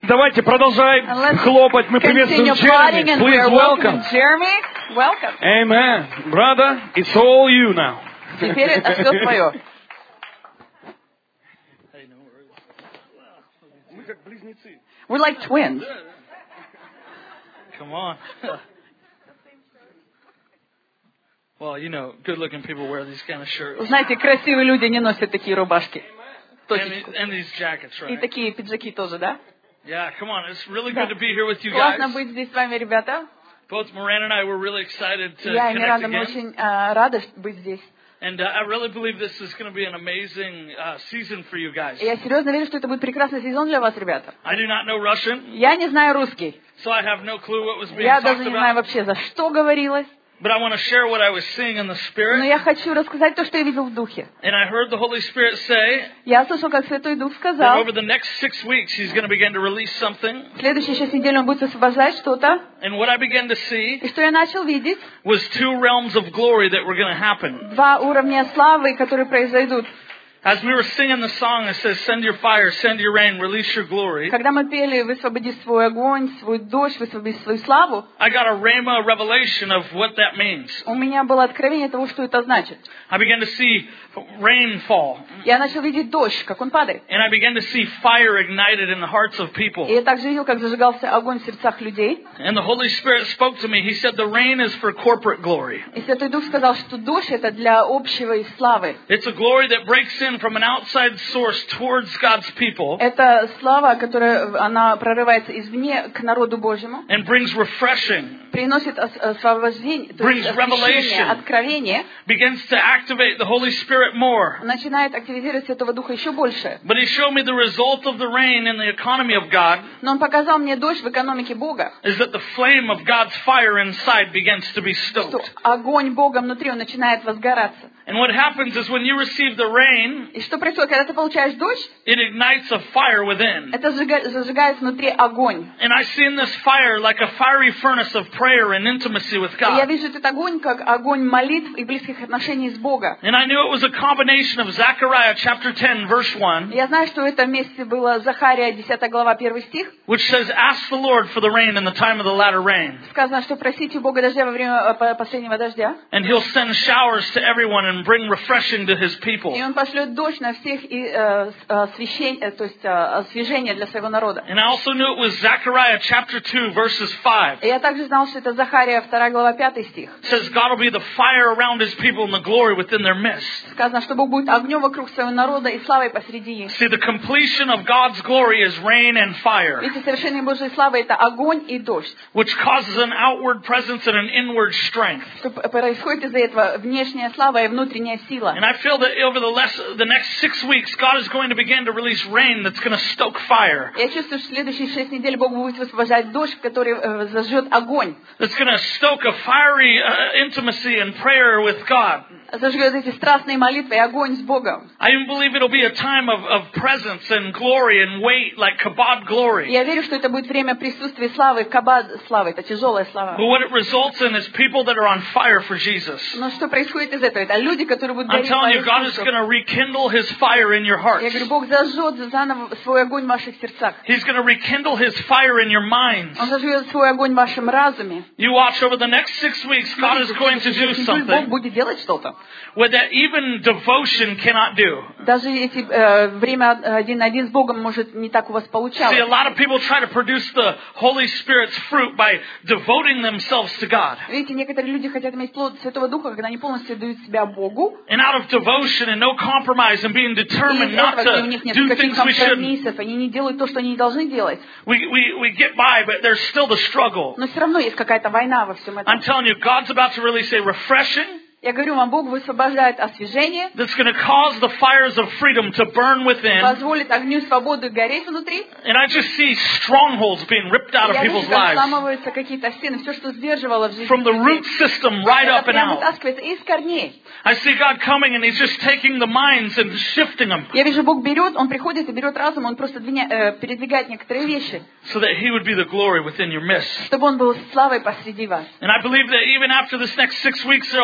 Давайте продолжаем хлопать. Мы приветствуем Джереми. Please welcome. Jeremy, welcome. Amen. Brother, it's all you now. Теперь это все твое. Мы как близнецы. We're like twins. Come on. Well, you know, good-looking people wear these kind of shirts. Знаете, красивые люди не носят такие рубашки. And these jackets, И right? такие пиджаки тоже, да? Yeah, come on. It's really good to be here with you Классно guys. быть здесь с вами, ребята. Both Moran and I were really excited to Я и connect Миранда, мы again. очень рады быть здесь. And I really believe this is going to be an amazing season for you guys. И я серьезно верю, что это будет прекрасный сезон для вас, ребята. I do not know Russian, Я не знаю русский. so I have no clue what was being Я talked даже не знаю about. вообще, за что говорилось. But I want to share what I was seeing in the Но Spirit. я хочу рассказать то, что я видел в духе. And I heard the Holy Spirit say Я слышал, как Святой Дух that сказал, over the next 6 weeks He's going to begin to release something. в следующие 6 недель он будет освобождать что-то. And what I began to see И что я начал видеть? was 2 realms of glory that were going to happen. 2 уровня славы, которые произойдут. As we were singing the song that says, send your fire, send your rain, release your glory, Когда мы пели «Высвободи свой огонь, свой дождь, высвободи свою славу», I got a rhema revelation of what that means. у меня было откровение того, что это значит. I began to see rain fall. Я начал видеть дождь, как он падает. And I began to see fire ignited in the hearts of people. И я также видел, как зажигался огонь в сердцах людей. And the Holy Spirit spoke to me. He said, the rain is for corporate glory. И Святой Дух сказал, что дождь это для общего славы. It's a glory that breaks in from an outside source towards God's people Это слава, которая она прорывается извне к народу Божьему, and brings refreshing, приносит освобождение, то есть Brings revelation. освещение, откровение, begins to activate the Holy Spirit more. начинает активизировать Святого Духа еще больше. But He showed me the result of the rain in the economy of God Но он показал мне дождь в экономике Бога, is that the flame of God's fire inside begins to be что stoked. огонь Бога внутри, он начинает возгораться. And what happens is when you receive the rain, И что происходит, когда ты получаешь дождь, it ignites a fire within. это зажигает внутри огонь. And I see in this fire like a fiery furnace of prayer and intimacy with И я God. вижу этот огонь как огонь молитв и близких отношений с Богом. And I knew it was a combination of Zechariah chapter 10 verse 1, Я знаю, что в этом месте было Захария, 10 глава, 1 стих. which says, ask the Lord for the rain in the time of the latter rain. Сказано, что просите Бога дождя во время последнего дождя. And He'll send showers to everyone and bring refreshing to His people. И Он пошлет дождь на всех и освещение, то есть освежение для своего народа. And I also knew it was Zechariah chapter 2 verses 5. И я также знал, что это Захария, 2 глава, 5 стих. It says God will be the fire around His people and the glory within their midst. Сказано, что Бог будет огнем вокруг своего народа и славой посреди их. See, the completion of God's glory is rain and fire, Видите, совершение Божьей славы это огонь и дождь. which causes an outward presence and an inward strength. Что происходит из-за этого внешняя слава и внутренняя сила. And I feel that over the next 6 weeks, God is going to begin to release rain that's going to stoke fire. Я чувствую, что в следующие 6 недель Бог будет высвобождать дождь, который зажжет огонь. That's going to stoke a fiery intimacy and prayer with God. Зажгет эти страстные молитвы и огонь с Богом. I even believe it'll be a time of presence and glory and weight, like kabod glory. Я верю, что это будет время присутствия славы, кабад славы, это тяжелая слава. But what it results in is people that are on fire for Jesus. Но что происходит из этого? Это люди, которые будут I'm гореть telling во you, God is Иисусу. going to rekindle His fire in your hearts. Я говорю, Бог зажжет заново свой огонь в ваших сердцах. He's going to rekindle His fire in your minds. Он зажжет свой огонь в вашем разуме. You watch over the next 6 weeks, God is going to do Бог something будет делать что-то. that even devotion cannot do. Даже эти время один на один с Богом может не так у вас See, a получалось. lot of people try to produce the Holy Spirit's fruit by devoting themselves to God. Видите, некоторые люди хотят иметь плод Святого Духа, когда они полностью дают себя Богу. And out of devotion and no compromise and being И determined из not этого, где у to них нет do никаких things we shouldn't. компромиссов, они не делают то, что они не должны делать. We get by, but there's still the struggle. Но все равно есть какая-то война во всем этом. I'm telling you, God's about to release a refreshing Я говорю вам, Бог высвобождает освежение, that's going to cause the fires of freedom to burn within. позволит огню свободы гореть внутри. And I just see strongholds being ripped out of Я people's вижу, как lives. сламываются какие-то стены, все, что сдерживало в жизни From the людей. root system right Это up and прямо out. вытаскивается из корней. I see God coming and He's just taking the minds and shifting them Я вижу, Бог берет, Он приходит и берет разум, Он просто передвигает некоторые вещи, so that He would be the glory within your midst. чтобы Он был славой посреди вас. And I believe that even after this next 6 weeks, there will be a great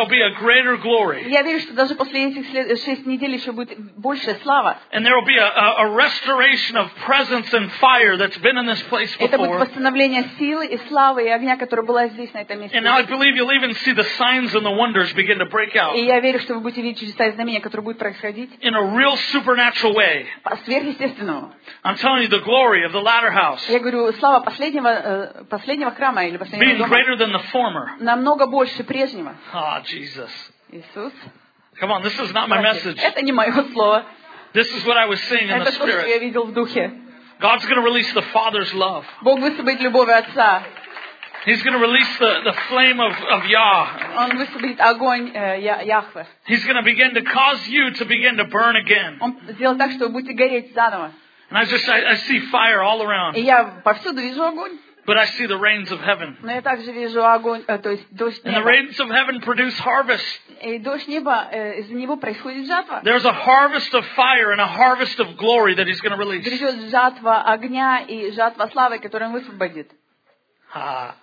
greater glory. Я верю, что даже после этих 6 недель еще будет большая слава. And there will be a restoration of presence and fire that's been in this place Это будет before. восстановление силы и славы и огня, которая была здесь, на этом месте. And now I believe you'll even see the signs and the wonders begin to break out И я верю, что вы будете видеть чудеса и знамения, которые будут происходить in a real supernatural way. Сверхъестественного. I'm telling you, the glory of the latter house Я говорю, слава последнего храма или последнего being дома greater than the former. намного больше прежнего. Ah, Jesus. Иисус. Come on, this is not my message. Это не мое слово. This is what I was seeing in the Это то, что я Spirit. видел в духе. God's going to release the Father's love. Бог высвободит любовь Отца. He's going to release the flame of Yah. Он высвободит огонь Яхве. He's going to begin to cause you to begin to burn again. Он сделает так, что вы будете гореть заново. And I see fire all around. И я повсюду вижу огонь. But I see the rains of heaven. Но я также вижу огонь, то есть дождь And the неба. rains of heaven produce harvest. И дождь неба, из-за него происходит жатва. There's a harvest of fire and a harvest of glory that He's going to release. Грядет жатва огня и жатва славы, которую он высвободит. Ha.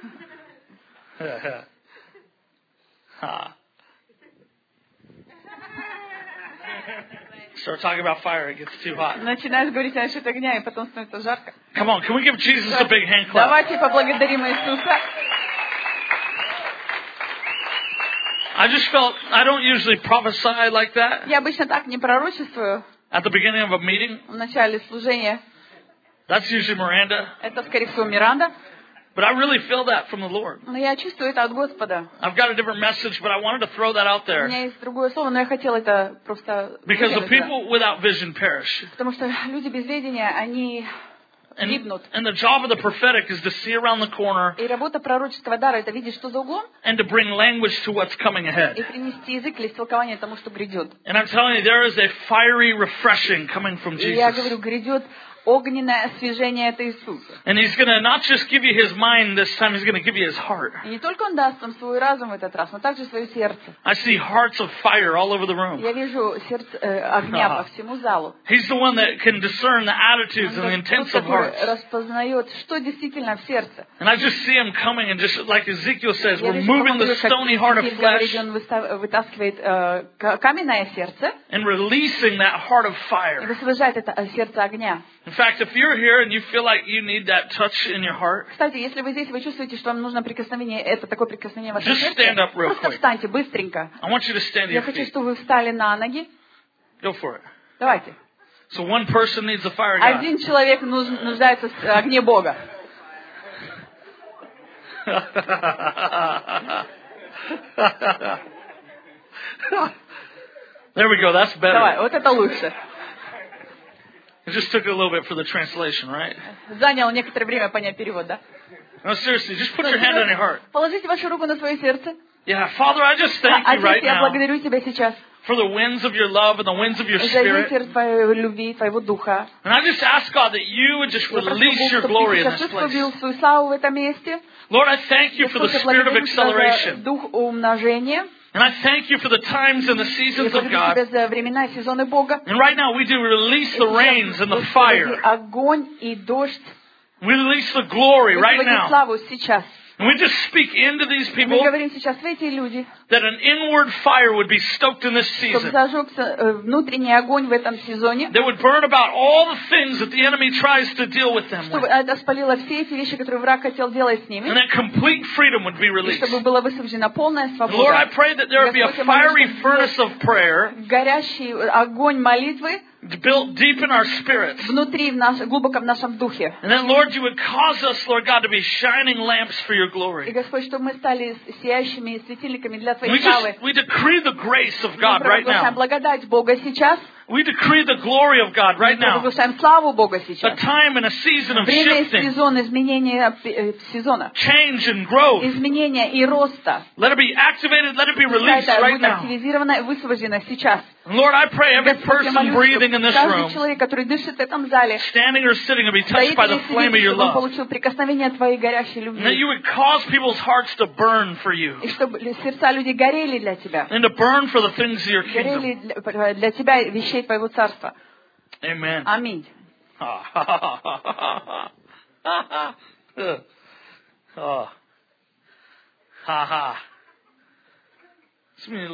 Ha. Start talking about fire, it gets too hot. Начинаешь говорить насчет огня, и потом становится жарко. Come on, can we give Jesus a big hand clap? Давайте поблагодарим Иисуса. I just felt, I don't usually prophesy like that Я обычно так не пророчествую at the beginning of a meeting. в начале служения. That's usually Miranda. Это, скорее всего, Миранда. But I really feel that from the Lord. Но я чувствую это от Господа. I've got a different message, but I wanted to throw that out У there. меня есть другое слово, но я хотела это просто... Because the выделить, people without vision perish. Потому что люди без ведения, они гибнут. And the job of the prophetic is to see around the corner И работа пророческого дара — это видеть, что за углом, and to bring language to what's coming и ahead. принести язык или истолкование тому, что грядет. And I'm telling you, there is a fiery refreshing coming from И я Jesus. говорю, грядет огненное освежение — это Иисус. And He's going to not just give you His mind this time, He's going to give you His heart. И не только Он даст вам свой разум в этот раз, но также свое сердце. I see hearts of fire all over the room. Я вижу сердце огня по всему залу. He's the one that can discern the attitudes and the Он intents тот, of который hearts. распознает, что действительно в сердце. And I just see Him coming and just like Ezekiel says, Я we're вижу, moving the как stony heart of Иезекииль flesh говорит, он вытаскивает каменное сердце and releasing that heart of и fire. высвобождает это сердце огня. In fact, if you're here and you feel like you need that touch in your heart, Кстати, если вы здесь, вы чувствуете, что вам нужно прикосновение, это такое прикосновение в вашем Just сердце, stand up real просто quick. встаньте быстренько. I want you to stand to Я your хочу, feet. чтобы вы встали на ноги. Go for it. Давайте. So one person needs the fire of God. Один человек нуждается в огне Бога. There we go. That's Давай, better. вот это лучше. It just took a little bit for the translation, right? Заняло некоторое время понять перевод, да? No, seriously, just put your hand on your heart. Положите вашу руку на свое сердце. Yeah, Father, I just thank you Отец, right я now благодарю Тебя сейчас for the winds of your love and the winds of your за spirit. ветер Твоей любви, Твоего Духа. And I just ask God that you would just Я прошу, release Бог, your чтобы glory Ты in сейчас this place. высвободил свою славу в этом месте. Lord, I thank you Я for the только spirit of благодарю Тебя за acceleration. дух умножения. And I thank you for the times and the Я seasons of благодарю God. Тебя за времена и сезоны Бога. And right now we do release the rains and the fire. Огонь и дождь. We release the glory right Высвободи now. славу сейчас. And we just speak into these Мы people говорим сейчас в эти люди, that an inward fire would be stoked in this чтобы season. зажегся внутренний огонь в этом сезоне, That would burn about all the things that the enemy tries to deal with them чтобы with. это спалило все эти вещи, которые враг хотел делать с And ними, that complete freedom would be и released. чтобы была высвобождена полная Lord, I свобода. pray that there would be a fiery furnace of prayer Горящий огонь молитвы built deep in our spirits. внутри, глубоко в нашем духе. And that, Lord, you would cause us, Lord God, to be shining lamps for your И, glory. Господь, чтобы мы стали сияющими светильниками для Твоей We славы. decree the grace of Мы God right провозглашаем now. благодать Бога сейчас. We decree the glory of God right Мы now. провозглашаем славу Бога A сейчас. time and a season of Время и shifting, сезон, изменения сезона. change and growth. Изменения и роста. Let it be activated, let it be released Это right будет now. активизировано и высвобождено сейчас. And Lord, I pray every Господь, я person молюсь, breathing in чтобы this каждый room, человек, который дышит в этом зале, standing or sitting, will be touched стоит by the или flame of сидит, your чтобы он love. получил прикосновение Твоей горящей And that любви. you would cause people's hearts to burn for you. И чтобы сердца людей горели для Тебя. And to burn for the things of your kingdom. Горели для Тебя и вещей Твоего Царства. Amen. Аминь. Ha ha. Some of you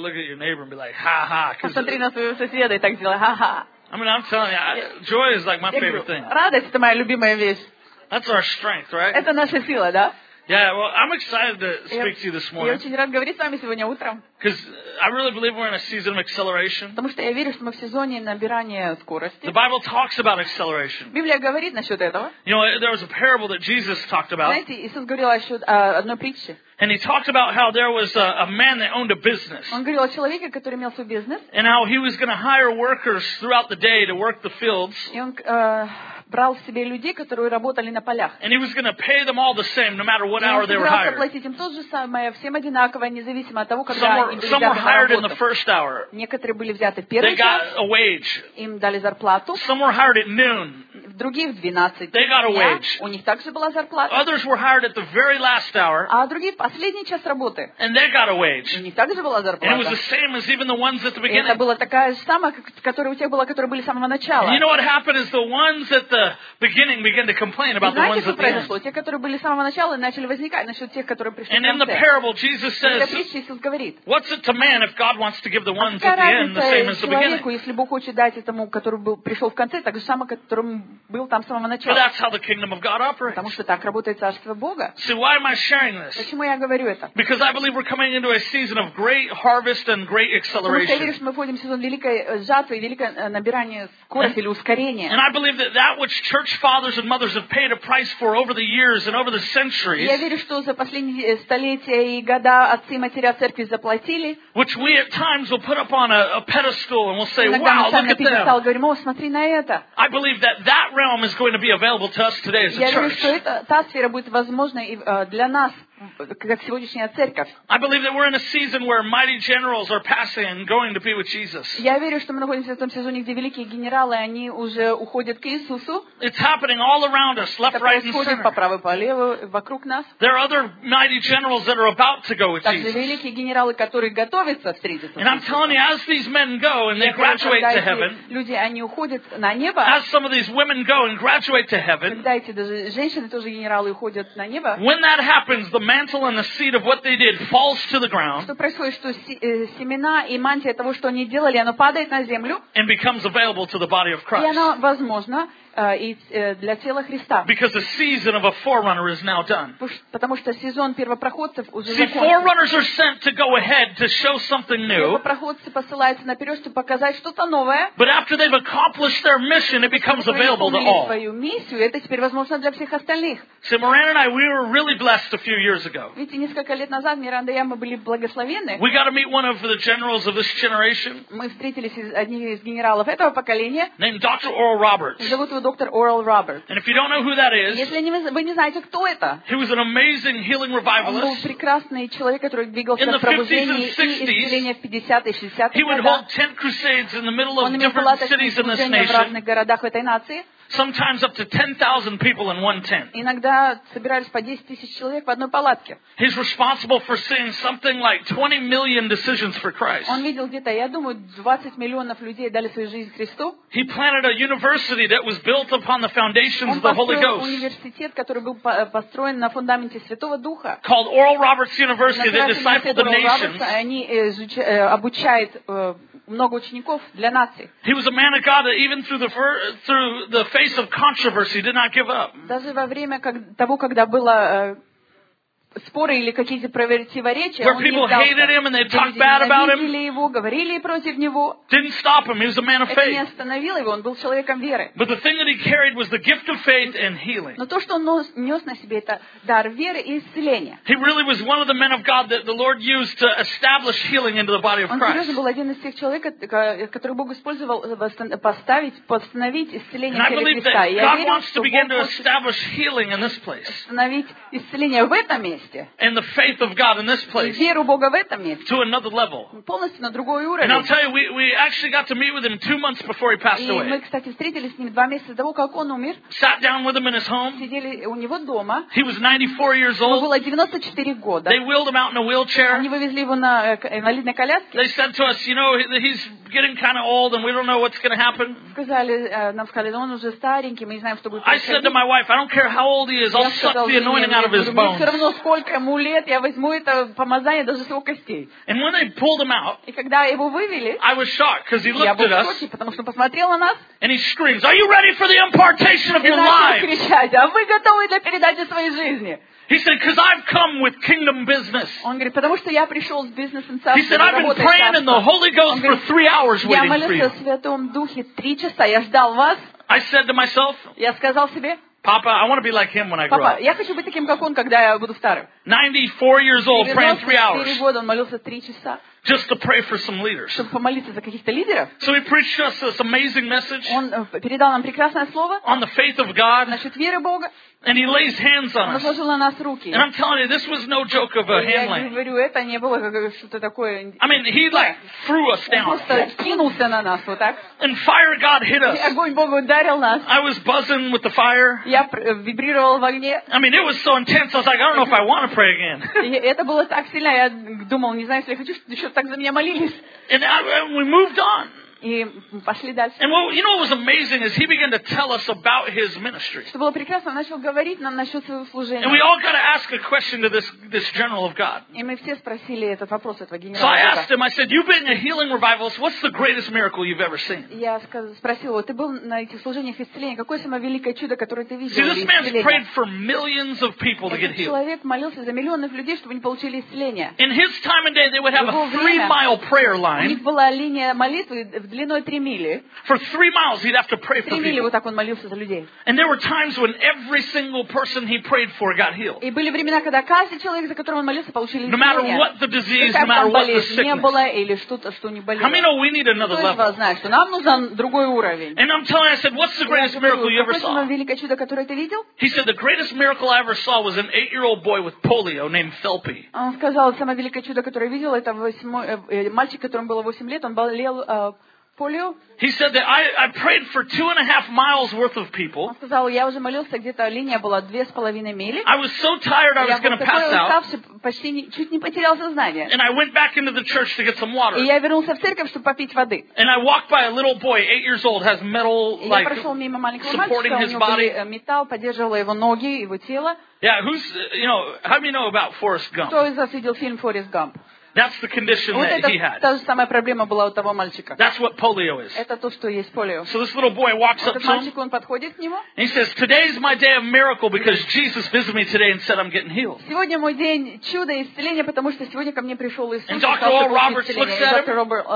like, ha ha. Посмотри на своего соседа и так сделай, ха-ха. I mean, I'm telling you, joy is like my favorite thing. Радость — это моя любимая вещь. That's our strength, right? Это наша сила, да? Yeah, well, I'm excited to speak to you this Я morning. очень рад говорить с вами сегодня утром. Because I really believe we're in a season of acceleration. Потому что я верю, что мы в сезоне набирания скорости. The Bible talks about acceleration. Библия говорит насчет этого. You know, there was a parable that Jesus talked about. Знаете, Иисус говорил о одной притче. And he talked about how there was a man that owned a business. Он говорил о человеке, который имел свой бизнес. And how he was going to hire workers throughout the day to work the fields. И он брал себе людей, которые работали на полях. And he was going to pay them all the same, no matter what hour they were hired. Он hired. платить им то же самое, всем одинаково, независимо от того, когда они были Some were взяты на hired in the работу. first hour. Некоторые были взяты в They первый час, got a wage. им дали зарплату. Some were hired at noon. Другие в 12 They got a дня, wage. у них также была зарплата. Others were hired at the very last hour. А другие в последний час работы. And they got a wage. У них также была And it was зарплата. the same as even the ones at the И это beginning. была такая же самая, которая у тех была, которая были с самого начала. And you know what happened is the ones at the beginning began to complain about the Знаете, ones что at the end. произошло? Те, которые были с самого начала, начали возникать насчет тех, которые пришли And в in the конце. parable, Jesus В этой says, притче Иисус говорит: what's it to man if God wants to give the ones какая at the end the same as разница the beginning? человеку, если Бог хочет дать этому, который пришел в конце, так же самое, которому был там с самого For начала. that's how the kingdom of God operates. Потому что так работает Царство Бога. See, why am I sharing this? Почему я говорю это? Because I believe we're coming into a season of great harvest and great Потому что я верю, acceleration. что мы входим в сезон великой жатвы и великое набирание скорости или ускорения. And I believe that which church fathers and mothers have paid a price for over the years and over the И centuries, я верю, что за последние столетия и года отцы и матеря церкви заплатили. which we at times will put up on a pedestal and we'll say, Иногда wow, мы сами look на at пьедестал them. говорим: о, смотри на это. I believe that realm is going to be available to us today as a Я верю, church. что та сфера будет возможна и для нас, как сегодняшняя церковь. I believe that we're in a season where mighty generals are passing and going to be with Jesus. Я верю, что мы находимся в том сезоне, где великие генералы, они уже уходят к Иисусу. It's happening all around us, left, Это right, and происходит по center. правой, по левой, вокруг нас. There are other mighty generals that are about to go with Также Jesus. великие генералы, которые готовятся встретиться с And I'm Иисусом. telling you, as these men go and they Я говорю, graduate когда to эти heaven, люди, они уходят на небо, as some of these women go and graduate to heaven, когда эти даже женщины, тоже генералы, уходят на небо, when that happens, the mantle and the seed of what they did falls to the ground что происходит, что семена и мантия того, что они делали, оно падает на землю, and becomes available to the body of и Christ. оно возможно и для тела Христа. Because the season of a forerunner is now done. Потому что сезон первопроходцев уже See, закончился. forerunners are sent to go ahead to show something new. Первопроходцы посылаются наперед, чтобы показать что-то новое. But after they've accomplished their mission, it becomes available to Выполнили all. свою миссию, это теперь возможно для всех остальных. See, Miranda and I, we were really blessed a few years ago. Видите, несколько лет назад Миранда и я, мы были благословенны. We got to meet one of the generals of this generation, Мы встретились с одним из генералов этого поколения. named Dr. Oral Roberts. Зовут его доктор Орал Робертс. And if you don't know who that is, Если вы не знаете, кто это, he was an amazing healing он был revivalist. прекрасный человек, который двигался In the в пробуждении 50s and и исцеления в 50-е и 60-е He would годы. hold tent crusades in the middle of Он имел different палаточные cities in this служения в nation, разных городах в этой нации. sometimes up to 10,000 people in one tent. Иногда собирались по 10 тысяч человек в одной палатке. He's responsible for seeing something like 20 million decisions for Christ. Он видел где-то, я думаю, 20 миллионов людей дали свою жизнь Христу. He planted a university that was built upon the foundations Он of the Holy построил Ghost, университет, который был построен на фундаменте Святого Духа. called Oral Roberts University, that Называется discipled the университет Робертса, nations. они обучают много учеников для наций. He was a man of God that even through the face of controversy did not give up. Даже во время того, когда было споры или какие-то противоречия, Where он не people сдался. hated him and they Где talked люди bad about him. ненавидели его, говорили против него. Didn't stop him. He was a man of Это не faith. остановило его, он был человеком веры. But the thing that he carried was the gift of faith and healing. Но то, что он нес на себе, это дар веры и исцеления. He really was one of the men of God that the Lord used to establish healing into the body of Он Christ. серьезно был один из тех человек, который Бог использовал постановить исцеление And I в теле believe Христа. that И я God верю, wants что to begin Бог to хочет establish healing in this place. установить исцеление в этом месте. And the faith of God in this И place веру Бога в этом месте. to another level. Полностью на другой And I'll уровень. tell you, we actually got to meet with him 2 months before he passed И мы, away. кстати, встретились с ним 2 месяца до того, как он умер. Sat down with him in his home. Сидели у него дома. He was 94 years Ему old. было 94 года. They wheeled him out in a wheelchair. Они вывезли его на инвалидной коляске. They said to us, you know, he's getting kind of old and we don't know what's going to happen. Нам сказали, он уже старенький, мы не знаем, что будет I said происходить. to my wife, I don't care how old he is, I'll Я suck сказал the жене, anointing out of his мне все bones. равно, сколько сколько ему лет, я возьму это помазание даже с его костей. And when they pulled him out, И когда его вывели, I was shocked because he я looked был at в us шоке, потому что посмотрел на нас and he screams, "Are you ready for the impartation of и your начал lives?" кричать: а вы готовы для передачи своей жизни? He said, "Because I've come with kingdom business." Он говорит: потому что я пришел с бизнесом He царства, said, "I've been работой praying in the царства. Holy Ghost for 3 hours Я waiting for молился you." в Святом Духе 3 часа, я ждал вас. I said to myself, Я сказал себе: "Papa, I want to be like him when I grow папа, up." я хочу быть таким, как он, когда я буду старым. 94 years old, praying 3 hours 4 года он молился 3 часа, just to pray for some leaders. чтобы помолиться за каких-то лидеров. So he preached us this amazing message Он передал нам прекрасное слово on the faith of God, насчет веры Бога. and he lays hands on Он us. возложил на нас руки. And I'm telling you, this was no joke of a hand Я laying. говорю, это не было как что-то такое. I mean, he like threw us Он down, просто кинулся на нас вот так. and fire of God hit И us. огонь Бога ударил нас. I was buzzing with the fire. Я вибрировал в огне. I mean, it was so intense. I was like, I don't know if I want to pray again. И это было так сильно, я думал, не знаю, если я хочу, чтобы еще так за меня молились. And we moved on. И пошли дальше. And what was amazing is he began to tell us about his ministry. Что было прекрасно, он начал говорить нам насчет своего служения. And we all got to ask a question to this general of God. И мы все спросили этот вопрос этого So I генерала asked Бога. him, I said, "You've been in a healing revivalist. What's the greatest miracle you've ever seen?" Я спросила его: ты был на этих служениях исцеления, какое самое великое чудо, которое ты видел? See, this или man's исцеление? prayed for millions of people to get Этот healed. человек молился за миллионов людей, чтобы они получили исцеление. In his time and day, they would have Его a время 3-mile prayer У них line. была линия молитвы в длиной 3 мили. For 3 miles, he'd have to pray for 3 мили people. вот так он молился за людей. And there were times when every single person he prayed for got healed. И были времена, когда каждый человек, за которого он молился, получили No matter исцеление. what the disease, no Какая matter там what the болезнь не sickness. было или что-то, что не болело. How many know we need another Кто из вас level? знает, что нам нужен другой уровень? And I'm telling you, I said, "What's the Я greatest miracle you говорю, ever какое самое saw?" великое чудо, которое ты видел? He said, "The greatest miracle I ever saw was an 8-year-old boy with polio named Felpy." Он сказал, самое великое чудо, которое я видел, это мальчик, которому было 8 лет, он болел полио. He said that I prayed for 2.5 miles worth of people. Он сказал, я уже молился, где-то линия была 2,5 мили. I was so tired I Я was был going to такой pass out. уставший, почти чуть не потерял сознание. And I went back into the church to get some water. И я вернулся в церковь, чтобы попить воды. And I walked by a little boy, 8 years old, has metal, И я like, прошел мимо маленького supporting мальчика, у his него body. был металл, поддерживал его ноги, его тело. Yeah, how many know about Forrest Gump? Кто из вас видел фильм «Форест Гамп»? That's the condition Вот that это he had. та же самая проблема была у того мальчика. That's what polio is. Это то, что есть полио. So this little boy walks up Этот to him, мальчик, он подходит к нему. and he says, "Today's my day of miracle because Jesus visited me today and said I'm getting healed." Сегодня мой день чуда и исцеления, потому что сегодня ко мне пришел Иисус. And и Dr. сказал, что Oral будет Roberts исцеление. looks И at доктор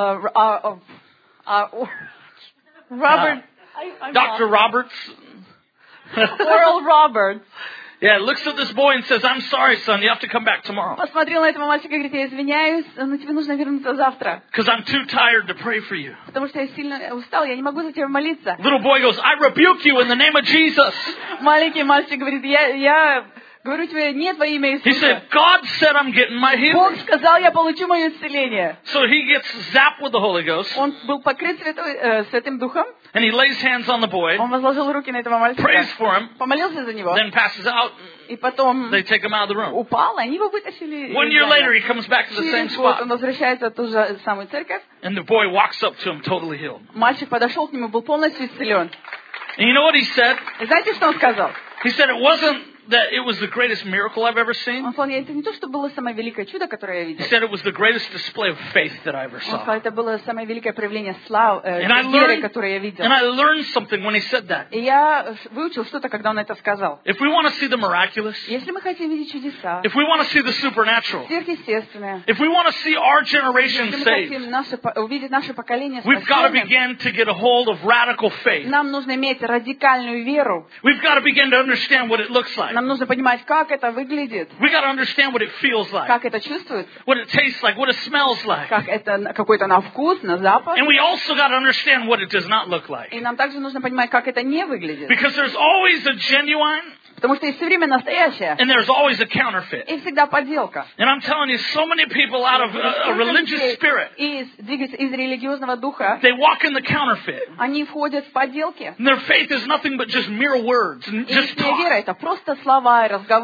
Роберт, Dr. Roberts, Oral Roberts yeah, looks at this boy and says, "I'm sorry, son, you have to come back tomorrow посмотрел на этого мальчика и говорит, я извиняюсь, но тебе нужно вернуться завтра, because I'm too tired to pray for you." потому что я сильно устал, я не могу за тебя молиться. Little boy goes, "I rebuke you in the name of Jesus." Маленький мальчик говорит, я говорю тебе, нет во имя He Иисуса. said, "God said I'm getting my Бог healing." сказал, я получу мое исцеление. So he gets zapped with the Holy Ghost, Он был покрыт Святым Духом, and he lays hands on the boy, он возложил руки на этого мальчика, prays for him, помолился за него, then passes out. и потом They take him out of the room. упал, они его вытащили. 1 year later, he comes back to the same Через год spot, он возвращается в ту же самую церковь. and the boy walks up to him totally healed. Мальчик подошел к нему, был полностью исцелен. And you know what he said? И знаете, что он сказал? He said it wasn't that it was the greatest miracle I've ever seen. Он сказал, это не то, что было самое великое чудо, которое я He видел. said it was the greatest display of faith that I ever Он сказал, saw. это было самое великое проявление славы, And I веры, которое я видел. learned something when he said that. И я выучил что-то, когда он это сказал. If we want to see the miraculous, Если мы хотим видеть чудеса, if we want to see the supernatural, сверхъестественное, if we want to see our generation если мы saved, хотим увидеть наше поколение we've got to спасенным, begin to get a hold of radical faith. нам нужно иметь радикальную веру. We've got to begin to understand what it looks like. Нам нужно понимать, как это выглядит, We've got to understand what it feels like, как это чувствуется, what it tastes like, what it smells like. как это какой-то на вкус, на запах. And we also got to understand what it does not look like. И нам также нужно понимать, как это не выглядит. Because there's always a genuine Потому что есть все время настоящее and there's always a counterfeit. и всегда подделка. And I'm telling you, so many people out of a religious spirit, И двигаются из религиозного духа, they walk in the counterfeit. они входят в подделки. And their faith is nothing but just mere words and И just их вера talk. это просто слова и разговор.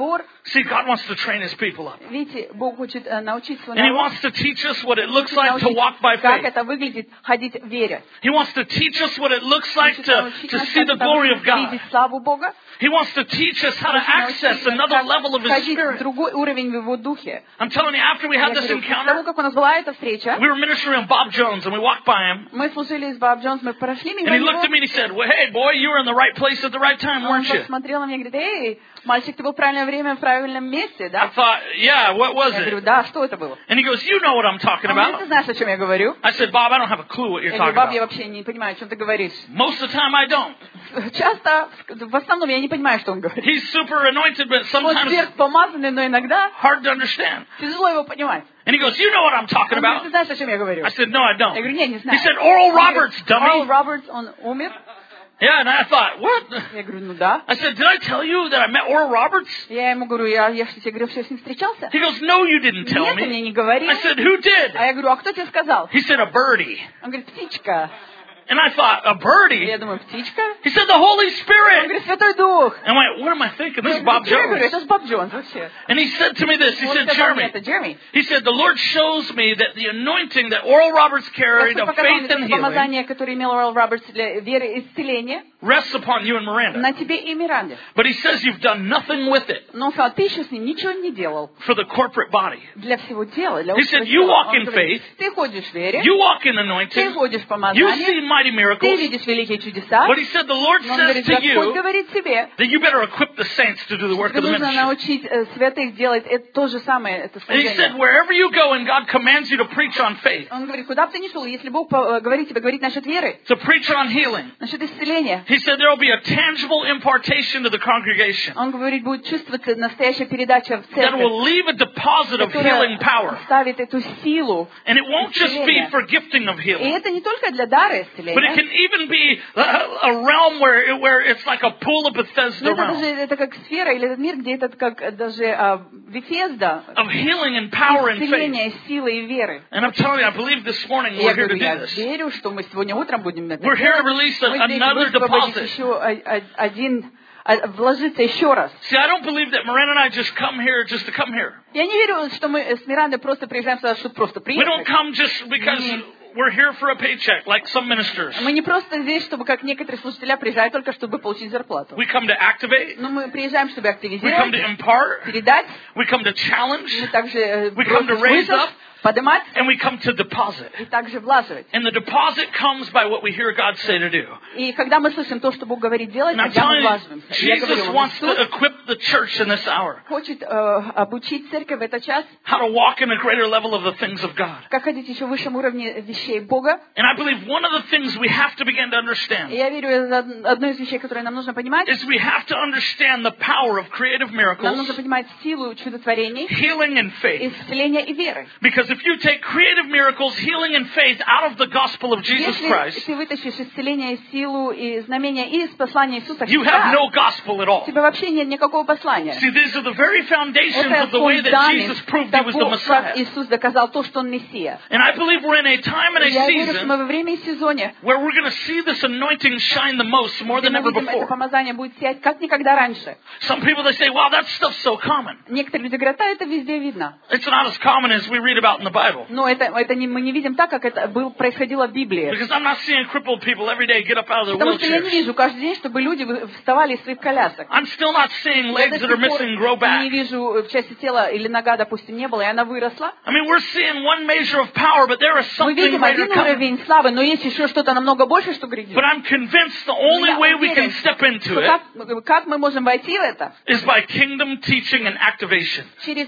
See, God wants to train His people up. Видите, Бог хочет научить свой And He народ. wants to teach us what it looks like to walk by Как faith. это выглядит, ходить в вере. He wants to teach us what it looks like Хочет to научить see нас, как the это glory of выглядит, God. видеть славу Бога. He wants to teach us how to access another level of His Входить в Spirit. другой уровень в Его духе. I'm telling you, after we Я had this говорю, после того, encounter, как у нас была эта встреча, we were ministering on Bob Jones, and we walked by him, мы служили с Боб Джонс, мы прошли мимо and he него. looked at me and he said, "Well, hey, boy, you were in the right place at the right time, Он weren't you?" посмотрел на меня и говорит: эй, мальчик, ты был в правильное время, в правильном месте, I да? thought, yeah, what was Я говорю: it? да, что это было? And he goes, "You know what I'm talking Он говорит: ты about." знаешь, о чем я говорю? I said, "Bob, I don't have a clue what you're Я говорю: talking Баб, я about. вообще не понимаю, о чем ты говоришь. Most of the time, I don't. Часто, в основном, я не понимаю, что он говорит. He's super anointed, but Он sometimes сверхпомазанный, но иногда hard to understand." тяжело его понимать. And he goes, "You know what I'm talking Он говорит: about?" ты знаешь, о чем я говорю? I said, "No, I Я don't." говорю: нет, не He знаю. said, "Oral Он говорит: Roberts, dummy." Орл Робертс, он умер? Yeah, and I thought, what? Я говорю: ну да. I said, "Did I tell you that I met Oral Roberts?" Я ему говорю: я что тебе говорил, что я с ним встречался? He goes, "No, you didn't tell Нет, ты мне me." не говорил. I said, "Who did?" А я говорю: а кто тебе сказал? He said, "A birdie." Он говорит: птичка. And I thought, "A birdie?" Я думаю: птичка? He said, "The Holy Он Spirit." говорит: Святой Дух. And I went, "What am I thinking? This is Bob Я говорю: Jones." это же Боб Джонс вообще. And he said to me this. He Он said, сказал мне: "Jeremy," это Джереми. he said, "the Lord shows me that the anointing that Oral Roberts carried Господь of показал мне faith то and healing помазание, которое имел Орл Робертс для веры и исцеления, rests upon you and Miranda. на тебе и Миранде. But he says you've done nothing with it Но он сказал: ты еще с ним ничего не делал for the corporate body. для всего дела, для He общего said, you дела. walk Он in говорит: faith. ты ходишь в вере, You walk in ты anointing. ходишь в You помазании, see mighty ты miracles. видишь великие чудеса. But he said, the Lord Но он says говорит: to Господь you говорит тебе, that you better equip the saints to do the work тебе of the нужно ministry. научить святых делать это то же самое, это And he said, служение. wherever you go and God commands you to preach on faith, Он говорит: куда бы ты ни шел, если Бог говорит тебе говорить насчет веры, to preach on healing, насчет исцеления, he said there will be a tangible impartation to the congregation он говорит, будет чувствоваться настоящая передача в that церковь, will leave a deposit of healing power. которая ставит эту силу. And it won't just be for gifting of И healing, это не только для дара but it исцеления, can even be a realm where it's like a pool of Bethesda но это даже realm это как сфера или этот мир, где это как даже Вифезда, of healing and power and faith. исцеления, силы и веры. And I'm telling you, I believe this morning И я we're here to говорю: do я this. верю, что мы сегодня утром будем это We're here to делать. release Мы здесь another высвободить deposit. еще один, вложиться еще раз. See, I don't believe that Miranda and I just come here just to come here. Я не верю, что мы с Мирандой просто приезжаем сюда, чтобы просто We don't приехать. come just because we're here for a paycheck, like some ministers. Мы не просто здесь, чтобы, как некоторые служители, приезжают только, чтобы получить зарплату. We come to activate. Но мы приезжаем, чтобы We come to активизировать, impart. передать. We come to challenge. Мы также We come to бросить raise вызов, up. поднимать And we come to deposit. и также влаживать. And the deposit comes by what we hear God say to do. И когда мы слышим то, что Бог говорит делать, And I'm тогда мы telling you, влаживаемся. И я говорю Jesus вам: wants to Иисус equip the church in this hour хочет обучить церковь в этот час, how to walk in a greater level of the things of God. как ходить еще в высшем уровне вещей Бога. And I believe one of the things we have to begin to И understand я верю, одно из вещей, которые нам нужно понимать, is we have to understand the power of creative нам miracles, нужно понимать силу чудотворений, healing and faith. исцеления и веры. Because if you take creative miracles, healing and faith out of the gospel of Jesus Если Christ, ты вытащишь исцеление, силу и знамения из послания Иисуса you Христа, have no gospel at у all. тебя вообще нет никакого послания. See, these are the very foundations Это of the way that фундамент Jesus proved he was the того, как Messiah. Иисус доказал то, что Он Мессия. And I believe we're in a time and a Я верю, что мы season во время и сезоне, where we're going to see this anointing shine the most, more где than мы ever видим, это before. помазание будет сиять как никогда раньше. Some people, they say, wow, that stuff's so common. Некоторые люди говорят: это везде видно. It's not as common as we read about in the Bible. Но мы не видим так, как это происходило в Библии. Because I'm not seeing crippled people every day get up out of their Потому что я не wheelchairs. вижу каждый день, чтобы люди вставали из своих колясок. I'm still not seeing Я legs до that are сих пор missing grow не back. вижу в части тела или нога, допустим, не было, и она выросла. I mean, we're seeing one measure of power, but there is Мы something видим greater один coming. уровень славы, но есть еще что-то намного больше, что грядет. But I'm convinced the only way we can step into Что it как мы можем войти в это? is by kingdom teaching and activation. Через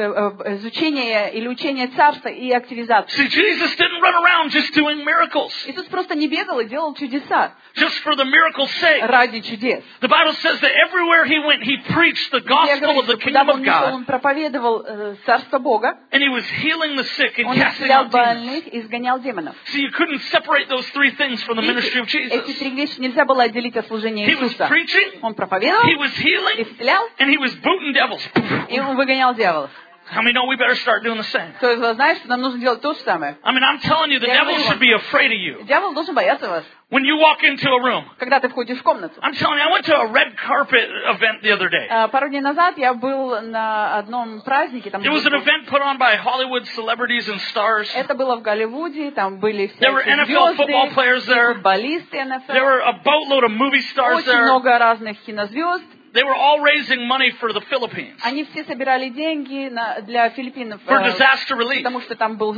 изучение или учение царства и активизацию. See, Jesus didn't run around just doing miracles, Иисус просто не бегал и делал чудеса just for the miracle's sake. ради чудес. The Bible says that everywhere he went, he preached the Я gospel говорю, of the что куда kingdom бы of он ни шел, God, он проповедовал царство Бога, and he was healing the sick and он casting исцелял out demons. больных, изгонял демонов. See, you couldn't separate those three things from the ministry of Эти Jesus. три вещи нельзя было отделить от служения He was Иисуса. preaching, Он проповедовал, he was healing, исцелял, and he was booting devils. и он выгонял дьяволов. How many know we better start doing the same? Кто знает, что нам нужно делать то же самое. I mean, I'm telling you, the Я devil говорю should вам. be afraid of you. Дьявол должен бояться вас. When you walk into a room. Когда ты входишь в комнату. I'm telling you, I went to a red carpet event the other day. Пару дней назад я был на одном празднике. Там it was an event put on by Hollywood celebrities and stars. Это было в Голливуде, там были все There were NFL football players there. футболисты NFL. There were a boatload of movie stars there. Очень много разных кинозвезд. They were all raising money for the Philippines. Они все собирали деньги для Филиппинов. For disaster relief. Потому что там был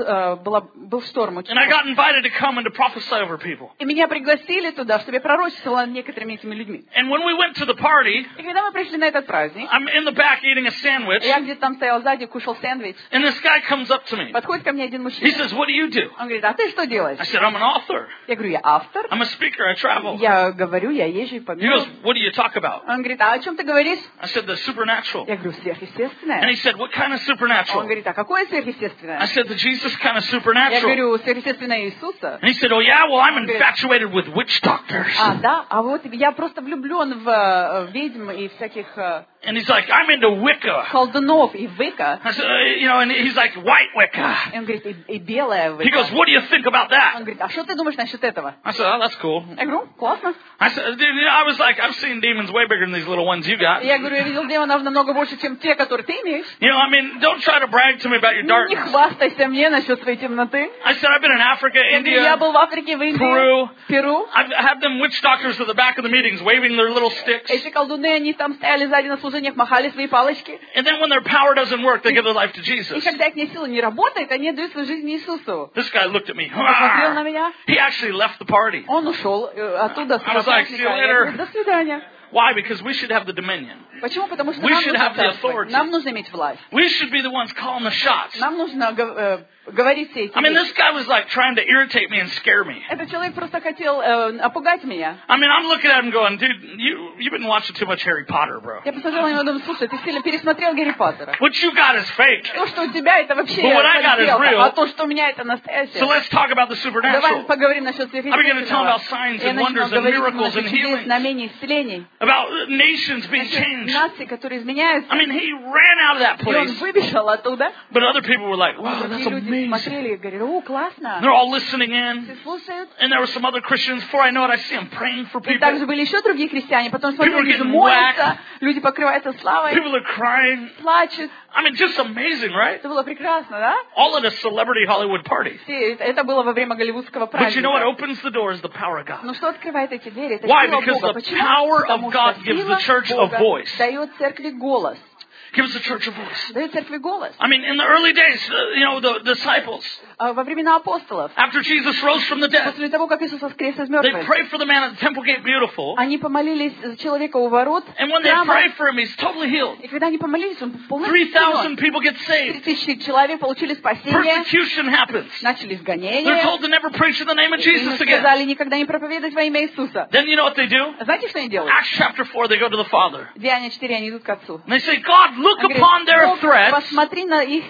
шторм. And I got invited to come and to prophesy over people. И меня пригласили туда, чтобы я пророчествовала над некоторыми этими людьми. And when we went to the party, и когда мы пришли на этот праздник, I'm in the back eating a sandwich. Я где-то там стоял сзади, кушал сэндвич. And this guy comes up to me. Подходит ко мне один мужчина. He says, "What do you do?" Он говорит, а ты что делаешь? I said, "I'm an author." Я говорю, я автор. I'm a speaker. I travel. Я говорю, я езжу по He миру. goes, "What do you talk about?" Он говорит, а о чем ты говоришь? I said, "The supernatural." Я говорю, сверхъестественное. And he said, "What kind of supernatural?" Он говорит, а какое сверхъестественное? I said, "The Jesus kind of Я supernatural." говорю, сверхъестественное Иисуса. And he said, "Oh yeah, well I'm infatuated with witch doctors." Да, а вот я просто влюблен в ведьм и всяких And he's like, "I'm into Wicca." колдунов и Вика. I said, and he's like, "White Wicca." И он говорит, и белая He Вика. goes, "What do you think about Он that?" говорит, а что ты думаешь насчет этого? I said, "Oh, that's cool." Я говорю, классно. I said, dude, I was like, I've seen demons way bigger than these little ones you got. Я говорю, я видел демонов намного больше, чем те, которые ты имеешь. I mean, don't try to brag to me about your Не darkness. хвастайся мне насчет своей темноты. I said, I've been in Africa, Я India, был в Африке, в Индии, Peru. Перу. I've had them witch doctors at the back of the meetings waving their little sticks. Эти колдуны, они там стояли сзади на служениях, махали свои палочки. And then when their power doesn't work, they give their life to И Jesus. когда их сила не работает, они отдают свою жизнь Иисусу. This guy looked at me. Он посмотрел на меня. He actually left the party. Он ушел оттуда с I was like, праздника. "See you Я later." говорю, до свидания. Why? Because we should have the dominion. Почему? Потому что We нам should нужно have the царствовать. authority. Нам нужно иметь власть. We should be the ones calling the shots. Нам нужно говорить все эти I mean, вещи. this guy was like trying to irritate me and scare me. Этот человек просто хотел опугать меня. I mean, I'm looking at him going, dude, you've been watching too much Harry Potter, bro. Я посмотрела на него и думаю, слушай, ты сильно пересмотрел Гарри Поттера. What you got is fake. То, что у тебя, это вообще But what I got is real. а то, что у меня, это настоящее. So let's talk about the Давай supernatural. поговорим насчет I began to tell him сверхъестественного. about signs Я and начала wonders and говорить miracles and насчет чудес, healings, знамений, исцелений. about nations being changed. Нации, которые изменяются. I mean, he ran out of that И он place. выбежал оттуда. But other people were like, wow, that's Другие люди amazing. смотрели и говорили, о, классно. They're all listening in. Все слушают. And there were some other Christians. Before I know it, I see them praying for И people. также были еще другие христиане. Потом смотрю, People are люди getting молятся, люди покрываются славой, People are crying. плачут. I mean, just amazing, right? Это было прекрасно, да? All at a celebrity Hollywood party. Это было во время голливудского But you know what праздника. opens the door is the power of God. Но что открывает эти двери? Это Why? сила Because Бога. the Почему? power of Потому God что gives сила the church a Бога voice. дает церкви голос. Gives the church a voice. Дает церкви голос. I mean, in the early days, the disciples, Во времена апостолов, after Jesus rose from the dead, после того, как Иисус воскрес из they мертвых, prayed for the man at the temple gate beautiful. они помолились за человека у ворот And when they храма. pray for him, he's totally healed. И когда они помолились, он полностью 3,000 people get saved. 3000 человек получили спасение, Persecution happens. начали They're изгонения. told to never preach in the name of Им Jesus again. сказали никогда не проповедовать во имя Иисуса. Then you know what they do? Знаете, что они делают? Acts chapter 4, they go to the Father. Деяния 4, они идут к Отцу. And they say, God, look Он upon говорит, their «Бог, threats посмотри на их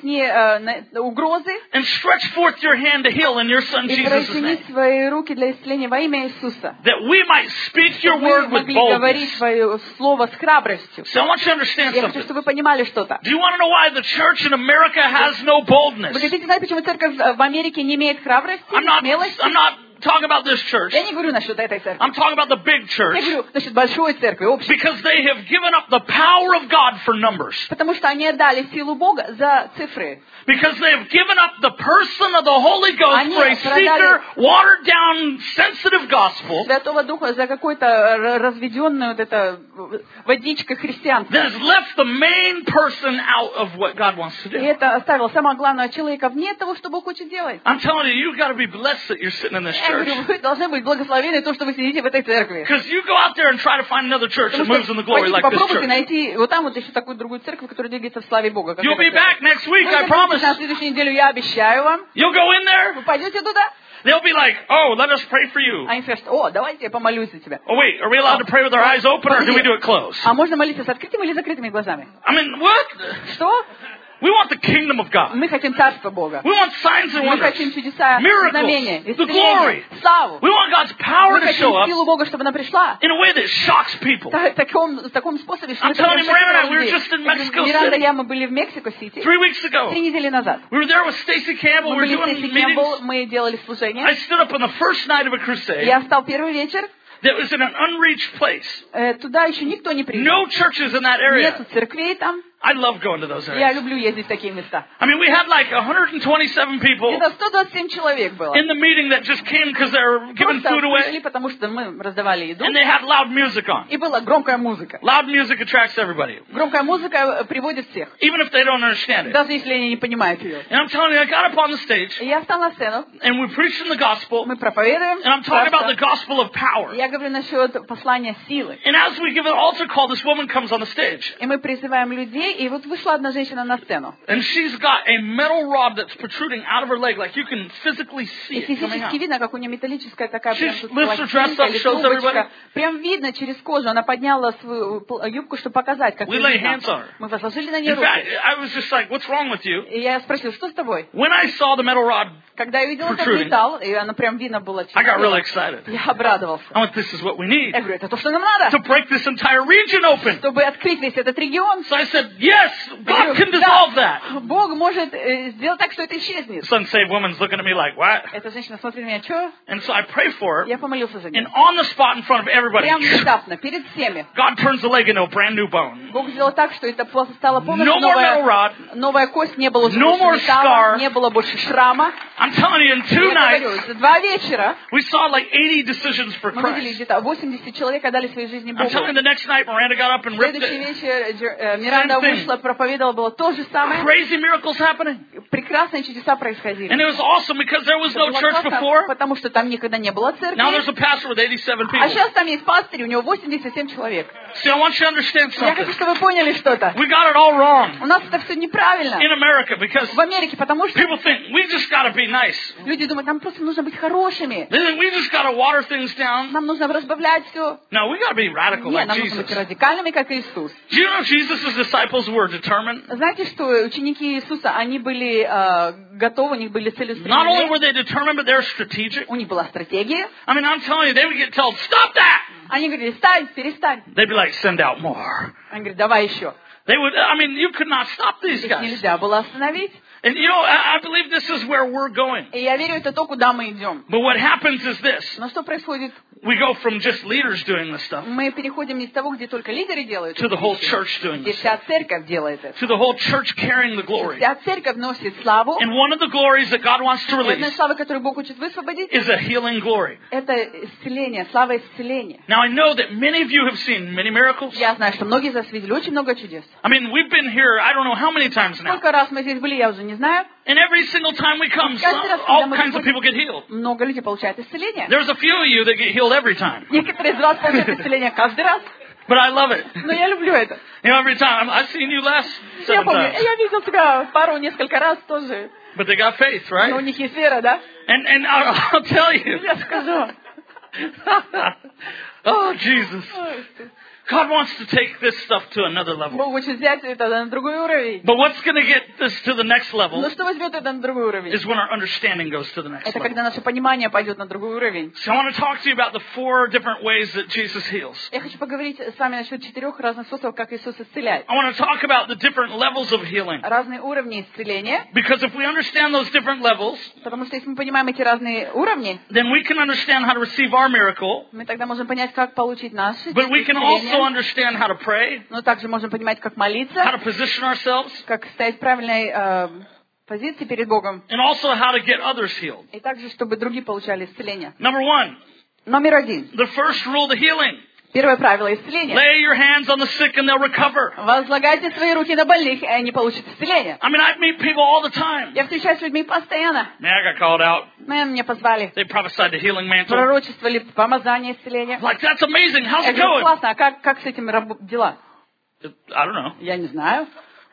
угрозы and stretch forth your hand to heal in your Son и Jesus' протяни name. свои руки для исцеления во имя Иисуса. That we might speak your Чтобы word мы with могли говорить boldness. свое слово с храбростью. So I want you to understand Я хочу, something. чтобы вы понимали что-то. Do you want to know why the church in America has no boldness? Вы хотите знать, почему церковь в Америке не имеет храбрости, смелости? I'm not talking about this church. Я не говорю насчет этой церкви. I'm talking about the big Я church. говорю насчет большой церкви, общей. Because they have given up the power of God for numbers. Потому что они отдали силу Бога за цифры. Because they have given up the person of the Holy Ghost Они for a продали seeker, watered down, sensitive gospel Святого Духа за какой-то разведенную вот это водичка христианства. that has left the main person out of what God wants to И do. это оставил самого главного человека вне того, что Бог хочет делать. I'm telling you, you've got to be blessed that you're sitting in this Я church. говорю, вы должны быть благословены то, что вы сидите в этой церкви. Because you go out there and try to find another church that Потому moves in что the glory like this попробуйте church. найти вот там вот еще такую другую церковь, которая двигается в славе Бога. как You'll эта be церковь. back next week, Вы I вернетесь promise. на следующую неделю, я обещаю вам. You'll go in there, Вы пойдете туда, they'll be like, oh, let us pray for you. они скажут, о, давайте я помолюсь за тебя. Oh, wait, are we allowed to pray with our eyes open or do we do it closed? А можно молиться с открытыми или закрытыми глазами? I mean, what? Что? We want the kingdom of God. Мы хотим Царство Бога. We want signs and Мы wonders, хотим чудеса, miracles, знамения, the исцеления, glory. славу. We want God's power Мы to хотим show up силу Бога, чтобы она пришла. in a way that shocks people. В таком способе, что I'm это telling you, Miranda, шокировало we were людей. just in Mexico Миранда и City я, мы были в Мексико-Сити 3 weeks ago. 3 недели назад. We were there with Stacy Campbell. Мы We were были с doing Стейси meetings. Кэмпбелл, мы делали служение. I stood up on the first night of a crusade Я встал первый вечер, that was in an unreached place. туда еще никто не приехал. No churches in that area. Нету церквей там. I love going to those Я areas. люблю ездить в такие места. I mean, we had like 127 people Где-то 127 человек было. in the meeting that just came because they were giving Просто food пришли, away. потому что мы раздавали еду. And they had loud music on. И была громкая музыка. Loud music attracts everybody, Громкая музыка приводит всех, even if they don't understand it. даже если они не понимают ее. And I'm telling you, I got up on the stage И я встал на сцену, and we preached in the gospel. мы проповедуем. And I'm talking about the gospel of power. Я говорю насчет послания силы. And as we give an altar call, this woman comes on the stage. И мы призываем людей, и вот вышла одна женщина на сцену. And she's got a metal rod that's protruding out of her leg, like you can physically see И it coming физически out. видно, как у нее металлическая такая прям She тут lifts her dress пластинка up, или shows трубочка. everybody. Прям видно через кожу. Она подняла свою юбку, чтобы показать, как We её lay видно. hands on her. Мы возложили на нее In fact, руки. I was just like, what's wrong with you? И я спросила, что с тобой? When I saw the metal rod, Когда я видела этот Protruding. металл, и она прям видно было I got через really тело, excited. я обрадовался. I went, this is what we need Я говорю, это то, что нам надо, to break this entire region open. чтобы открыть весь этот регион. So I said, yes, Я God говорю, can dissolve да, that. Бог может сделать так, что это исчезнет. This unsaved woman's looking at me like, what? Эта женщина смотрит на меня, что? And so I pray for her, Я помолился за and нее. on the spot in front of everybody, Прям внезапно, перед всеми. God turns the leg into a brand new bone. Бог сделал так, что это стало полностью No more metal rod. новая кость, не было уже No more больше металла, scar. не было больше шрама. I'm telling you, in 2 Я говорю, nights, за 2 вечера we saw like 80 decisions for мы видели Christ. где-то 80 человек отдали своей жизни I'm Богу. telling you, the next night, Miranda got up and ripped Следующий it. вечер Миранда Same thing. вышла, проповедовала, было то же самое. Crazy miracles happening. Прекрасные чудеса происходили. And it was awesome because there was Это no было church классно, before. потому что там никогда не было церкви. Now there's a pastor with 87 А people. сейчас там есть пастырь, у него 87 человек. See, I want you to understand Я хочу, something. чтобы вы поняли что-то. We got it all wrong У нас это все неправильно. in America because В Америке, потому что people think we just got to be nice. люди думают, нам просто нужно быть хорошими. They think we just got to water things down. Нам нужно разбавлять все. No, we got to be radical Нет, like нам нужно быть Jesus. радикальными, как Иисус. Do you know Jesus' disciples were determined? Знаете, что ученики Иисуса, они были готовы, у них были Not only целеустремленные, were they determined, but they were strategic. у них была стратегия. I mean, I'm telling you, they would get told, stop that! Они говорили, стань, перестань. They'd be like, send out more. Они говорят, давай еще. They would, I mean, you could not stop these Их guys. нельзя было остановить. And you know, I believe this is where we're going. И я верю, это то, куда мы идем. But what happens is this. Но что происходит? We go from just leaders doing this stuff Мы переходим не с того, где только лидеры делают, to the whole вещи, church doing где this вся stuff. церковь делает это. To the whole church carrying the glory. Вся церковь носит славу. And one of the glories that God wants to И одна release из славы, которую Бог хочет высвободить, is a healing glory. это исцеление, слава исцеления. Now, I know that many of you have seen many miracles. Я знаю, что многие из вас видели очень много чудес. I mean, we've been here, I don't know how many times now. Сколько раз мы здесь были, я уже не знаю. And every single time we come, Каждый раз, all когда мы kinds of people приходим, get healed. много людей получают исцеление. There's a few of you that get healed every time. Некоторые из вас получают исцеление каждый раз. But I love it. Но я люблю это. You know, every time. I've seen you last Я 7 помню, times. я видел тебя несколько раз тоже. But they got faith, Но у right? них есть вера, да? And I'll tell you. Я скажу. Oh, Jesus. God wants to take this stuff to another level. Бог хочет взять это на другой уровень. But what's going to get this to the next level Но что возьмет это на другой уровень? is when our understanding goes to the next Это level. когда наше понимание пойдет на другой уровень. So I want to talk to you about the 4 different ways that Jesus heals. Я хочу поговорить с вами насчет 4 разных способов, как Иисус исцеляет. I want to talk about the different levels of healing. Разные уровни исцеления. Because if we understand those different levels, Потому что если мы понимаем эти разные уровни, then we can understand how to receive our miracle, мы тогда можем понять, как получить наше but we can also исцеление. understand how to pray, Но также можем понимать, как how молиться, to position ourselves, как стоять в правильной позиции перед Богом. and also how to get others healed. И также, чтобы другие получали исцеление. Number 1, Номер 1. the first rule to healing. Первое правило исцеления. Lay your hands on the sick and they'll recover. Возлагайте свои руки на больных, и они получат исцеление. I mean, I meet people all the time. Я встречаюсь с людьми постоянно. Man, I got called out. Меня позвали. They prophesied the healing mantle. Пророчествовали помазание исцеления. Like, that's amazing. How's Я it говорю, going? классно, а как с этим дела? I don't know. Я не знаю.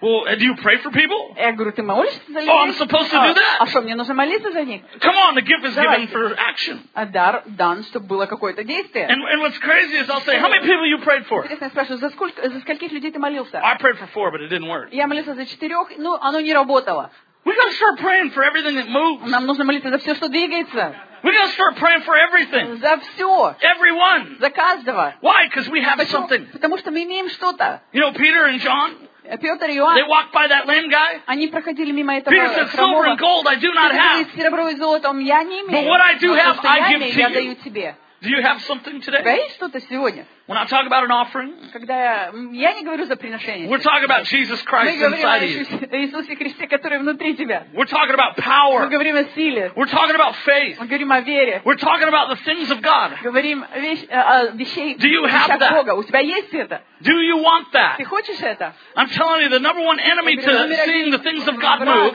Well, do you pray for people? Я говорю, ты молишься за людей? Oh, I'm supposed to do that. А что, мне нужно молиться за них? Come on, the gift is given for action. А дар дан, чтобы было какое-то действие. And what's crazy is I'll say, how many people you prayed for? Интересно, я спрашиваю, за скольких людей ты молился? I prayed for 4, but it didn't work. Я молился за 4, но оно не работало. We got to start praying for everything that moves. Нам нужно молиться за все, что двигается. We got to start praying for everything. За все. Everyone. За каждого. Why? Because we have Почему? something. Потому что мы имеем что-то. You know, Peter and John, Петр и Иоанн, they walked by that lame guy. они проходили мимо этого Peter said, silver and gold I do not have. Серебро и золото я не имею. But what I do have, I give to я you. даю тебе. Do you have something У тебя today? есть что-то сегодня? When I talk about an offering, Когда я не говорю за приношение. we're talking about Jesus Мы Christ говорим о inside of you. Иисусе Христе, который внутри тебя. We're talking about Мы power. говорим о силе. We're talking about faith. Мы говорим о вере. We're talking about the things of God. Говорим о вещах Do you have that? Бога. У тебя есть это? Do you want that? Ты хочешь это? I'm telling you, the number one enemy to seeing the things of God move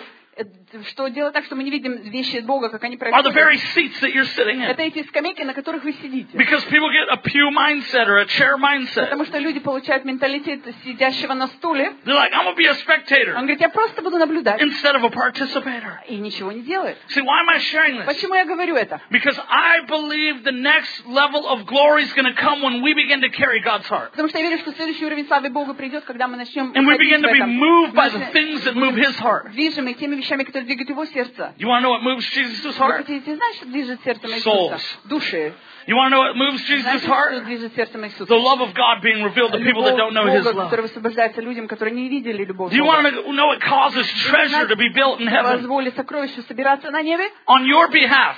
что делать так, что мы не видим вещи Бога, как они are the происходят. very seats that you're sitting in. Это эти скамейки, на которых вы сидите. Because people get a pew mindset or a chair mindset. Потому что люди получают менталитет сидящего на стуле. They're like, I'm going to be a Он spectator говорит, я просто буду наблюдать. instead of a participator. И ничего не делает. See, why am I sharing this? Почему я говорю это? Because I believe the next level of glory is going to come when we begin to carry God's heart. Потому что я верю, что следующий уровень славы Бога придет, когда мы начнем And we ходить begin в to be этом. moved by the things that move His heart. Движимы теми вещами, которые двигают его сердце. You want to know what moves Jesus' Вы heart? хотите знать, что движет сердцем Иисуса? Souls. Души. You want to know what moves Jesus' Знаете, что heart? движет сердцем Иисуса? The love of God being revealed to people that don't know His Бога, love. который высвобождается людям, которые не видели любовь Do you Бога. want to know what causes treasure to be built in heaven Позволи сокровищу собираться на небе on your behalf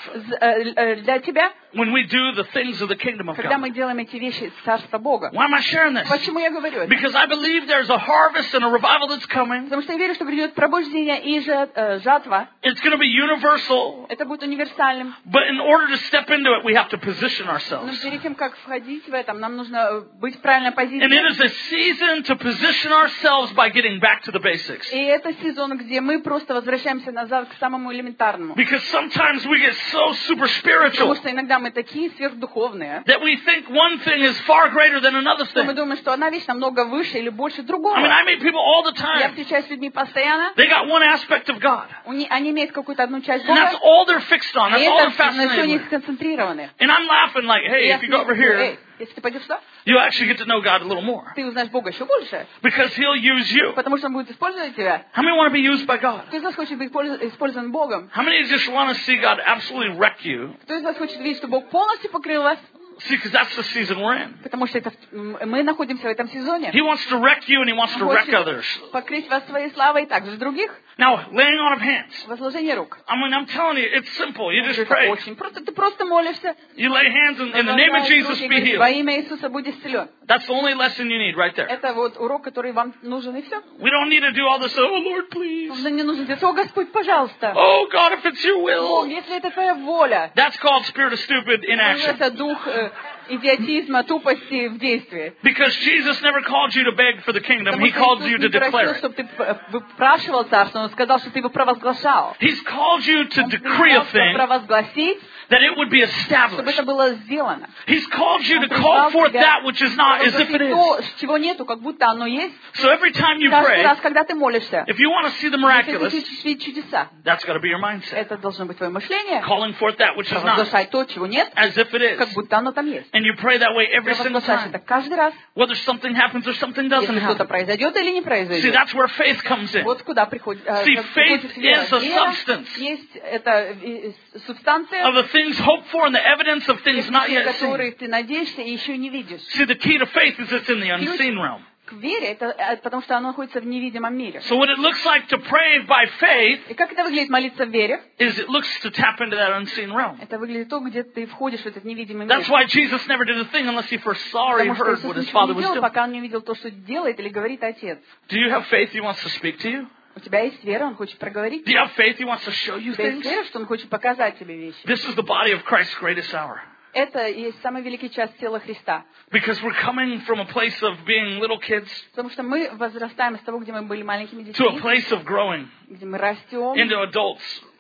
для тебя, when we do the things of the kingdom of когда God? мы делаем эти вещи из Царства Бога. Why am I sharing this? Почему я говорю это? Because I believe there's a harvest and a revival that's coming. Потому что я верю, что придет пробуждение и жатва. It's going to be universal. Это будет универсальным. But in order to step into it, we have to position Но ourselves. перед тем, как входить в это, нам нужно быть в правильной позиции. And it is a season to position ourselves by getting back to the basics. И это сезон, где мы просто возвращаемся назад к самому элементарному. Because sometimes we get so super Потому spiritual что иногда мы такие сверхдуховные, that we think one thing is far greater than another что мы thing. думаем, что одна вещь намного выше или больше другого. I mean, I meet people all the Я time. встречаюсь с людьми постоянно, They got one aspect of God. они имеют какую-то одну часть And that's Бога, all they're fixed on. и That's all they're это на все fascinated них with. сконцентрированы. And I'm laughing like, И hey, я if you go over смеюсь, here, если ты пойдешь сюда, you'll actually get to know God a little more. ты узнаешь Бога еще больше, Because He'll use you. потому что Он будет использовать тебя. How many want to be used by God? Кто из вас хочет быть использован Богом? How many just want to see God absolutely wreck you? Кто из вас хочет видеть, что Бог полностью покрыл вас? See, because that's the season we're in. Потому что мы находимся в этом сезоне. He wants to wreck you and He wants to Он wreck хочет others. покрыть вас своей славой, также других. Now, laying on of hands. Возложение рук. I mean, I'm telling you, it's simple. You just Это pray. очень просто. Ты просто молишься. You lay hands and in the name of Jesus be Во healed. имя Иисуса будь исцелен. That's the only lesson you need right there. Это вот урок, который вам нужен, и все. We don't need to do all this, oh Lord, please. Нужно не нужно говорить, о Господь, пожалуйста. Oh God, if it's your Бог, will. если это твоя воля. That's called spirit of stupid in action. Это дух идиотизма, тупости в действии. Because Jesus never called you to beg for the kingdom. He called you to declare it. чтобы ты выпрашивал царство, Он сказал, что ты его провозглашал. He's called you to decree a thing провозгласить, that it would be чтобы established. это было сделано. He's called you to call forth that which is not as if it is. То, чего нету, как будто оно есть. So every time you Каждый pray, раз, когда ты молишься, if you want to see the если ты miraculous, хочешь видеть чудеса, that's got to be your mindset. это должно быть твое мышление. Calling forth that which is not Провозглашать то, чего нет, as if it как is. будто оно там есть. And you pray that way every single Провозглашаешь time. это каждый раз, Whether something happens or something doesn't если что-то happen. произойдет или не See, произойдет. that's where faith comes in. Вот куда приходит See, faith вера. is a Вера substance есть это субстанция, of the things hoped for and the evidence of things not yet seen. которых ты надеешься и еще не видишь. See, the key to faith is it's in the unseen realm. К вере, это потому что оно находится в невидимом мире. So what it looks like to pray by faith И как это выглядит молиться в вере? is it looks to tap into that unseen realm. Это выглядит то, где ты входишь в этот невидимый мир. That's why Jesus never did a thing unless he first saw or he Потому что heard Иисус what his ничего Father не was делал, doing. пока он не увидел то, что делает или говорит Отец. Do you have faith he wants to speak to you? У тебя есть вера, Он хочет проговорить. Do you have faith he wants to show you У тебя есть things? вера, что Он хочет показать тебе вещи. This is the body of Christ's greatest hour. Это и есть самый великий час тела Христа. Because we're coming from a place of being little kids Потому что мы возрастаем из того, где мы были маленькими to a детьми, place of growing где мы растем, into adults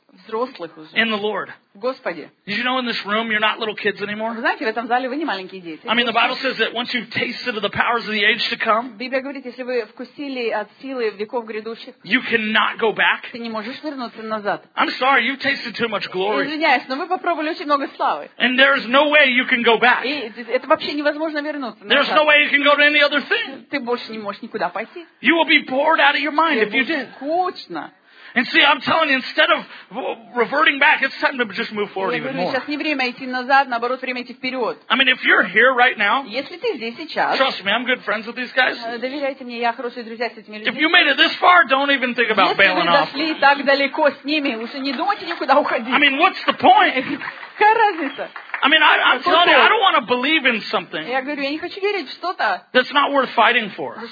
взрослых уже. In the Lord. В Господе. Did you know in this room you're not little kids anymore? Вы знаете, в этом зале вы не маленькие дети. I mean, the Bible says that once you've tasted of the powers of the age to come, Библия говорит, если вы вкусили от силы веков грядущих, you cannot go back. ты не можешь вернуться назад. I'm sorry, you've tasted too much glory. Извиняюсь, но вы попробовали очень много славы. And there's no way you can go back. И это вообще невозможно вернуться There's no назад. way you can go to any other thing. Ты больше не можешь никуда пойти. You will be bored out of your mind if you Тебе did. скучно. And see, I'm telling you, instead of reverting back, it's time to just move forward Я even говорю, more. сейчас не время идти назад, наоборот, время идти вперед. I mean, if you're here right now, Если ты здесь сейчас, trust me, I'm good friends with these guys. доверяйте мне, я хорошие друзья с этими If людьми. you made it this far, don't even think about Если вы bailing off. дошли так далеко с ними, уже не думайте никуда уходить. I mean, what's the point? Какая разница? I mean, I'm telling you, I don't want to believe in something Я говорю, я не хочу верить в что-то, that's not worth fighting for. за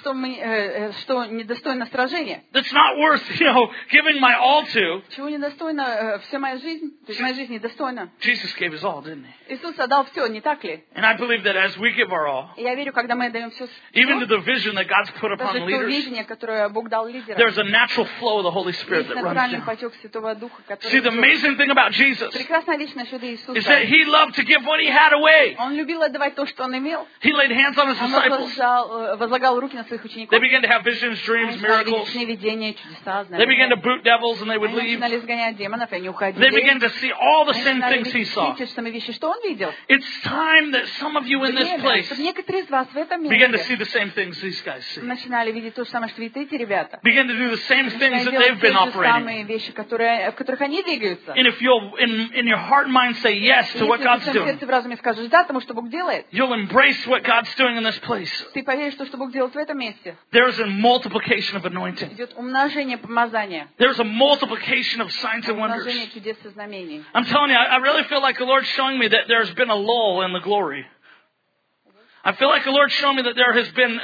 что недостойно сражения. That's not worth, giving my all to. Чего недостойна вся моя жизнь? То есть моя жизнь недостойна. Jesus gave his all, didn't he? Иисус отдал все, не так ли? And I believe that as we give our all, И я верю, когда мы отдаем все, even to the vision that God's put даже upon то leaders, видение, которое Бог дал лидерам, there's a natural flow of the Holy Spirit есть that runs натуральный down. потек Святого Духа, который... See, the amazing thing about Jesus Прекрасная вещь насчет Иисуса. is that he loved to give what he had away. Он любил отдавать то, что он имел. He laid hands on his Он disciples. возлагал руки на своих учеников. They began to have visions, dreams, Они начинали miracles. видеть сновидения, чудеса, They began знамения. to boot devils and they would Они leave. начинали сгонять демонов, и они They уходили. began to see all the Они same начинали things he видеть saw. те же самые вещи, что он видел. It's time that some of you in this Время, place чтобы некоторые из вас в этом begin to месте see the same things these guys see. начинали видеть то же самое, что видят эти ребята. Begin to do the same things Начинали that they've делать те been же operating. самые вещи, в которых они двигаются. And if you'll, in your heart and mind, say yes И to what если God's ты в своем doing, сердце в разуме скажешь да тому, что Бог делает, you'll embrace what God's doing in this place. ты поверишь в то, что Бог делает в этом месте. There's a multiplication of anointing. Идет умножение помазания, There's a multiplication of signs and wonders. умножение чудес и знамений. I'm telling you, I really feel like the Lord's showing me that there's been a lull in the glory. I feel like the Lord's showing me that there has been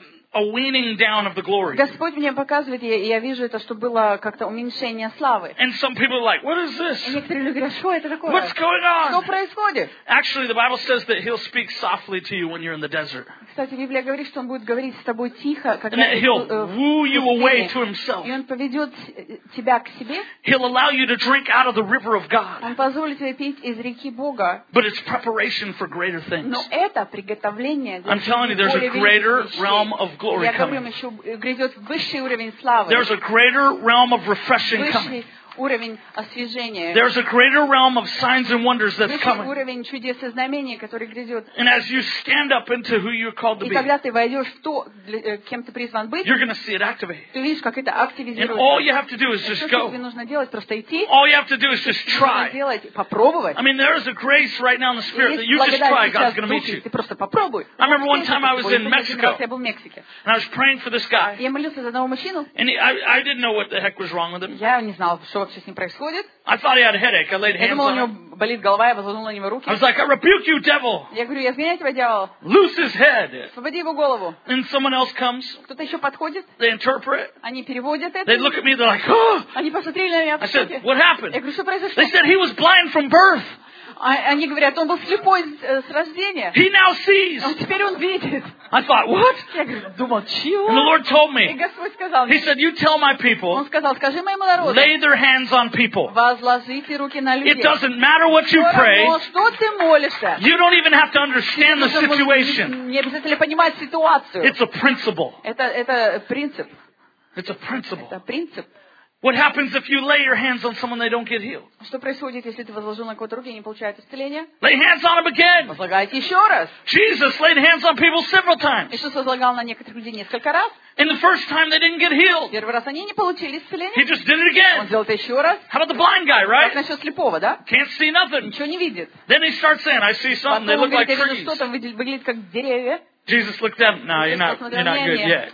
a weaning down of the glory. Господь мне показывает, и я вижу это, что было как-то уменьшение славы. And some people are like, what is И this? некоторые люди говорят, что это такое? What's going Что on? происходит? Actually, the Bible says that He'll speak softly to you when you're in the desert. Кстати, Библия говорит, что Он будет говорить с тобой тихо, And когда that ты He'll в woo you away пустыне. to Himself. И Он поведет тебя к себе. He'll allow you to drink out of the river of God. Он позволит тебе пить из реки Бога. But it's preparation for greater things. Но это приготовление для I'm telling you, there's a более greater великих вещей. realm of glory Я говорю, coming. еще грядет высший уровень славы, There's a greater realm of refreshing coming. высший уровень освежения, There's a greater realm of signs and wonders that's высший coming. уровень чудес и знамений, который грядет. And as you stand up into who you're called to И be, когда ты войдешь в то, кем ты призван быть, you're going to see it activate. ты видишь, как это And активизируется. all you have to do is Все, just что go. тебе нужно делать, просто идти, All you have to do is just нужно try. делать, попробовать. I mean, there is a grace right now in the Spirit that Есть you just try, благодать God's сейчас going в to meet духе, you. ты просто попробуй. I remember one time I was in Mexico. Я был в Мексике. And I was praying for this guy. Я молился за одного мужчину. And I didn't know what the heck was wrong with him. Я не знал, что вообще с ним происходит. I thought he had a headache. I laid Я hands думала, у on него him. болит голова, я возложил на него руки. I was like, I rebuke you, devil. Я говорю, я изгоняю тебя, дьявол. Loose his head. Освободи его голову. And someone else comes. Кто-то еще подходит, They interpret. они переводят это. They look at me. They're like, oh. Они посмотрели на меня в I said, шоке. what Я happened? говорю, что произошло? They said he was blind from birth. Они говорят, он был слепой с рождения. He now sees. А теперь он видит. I thought, what? Я говорю, думал, And the чего? Lord told И me. Господь сказал He мне, said, you tell my он people, сказал, скажи моему народу, lay their hands on people. возложите руки на людей. It doesn't matter what you Всё pray. равно, что ты молишься. You don't even have to understand the situation. Не обязательно понимать ситуацию. It's a principle. Это принцип. It's a principle. Это принцип. What happens if you lay your hands on someone, they don't get healed? Что происходит, если ты возложил на кого-то руки и не получает исцеления? Lay hands on them again. Возлагайте еще раз. Jesus laid hands on people several times. Иисус возлагал на некоторых людей несколько раз. And the first time they didn't get healed. Первый раз они не получили He исцеления. just did it Он again. сделал это еще раз. How about the blind guy, Как right? насчет слепого, да? Can't see nothing. Ничего не видит. Then he starts saying, I see something. They Потом он look like говорит, я вижу, trees. что там выглядит как деревья. Jesus looked at him. No, you're not good yet.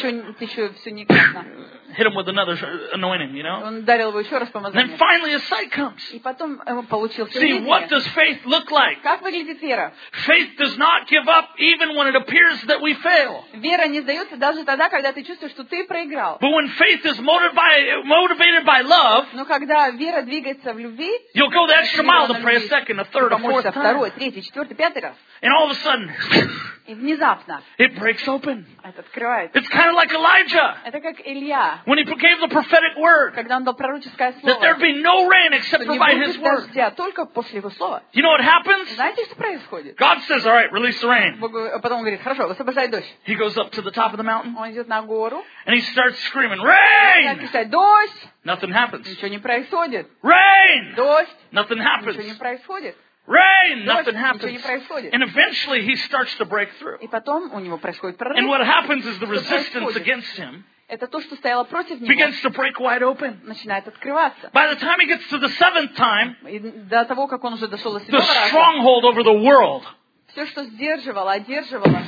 Еще все некрасно. Hit him with another anointing, you know? Он ударил его еще раз по And then помазанию. finally a sight comes. И потом он получил See, what исцеление. does faith look like? Как выглядит вера? Faith does not give up even when it appears that we fail. Вера не сдается даже тогда, когда ты чувствуешь, что ты проиграл. But when faith is motivated by love, Но когда вера двигается в любви, you'll go the extra mile to pray a second, a third, a fourth помолишься time. второй, третий, четвертый, пятый раз. And all of a sudden, И внезапно it breaks open. это открывается. It's kind of like Elijah. Это как Илья. слова. When he gave the prophetic word. Когда он дал пророческое That слово. there'd be no rain except for by his word. Дождя, только после его слова. You know what happens? Знаете, что происходит? God says, all right, release the rain. Бог потом говорит, хорошо, высвобождай дождь. He goes up to the top of the mountain. Он идет на гору. And he starts screaming, Начинает rain! кричать, дождь! Nothing happens. Ничего не происходит. Rain! Дождь! Nothing Ничего не happens. происходит. Rain! Дождь! Nothing Ничего не happens. происходит. And eventually he starts to break through. И потом у него происходит прорыв. And what happens is the Что resistance происходит? against him Это то, что стояло против него, begins to break wide open. начинает открываться. By the time he gets to the seventh time, И до того, как он уже дошел до the седьмого раза, stronghold over the world все, что сдерживало, одерживало,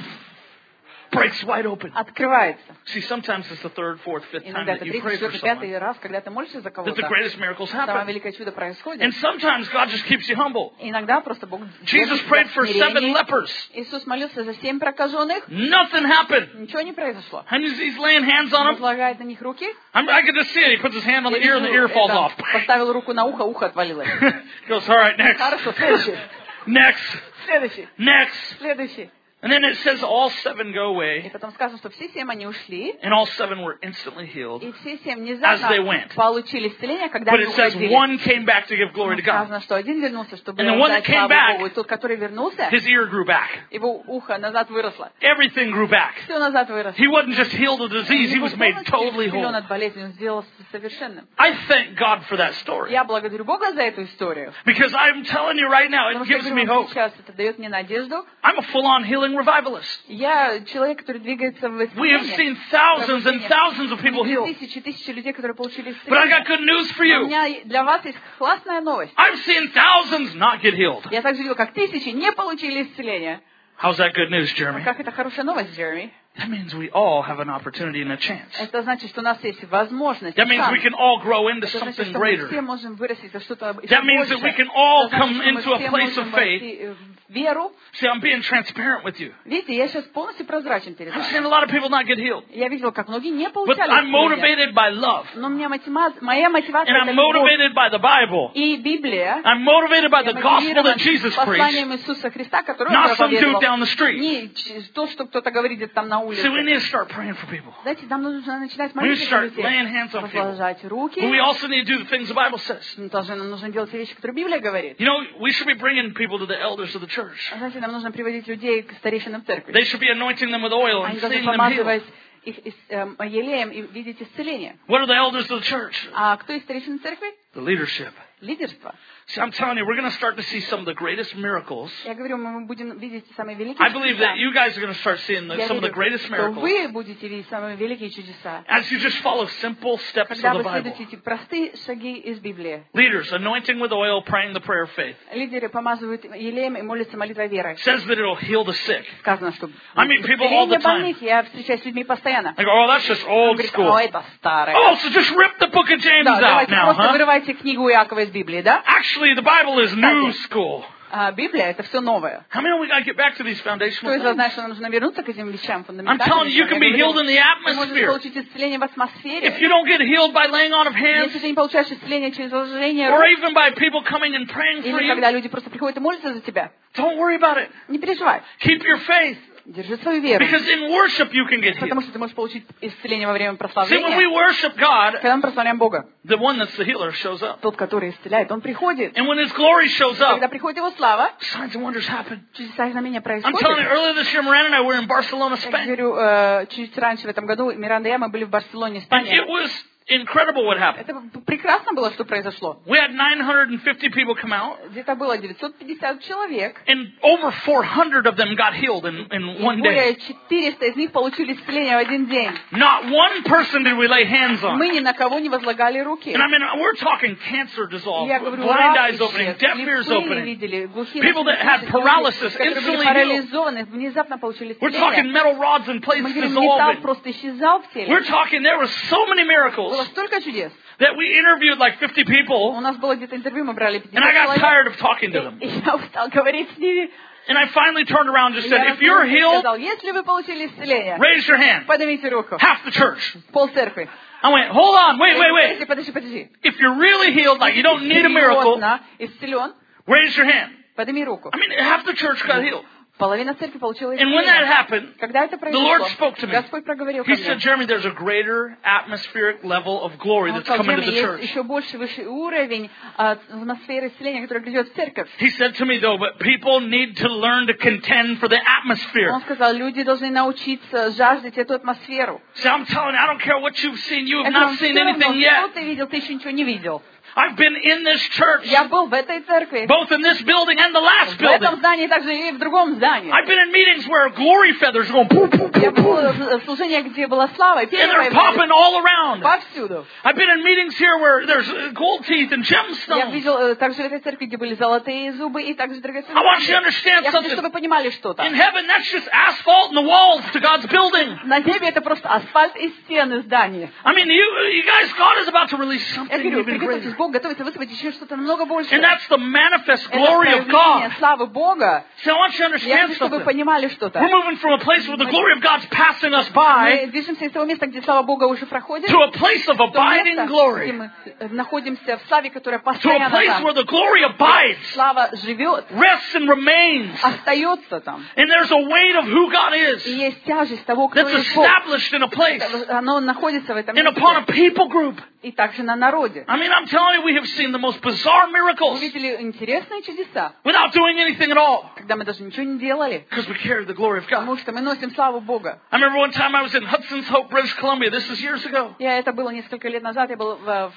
breaks wide open. открывается. See, sometimes it's the third, fourth, fifth time Иногда that это you третий, pray for четвертый, someone пятый раз, когда ты молишься за that кого-то, the greatest miracles самое happen. великое чудо происходит. And sometimes God just keeps you humble. Иногда просто Бог Jesus держит prayed тебя в for 7 смирении. lepers. Иисус молился за 7 прокаженных, Nothing happened. ничего не произошло. And he's laying hands on Он them. возлагает на них руки, I can just see it. He puts his hand on the ear and the ear falls off. поставил руку на ухо, ухо отвалилось. He goes, all right, next. Хорошо, следующий, Next. следующий, Next. следующий. And then it says all 7 go И away. потом сказано, что все 7 они ушли, And all 7 were instantly healed. и все 7 As they внезапно went. получили исцеление, когда But они it says уходили. one came back to give glory to God. Сказано, что один вернулся, чтобы And the one that отдать came славу back, Богу. И тот, который вернулся, His ear grew back. его ухо назад выросло. Everything grew back. Все назад выросло. He wasn't just healed of disease, he was made totally исцелен whole. от болезни, он сделался совершенным. I thank God for that story. Я благодарю Бога за эту историю. Because I'm telling you right now, Потому it что я gives говорю me вам hope. сейчас, это дает мне надежду. I'm a full-on healing revivalist. Я человек, который двигается в We have исцелении. seen thousands and thousands of people healed. Тысячи людей, которые получили But I got исцеление. good news for У you. меня для вас есть классная новость. I've seen thousands not get healed. Я также видел, как тысячи не получили исцеление. How's that good news, Jeremy? Как это хорошая новость, Джереми? That means we all have an opportunity and a chance. Это значит, что у нас есть возможность. That means we can all grow into Это значит, something что мы все greater. можем вырастить во что-то еще That means that we большее. can all Это come значит, что into мы a все place of можем faith. войти в веру. See, I'm being transparent with you. Видите, я сейчас полностью прозрачен перед I've вами. seen a lot of people not get healed. Я видел, как многие не But получали I'm исцеление. motivated by love. Но у меня моя мотивация And это I'm любовь. motivated by the Bible. И Библия. I'm motivated by Я the gospel that мотивирован Jesus preached. посланием Иисуса Христа, которое он Not some dude проповедовал. down the street. Не то, что кто-то говорит где-то там на улице. See, we need to start praying for people. Знаете, нам нужно начинать We need to молиться за start людей. laying hands on people. Возложать руки. But we also need to do the things the Bible says. Но тоже нам нужно делать те вещи, которые Библия говорит. You know, we should be bringing people to the elders of the church. Знаете, нам нужно приводить людей к старейшинам церкви. They should be anointing them with oil and Они должны seeing them помазывать healed. их елеем и видеть исцеление. What are the elders of the church? А кто из старейшин церкви? The leadership. Лидерство. See, I'm telling you, we're going to start to see some of the greatest miracles. Я говорю, мы будем видеть самые великие I believe чудеса. that you guys are going to start seeing Я some of the верю, greatest что miracles вы будете видеть самые великие чудеса. as you just follow simple steps Когда of вы the Bible. следуете эти простые шаги из Библии. Leaders, anointing with oil, praying the prayer of faith. Лидеры помазывают елеем и молятся молитвой веры. Says that it'll heal the sick. Сказано, что I meet people all the исцеление time. больных, я встречаюсь с людьми постоянно. I go, oh, that's just Он old говорит, school. о, это старое. Oh, so just rip the book of James Да, out давайте now, просто huh? вырывайте книгу Иакова из Библии, да? Actually, the Bible is new school. А Библия — это все новое. How many of we got to get back to these Кто foundational из вас things? знает, что нам нужно вернуться к этим вещам I'm фундаментальным? telling you, you can be healed in the Ты можешь atmosphere. получить исцеление в атмосфере. If you don't get healed by laying on of hands, Если ты не получаешь исцеление через возложение or рук, even by people coming and praying for или you, когда люди просто приходят и молятся за тебя, don't worry about it. не переживай. Keep your faith. Держи свою веру. Because in worship you can get Потому healed. что ты можешь получить исцеление во время See, when we прославления. worship God, Когда мы прославляем Бога, the one that's the healer shows up. тот, который исцеляет, он приходит. And when His glory shows Когда up, приходит его слава, signs and wonders happen. чудеса и знамения I'm telling you, происходят. earlier this year, Miranda and I were in Barcelona, Я Spain. говорю, чуть раньше в этом году Миранда и я, мы были в Барселоне, And Испании. it was incredible what happened. Это прекрасно было, что произошло. We had 950 people come out, Где-то было 950 человек. and over 400 of them got healed in one day. Более 400 из них получили исцеление в один день. Not one person did we lay hands on. Мы ни на кого не возлагали руки. And I mean, we're talking cancer dissolved, Я говорю, blind рак eyes opening, исчез, deaf ears слепые opening. видели, глухие People that had слышали, paralysis которые instantly были healed. парализованы, внезапно получили We're talking исцеление. metal rods in place Мы говорим, металл dissolving. просто исчезал в теле. We're talking, there were so many Было miracles столько чудес. that we interviewed like 50 У people, нас было где-то интервью, мы брали 50 and I got человек. tired of talking to them. И я устал говорить с ними. And I finally turned around and just И said, я if you're healed, сказал, если вы получили исцеление, raise your hand. поднимите руку. Half the church. Пол церкви. I went, hold on, wait. Подожди. If you're really healed, like you don't need a miracle, Серьезно исцелен, raise your hand. подними руку. I mean, half the church got healed. Половина церкви получила And when that исцеление. happened, Когда это the Lord произошло, spoke to me. Господь проговорил ко He мне. said, Jeremy, there's a greater atmospheric level of glory Он that's сказал, come into Джереми, the есть church. еще больше высший уровень атмосферы исцеления, который грядет в церковь. He said to me, though, but people need to learn to contend for the atmosphere. Он сказал, люди должны научиться жаждать эту атмосферу. See, I'm telling you, I don't care what you've seen. You have Я говорю, not seen всё равно, anything что yet. ты видел, ты еще ничего не видел. I've been in this church, Я был в этой церкви, both in this building and the last в этом building. здании, также и в другом здании. I've been in meetings where glory feathers are going poof, poof, Я poof, был poof, в служении, где была слава, и and перья they're popping появлялись all around. повсюду. I've been in meetings here where there's gold teeth and Я gemstones. видел также в этой церкви, где были золотые зубы и также драгоценные I want you to камни. understand Я хочу, чтобы something. вы понимали что-то. In heaven, that's just asphalt in the walls to God's building. На небе это просто асфальт и стены здания. I mean, you guys, God is about to release Я something говорю, even приготовьтесь, greater. Бог готовится высвободить еще что-то намного больше. And that's the manifest Это glory of проявление God. славы Бога. So I want you to Я understand хочу, чтобы вы something. понимали что-то. We're moving from a place where the glory of God's passing us Мы by движемся из того места, где слава Бога уже проходит, to a place of в то abiding место, где glory, мы находимся в славе, которая to a постоянно place там. where the glory abides, Слава живет, rests and remains, остается там. and there's a weight of who God И is есть тяжесть того, кто that's есть Бог. established in a place Оно находится в этом and upon a месте. people group. И также на народе. I mean, I'm telling you, we have seen the most bizarre Мы miracles видели интересные чудеса, without doing anything at all когда мы даже ничего не делали, because we carry the glory of God. потому что мы носим славу Бога. I remember one time I was in Hudson's Hope, British Columbia. This is years ago. Это было несколько лет назад, я был в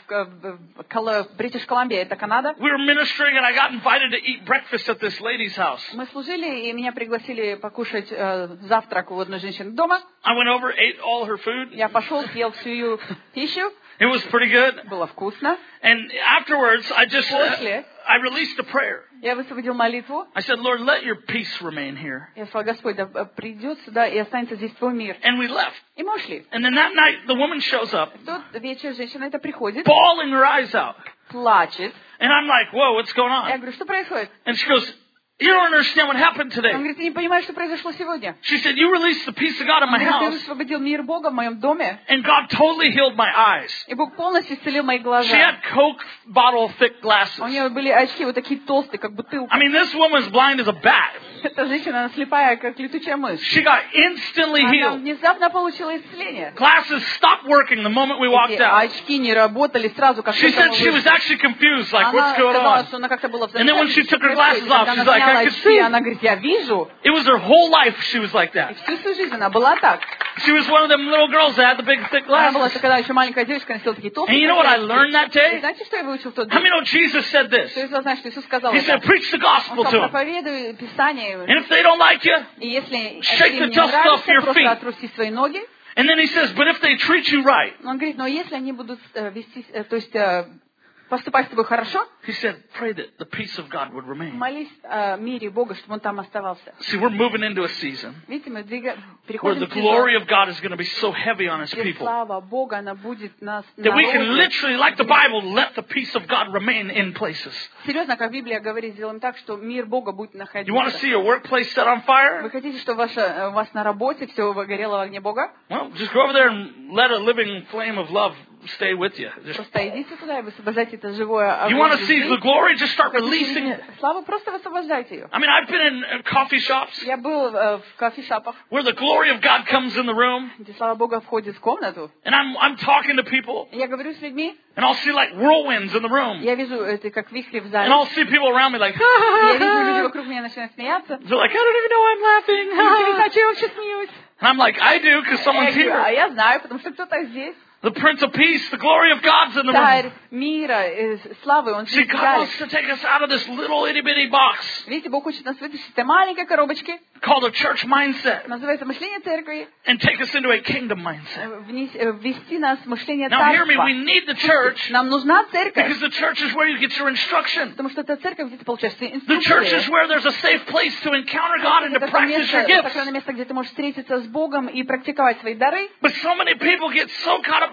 Бритиш Колумбия, это Канада. We were ministering, and I got invited to eat breakfast at this lady's house. Мы служили, и меня пригласили покушать завтрак у одной женщины дома. I went over, ate all her food. Я пошел, съел всю ее пищу, It was pretty good. было вкусно. And afterwards, После I released a prayer. я высвободил молитву. I said, Lord, let your peace remain here. Я сказал, Господь, да придет сюда и останется здесь твой мир. And we left. И мы ушли. And then that night, the woman shows up, В тот вечер женщина это приходит, bawling her eyes out. плачет. And I'm like, whoa, what's going Я on? говорю, что происходит? And she goes, you don't understand what happened Он today. говорит, ты не понимаешь, что произошло сегодня. She said, you released the peace of God in Он my говорит, ты house, высвободил мир Бога в моем доме, and God totally healed my eyes. и Бог полностью исцелил мои She глаза. had Coke bottle thick glasses. У нее были очки вот такие толстые, как бутылка. I mean, this woman's blind as a bat. Эта женщина, она слепая, как летучая мышь. She got instantly Она healed. внезапно получила исцеление. Glasses stopped working the moment we walked Эти out. очки не работали сразу, как She только said мы she was вышли. actually confused, like, Она what's going сказала, on? что она как-то была в And then when she замешательстве, took her что происходит. glasses off, Когда she's она like, I сняла could очки, see. она говорит, я вижу. It was her whole life she was like И that. всю свою жизнь она была так. She was one of them little girls that had the big thick Она была, glasses. когда еще маленькая девочка, носила такие And толстые you know what I очки. learned that И day? знаете, что я выучил в тот How день? many know Jesus said this? Что если вы знаете, что Иисус сказал He это? said, preach the Он gospel сказал, to them. проповедуй Писание. And if they don't like you, И если Shake им the не dust off нравится, your просто feet. отруси свои ноги. and then he says, but if they treat you right, Он говорит, но если они будут вести, то есть поступать с тобой хорошо, he said, pray that the peace of God would remain. молись о мире Бога, чтобы он там оставался. See, we're moving into a season Видите, мы where переходим the в сезон, glory of God is going to be so heavy on his где people слава Бога, она будет нас that we can народу. literally, like the Bible, let the peace of God remain in places. Серьезно, как Библия говорит, сделаем так, что мир Бога будет находиться. You want to see your workplace set on Вы fire? хотите, чтобы у вас на работе все горело в огне Бога? Well, just go over there and let a living flame of love stay with you. Just, Просто идите туда и высвобождайте это живое you want огонь to see the любви. glory? Just start Хотите releasing видеть it. славу, просто высвобождайте ее. I mean, I've been in coffee shops Я был в кофешопах, where the glory of God comes in the room, где слава Бога входит в комнату. and I'm talking to people, Я говорю с людьми, and I'll see like whirlwinds in the room, я вижу это как вихри в and зале. I'll see people around me like, Я вижу, люди вокруг меня начинают смеяться. they're like, I don't even know I'm laughing. Они говорят, а что я вообще смеюсь? And I'm like, I do, because Я someone's говорю, а here. я знаю, потому что кто-то здесь. The Prince of Peace, the glory of God's in the room. Царь мира, славы, он See, здесь в God зале. wants to take us out of this little itty bitty box Видите, Бог хочет нас вытащить из этой маленькой коробочки, called a church mindset называется мышление церкви, and take us into a kingdom mindset. ввести нас в мышление Now, hear me, we царства. need the church Нам нужна церковь, because the church is where you get your instruction. потому что это церковь, где ты получаешь свои The church is инструкции. where there's a safe place to encounter God and to Это practice your место, gifts. сакральное место, где ты можешь встретиться с Богом и практиковать свои дары. But so many people get so caught up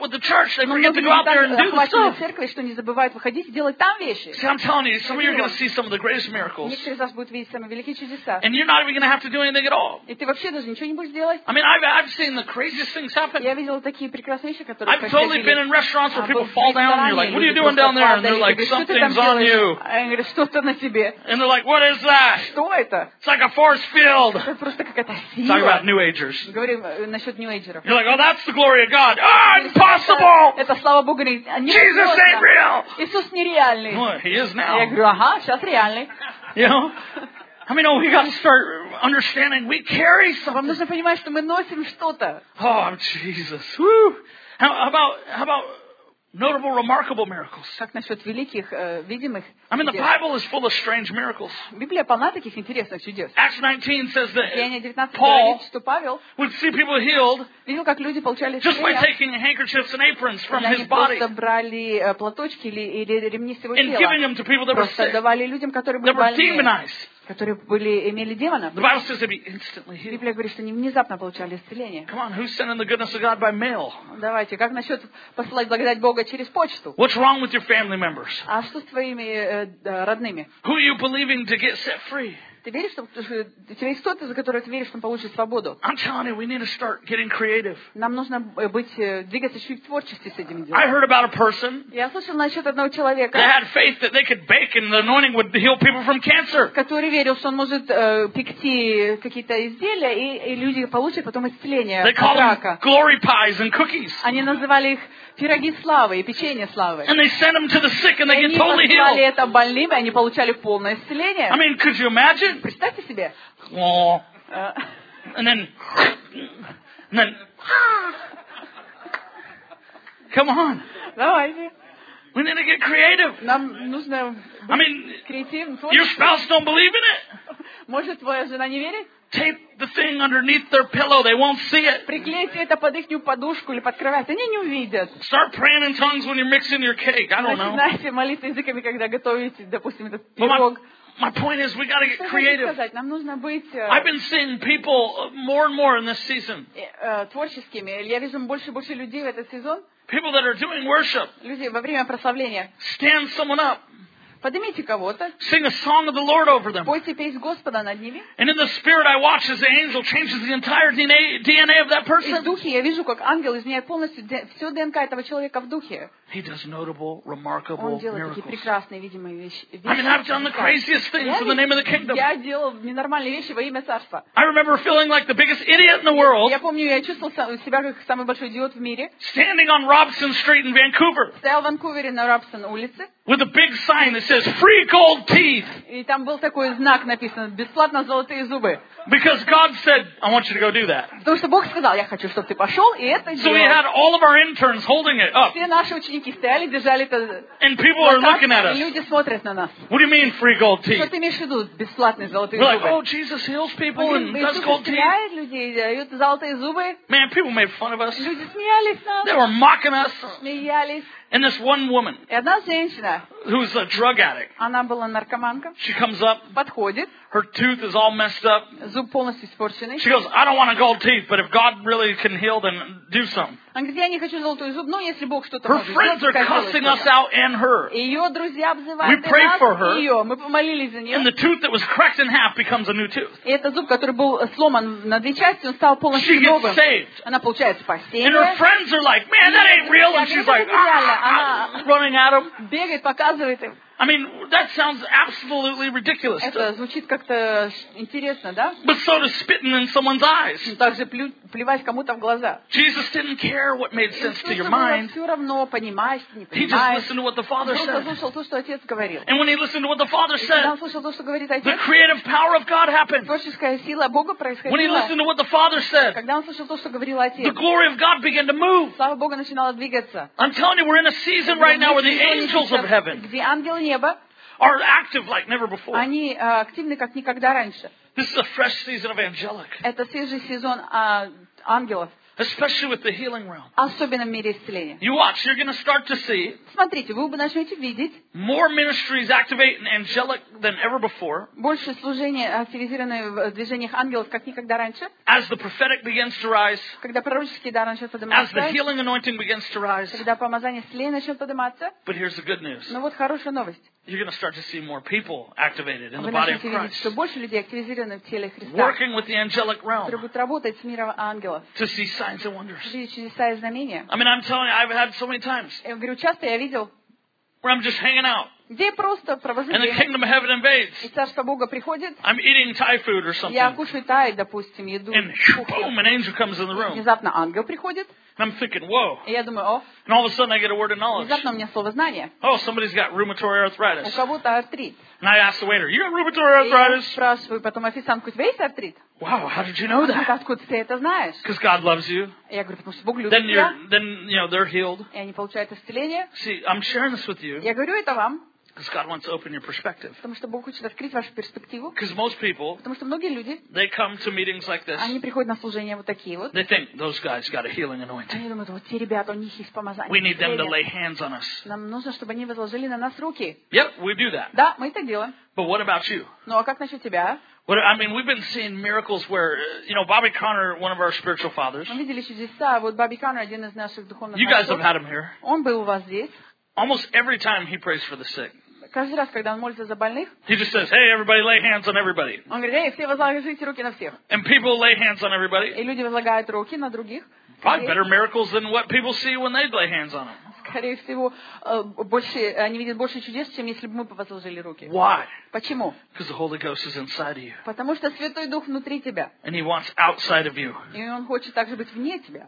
with the church, they Но forget to многие go out there так and do the охвачены stuff. церковью, что не забывают выходить и делать там вещи. See, I'm telling you, some of you are going to see some of the greatest miracles. Некоторые из вас будут видеть самые великие чудеса. And you're not even going to have to do anything at all. И ты вообще даже ничего не будешь делать. I mean, I've seen the craziest things happen. Я видела такие прекрасные вещи, которые I've totally been происходили. in restaurants where people В fall down and you're ресторане like, what are you люди doing down there? And просто they're like, падали. Что ты там something's on you. делаешь? А я говорю, что-то на тебе. And they're like, what is that? Что это? It's like a force field. Это просто какая-то Talk about сила. New Agers. Говорим насчет нью-эйджеров. You're like, oh, that's the glory of God. Ah, impossible! Это слава Богу, Jesus ain't real! Иисус нереальный. Well, he is Я now. говорю, ага, сейчас реальный. You know? I mean, we got to start understanding we carry Вам something. нужно понимать, что мы носим что-то. Oh, Jesus. Woo! How about notable, remarkable miracles? Как насчет великих, видимых I mean, the чудес? Bible is full of strange miracles. Библия полна таких интересных чудес. Acts 19 says Деяние that 19 Paul говорит, что Павел would see people healed видел, как люди получали just by исцеление, taking handkerchiefs and aprons from когда his они body просто брали платочки или ремни с его and giving тела. them to people that were Просто sick, давали людям, которые были that were больны, demonized. которые имели демонов. The Bible says they'd be instantly healed. Библия говорит, что они внезапно получали исцеление. Come on, who's sending the goodness of God by mail? Давайте, как насчет посылать благодать Бога через почту? What's wrong with your family members? А что с твоими родными? Who are you believing to get set free? Ты веришь, что у тебя есть кто-то, за которого ты веришь, что он получит свободу? I'm telling you, we need to start getting creative. Нам нужно двигаться чуть в творчестве с этими I делами. heard about a person Я слышала насчет одного that человека, had faith that they could bake and the anointing would heal people from cancer. который верил, что он может пекти какие-то изделия, и люди получат потом исцеление They от call them рака. glory pies and cookies. Они называли их пироги славы и печенье славы. And they send them to the sick and И they они get totally посылали healed. это больным, и они получали полное исцеление. I mean, could you imagine? Представьте себе. Oh. Э, And then, come on. Давайте. We need to get creative. Нам нужно I быть mean, креативным, your творческим. spouse don't believe in it? Может, твоя жена не верит? Tape the thing underneath their pillow. They won't see it. Приклейте это под их подушку или под кровать. Они не увидят. Start praying in tongues when you're mixing your cake. I don't know. Начинайте молиться языками, когда готовите, допустим, этот But пирог. my point is, we got to get Что хочу creative. сказать? Нам нужно быть I've been seeing people more and more in this season. творческими. Я вижу больше и больше людей в этот сезон. People that are doing worship. Люди во время прославления. Stand someone up. Поднимите кого-то. Sing a song of the Lord over them. Пойте песнь Господа над ними. And in the spirit, I watch as the angel changes the entire DNA of that И в person. духе я вижу, как ангел изменяет полностью все ДНК этого человека в духе. He does notable, remarkable Он делает такие miracles. прекрасные, видимые вещи. I mean, I've done the craziest things in the name of the kingdom. Я делал ненормальные вещи во имя царства. I remember feeling like the biggest idiot in the world, Я помню, я чувствовал себя как самый большой идиот в мире. standing on Robson Street in Vancouver Стоял в Ванкувере на Рапсон улице. with a big sign that says "Free Gold Teeth," И там был такой знак написан: «Бесплатно золотые зубы». because God said, "I want you to go do that." Потому что Бог сказал: я хочу, чтобы ты пошел и это So we делал. had all of our interns holding it up, Все наши ученики стояли, держали это and people are плакат, looking at и us. люди смотрят на нас. What do you mean, free gold Что teeth? ты имеешь в виду, бесплатные золотые We're like, зубы? "Oh, Jesus heals people and does Иисус gold teeth." исцеляет людей, дает золотые зубы. Man, people made fun of us. Люди смеялись They нам, were mocking us. смеялись. And this one woman, И одна женщина, who's a drug addict, она была наркоманка, she comes up, подходит, her tooth is all messed up. зуб полностью испорченный. She goes, "I don't want a gold teeth, but if God really can heal, then do something." Она говорит: я не хочу золотой зуб, но если Бог что-то Her может сделать, friends are пускай cussing делает us что-то. out and her. Ее друзья обзывают We и prayed нас, for her. и ее. Мы помолились за нее. And the tooth that was cracked in half becomes a new tooth. И этот зуб, который был сломан на две части, он стал She полностью gets новым. saved. Она получает And спасение. her friends are like, "Man, that ain't real." And she's like, running at them. Бегает, показывает им. I mean, that sounds absolutely ridiculous. Это звучит как-то интересно, да? But so does spitting in someone's eyes. Ну, также плевать кому-то в глаза. Jesus didn't care what made sense to your Иисусу было mind. все равно, понимаешь, не He just понимаешь. listened to what the Father Он просто said. слушал то, что Отец говорил. And when he listened to what the Father И когда said, он слушал то, что говорит the Отец, creative power of God happened. творческая сила Бога When he происходила. listened to what the Father said, Когда он слушал то, что говорил the Отец, glory of God began to move. слава Бога начинала двигаться. I'm telling you, we're in a season right now where the angels of heaven Где ангелы неба, are active like never before. они активны, как никогда раньше. This is a fresh season of angelic. Это свежий сезон ангелов. Especially with the healing realm. Особенно в мире исцеления. You watch, you're going to start to see Смотрите, вы начнете видеть more ministries activate and angelic than ever before. больше служения, активизированные в движениях ангелов, как никогда раньше. As the prophetic begins to rise. Когда пророческий дар начнет As подниматься. the healing anointing begins to rise. Когда помазание исцеления начнет подниматься. But here's the good news. Но вот хорошая новость. You're going to start to see more people activated in the Вы body of начнете видеть, Christ. что больше людей активизированы в теле Христа. Working with the angelic realm. Которые будут работать с миром ангелов. To see signs and wonders. Видеть чудеса и знамения. I mean, I'm telling you, I've had so many times. Я говорю, часто я видел, where I'm just hanging out. где просто провожу And the время, kingdom of heaven invades. и Царство Бога приходит. I'm eating Thai food or something. Я кушаю тай, допустим, еду. And boom, an angel comes in the room. Внезапно ангел приходит. And I'm thinking, whoa. И я думаю, о, And all of a sudden I get a word of knowledge. внезапно у меня слово знания. Oh, somebody's got rheumatoid У arthritis. кого-то артрит. And I ask the waiter, you got rheumatoid И я arthritis? спрашиваю потом официантку, у тебя есть артрит? Wow, how did you know Она говорит, that? откуда ты это знаешь? Because God loves you. Я говорю, потому что Бог любит Then тебя. they're healed. И они получают исцеление. See, I'm sharing this with you Я говорю это вам, because God wants to open your perspective. потому что Бог хочет открыть вашу перспективу. Because most people, Потому что многие люди, they come to meetings like this. они приходят на служение вот такие вот. They think those guys got a healing anointing. Они думают, вот те ребята, у них есть помазание. We need them to исцеления. lay hands on us. Нам нужно, чтобы они возложили на нас руки. Yep, we do that. Да, мы это делаем. But what about you? Ну а как насчет тебя? I mean, we've been seeing miracles where, Bobby Conner, one of our spiritual fathers, Мы видели чудеса. Вот Бобби Каннер, один из наших духовных you guys have отцов, had him here. он был у вас здесь. Almost every time he prays for the sick, Каждый раз, когда он молится за больных, he just says, hey, everybody lay hands on everybody. он говорит, эй, все возлагайте руки на всех. And people lay hands on everybody. И люди возлагают руки на других. Probably better miracles than what people see when they lay hands on them. Скорее всего, они видят больше чудес, чем если бы мы возложили руки. Why? Почему? Because the Holy Ghost is inside of you. Потому что Святой Дух внутри тебя. And He wants outside of you. И Он хочет также быть вне тебя.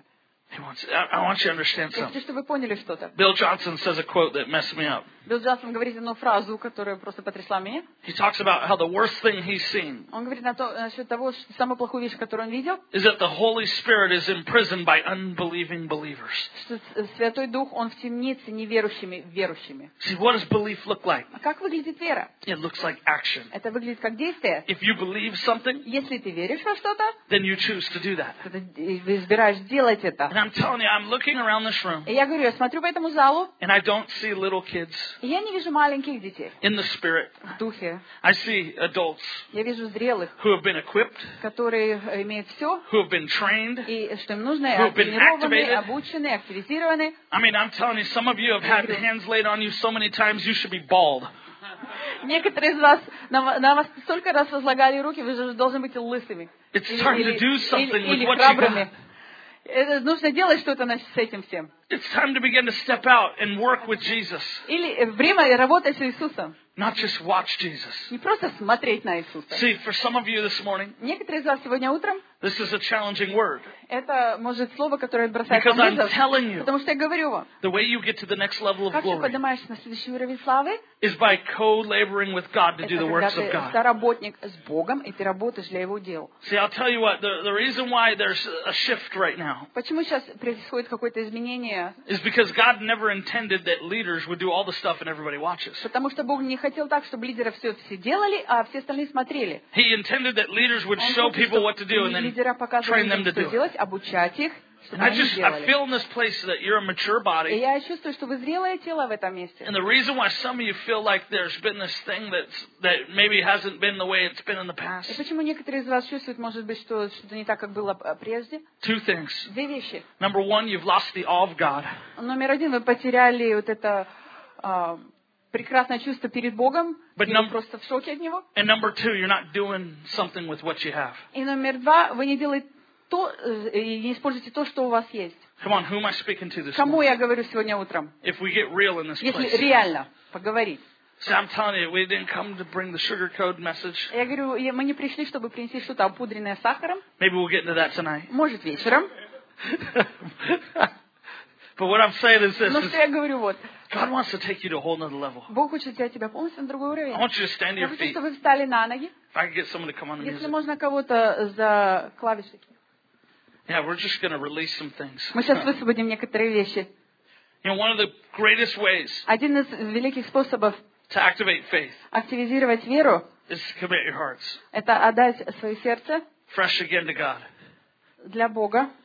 I want you to understand Я something. хочу, чтобы вы поняли что-то. Bill Johnson says a quote that messed me up. Билл Джонсон говорит одну фразу, которая просто потрясла меня. He talks about how the worst thing he's seen Он говорит насчет того, что самую плохую вещь, которую он видел, is that the Holy Spirit is imprisoned by unbelieving believers. что Святой Дух, Он в темнице неверующими верующими. See, what does belief look like? А как выглядит вера? It looks like action. Это выглядит как действие. If you believe something, Если ты веришь во что-то, then you choose to do that. то ты избираешь делать это. And I'm telling you, I'm looking around this room, И я говорю, я смотрю по этому залу, and I don't see little kids и я не вижу маленьких детей in the Spirit. в духе. I see adults Я вижу зрелых, who have been equipped, которые имеют все, who have been trained. и что им нужно, Who have been тренированы, activated. обучены, активизированы. I mean, I'm telling you, some of you have had hands laid on you so many times you should be bald. Некоторые из вас, на вас столько раз возлагали руки, вы же должны быть лысыми. It's time to do something with Или what you храбрыми. got. Нужно делать что-то с этим всем. It's time to begin to step out and work with Jesus, Или время работать с Иисусом. not just watch Jesus. Не просто смотреть на Иисуса. See, for some of you this morning, Некоторые из вас сегодня утром, this is a challenging word. это может слово, которое бросает Because вам I'm вызов. telling you, Потому что я говорю вам, the way you get to the next level of как ты glory поднимаешься на следующий уровень славы, is by co-laboring with God to это do the когда works of ты God. соработник с Богом, и ты работаешь для Его дел. See, I'll tell you what, the reason why there's a shift right now Почему сейчас происходит какое-то изменение? is because God never intended that leaders would do all the stuff and everybody watches. Потому что Бог не хотел так, чтобы лидеры все делали, а все остальные смотрели. He intended that leaders would Он show хочет, people what to do чтобы and then лидера показывали train them им, to что do it. делать, обучать их, чтобы And они I делали. feel in this place that you're a mature И body. я чувствую, что вы зрелое тело в этом месте. And the reason why some of you feel like there's been this thing that maybe hasn't been the way it's been in the И past. почему некоторые из вас чувствуют, может быть, что что-то не так, как было прежде? Two things. Две вещи. Number one, you've lost the awe of God. Номер один, вы потеряли вот это прекрасное чувство перед Богом, But и вы просто в шоке от Него. And number two, you're not doing something with what you have. И номер два, вы не делаете то, и не используете то, что у вас есть. Come on, who am I speaking to this Кому morning? я говорю сегодня утром? If we get real in this Если place. реально поговорить. See, I'm telling you, we didn't come to bring the sugar code message. Я говорю, мы не пришли, чтобы принести что-то опудренное сахаром. Maybe we'll get into that tonight. Может, вечером. But what I'm saying is this. Но что я говорю, вот. God wants to take you to a whole nother level. Бог хочет взять тебя полностью на другой уровень. I want you to stand to Я your хочу, feet. чтобы вы встали на ноги. If I could get someone to come on the Если music. можно кого-то за клавиши. Yeah, we're just going to release some things. Мы сейчас высвободим некоторые вещи. You know, one of the greatest ways Один из великих способов to activate faith активизировать веру is to commit your hearts — это отдать свое сердце fresh again to God. для Бога.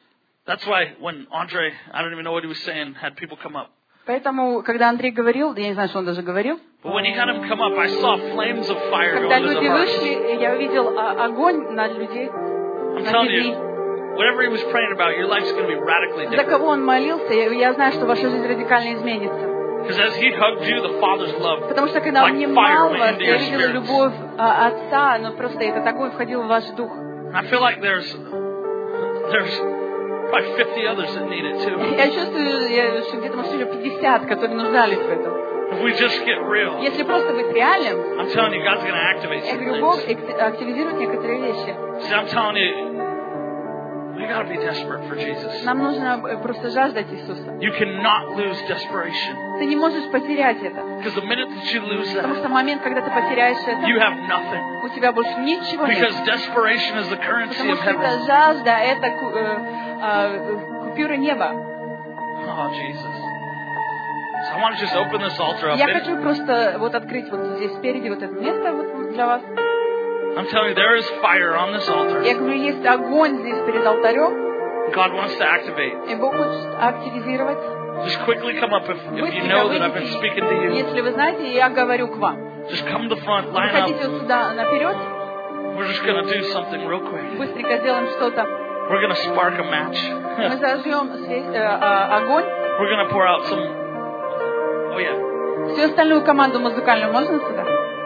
That's why when Andre, I don't even know what he was saying, had people come up. Поэтому, когда Андрей говорил, я не знаю, что он даже говорил, But when he had him come up, I saw flames of fire go когда into люди their hearts. вышли, я увидел огонь на людей, I'm на telling людей. you, whatever he was praying about, your life's going to be radically За different. кого он молился, я знаю, что ваша жизнь радикально изменится. Because as he hugged you, the Father's love, Потому что когда он like fire обнимал went вас, into я your видела spirits. любовь Отца, но просто этот огонь входил в ваш дух. And I feel like there's probably 50 others that need it too. Я чувствую, что где-то, может, еще 50, которые нуждались в этом. If we just get real, Если просто быть реальным, I'm telling you, God's going to activate я some говорю, Бог things. активизирует некоторые вещи. See, I'm telling you, we got to be desperate for Jesus. Нам нужно просто жаждать Иисуса. You cannot lose desperation. Ты не можешь потерять это. Because the minute that you lose Потому that, что в момент, когда ты потеряешь you это, have nothing. у тебя больше ничего Because нет. desperation is the currency Потому of что heaven. это жажда, это купюра неба. Oh, Jesus. So I want to just open this altar up. Я хочу просто вот открыть вот здесь спереди вот это место вот для вас. I'm telling you, there is fire on this altar. Я говорю, есть огонь здесь перед алтарем, God wants to activate. и Бог хочет активизировать. Just quickly come up if you Быстренько know that I've been выйдите, speaking to you. если вы знаете, я говорю к вам. Just come to the front, line up. Выходите вот сюда наперед, We're just going to do something real quick. быстренько сделаем что-то. We're going to spark a match. Мы зажжем огонь. We're going to pour out some... Oh, yeah. Всю остальную команду музыкальную можно сюда?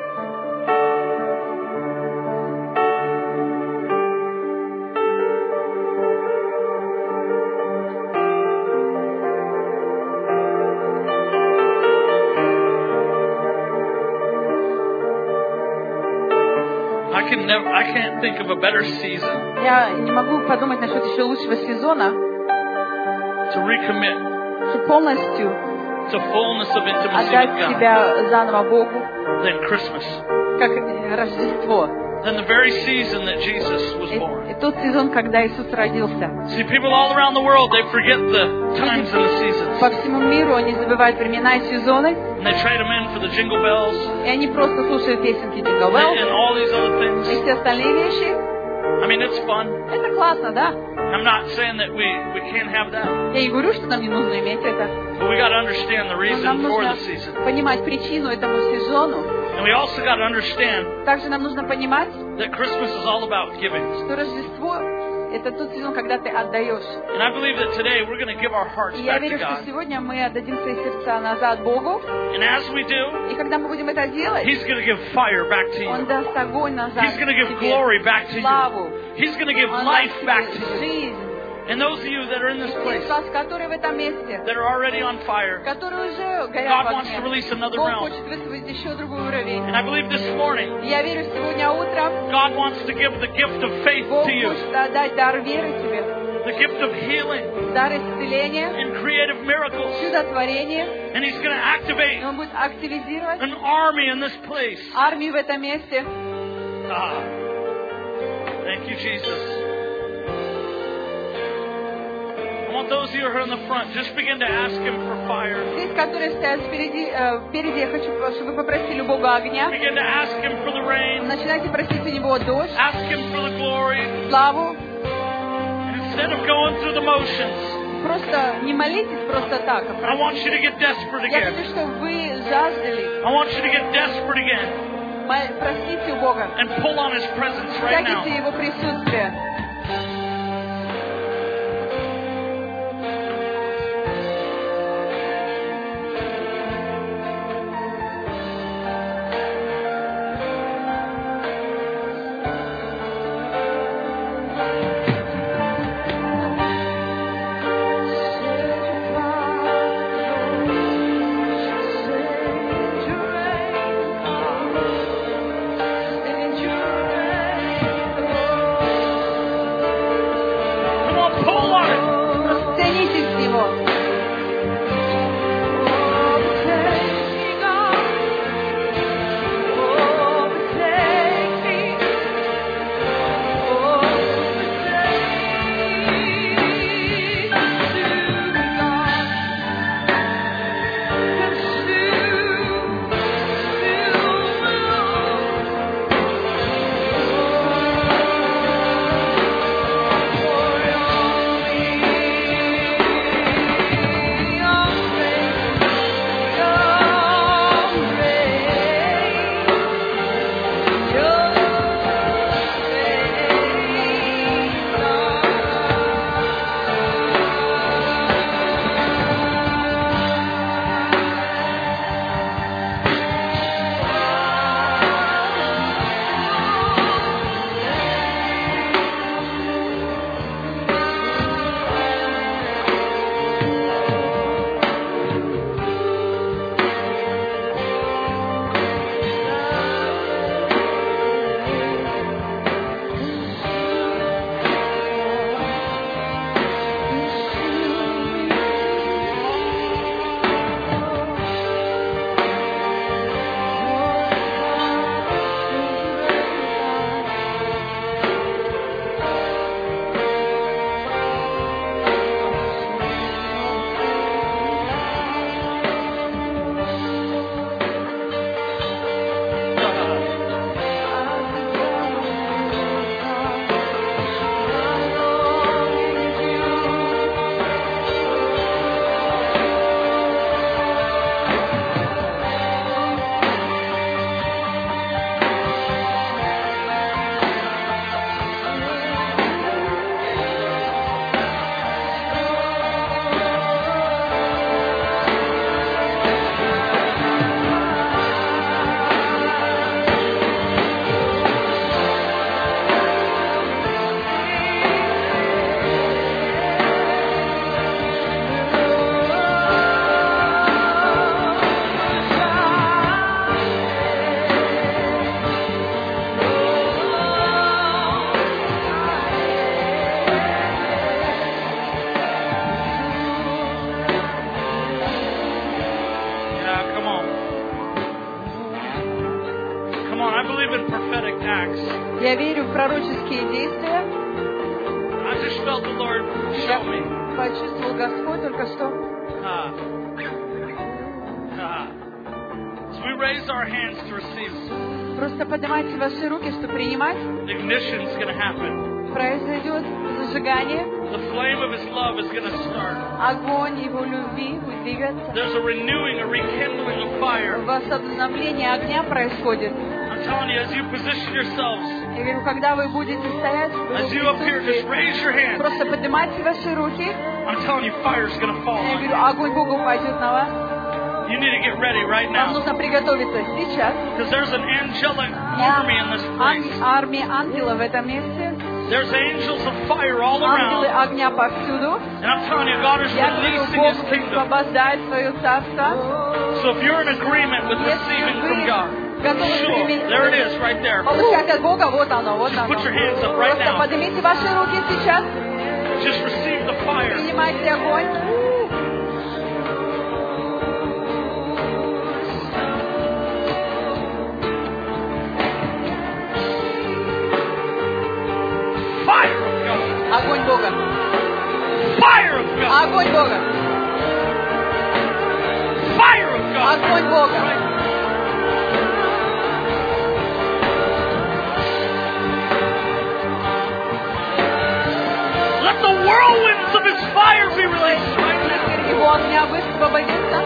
I can't think of a better season Я не могу подумать насчет еще лучшего сезона, to recommit чтобы полностью to fullness of intimacy отдать with God себя заново Богу, than Christmas. как Рождество. Than the very season that Jesus was born. И тот сезон, когда Иисус родился. See, people all around the world, they forget the times and the seasons. По всему миру они забывают времена и сезоны, And they trade them in for the jingle bells и они просто слушают песенки Jingle Bells and all these other и things. все остальные вещи. I mean, it's fun. Это классно, да? I'm not saying that we can't have that. Я не говорю, что нам не нужно иметь это. But we got to understand the Но reason нам for нужно the season. понимать причину этому сезону. And we also got to understand Также нам нужно понимать, that Christmas is all about giving. что Рождество – это тот сезон, когда ты отдаешь. And I believe that today we're going to give our hearts И я back to верю, что God. сегодня мы отдадим свои сердца назад Богу. And as we do, И когда мы будем это делать, He's going to give fire back to Он you. даст огонь назад He's going to give тебе, glory back to you. славу. He's going to give Он life даст back тебе to you. жизнь. And those of you that are in this Те place, из вас, которые в этом месте, that are already on fire, которые уже горят God в wants to огне, release another Бог realm. хочет высвободить еще другой уровень. And I believe this morning, И я верю, сегодня утром God wants to give the gift of faith Бог to you, хочет отдать дар веры тебе, the gift of healing дар исцеления, and creative miracles. чудотворения. And He's going to activate И Он будет активизировать an army in this place. армию в этом месте. Ah. Thank you, Jesus. I want those of you who are in the front, just begin to ask Him for fire. Здесь, которые стоят впереди, я хочу, чтобы вы попросили у Бога огня. Begin to ask Him for the rain. Начинайте просить у Него дождь, Ask Him for the glory. славу. Instead of going through the motions, Просто не молитесь просто так. I want you to get desperate Я again. хочу, чтобы вы жаждали. I want you to get desperate again Просите у Бога. and pull on His presence right now. Тягите Его присутствие. Yeah, come on. Come on, I believe in prophetic acts. Я верю в пророческие действия. I just felt the Lord show me. Почувствовал Господь только что. So we raise our hands to receive. Просто поднимайте ваши руки, чтобы принимать. The ignition is going to happen. Произойдет зажигание. The flame of His love is going to start. Огонь Его любви будет двигаться. There's a renewing, a rekindling of fire. Возобновление огня происходит. I'm telling you, as you position yourselves, Я говорю, когда вы будете стоять, as you up here, just raise your hands. просто поднимайте ваши руки. I'm telling you, fire is going to fall. Я говорю, огонь Бога упадет на вас. You need to get ready right Вам now. нужно приготовиться сейчас. Because there's an angelic army in this place. Армия ангелов в этом месте. There's angels of fire all Ангелы around. огня повсюду. And I'm telling you, God is Я говорю, releasing Бог His kingdom. освобождает свое царство. So if you're in agreement with receiving from God, sure, there it is right there. Получать от Бога, вот оно, вот оно. Put your hands up right Просто now. поднимите ваши руки сейчас. Just receive the fire. Принимайте огонь. Fire of God. Огонь Бога. Fire of God. Огонь Бога. Fire of God. Огонь Бога. Let the whirlwinds of His fire be released right now. Его огня высвободится.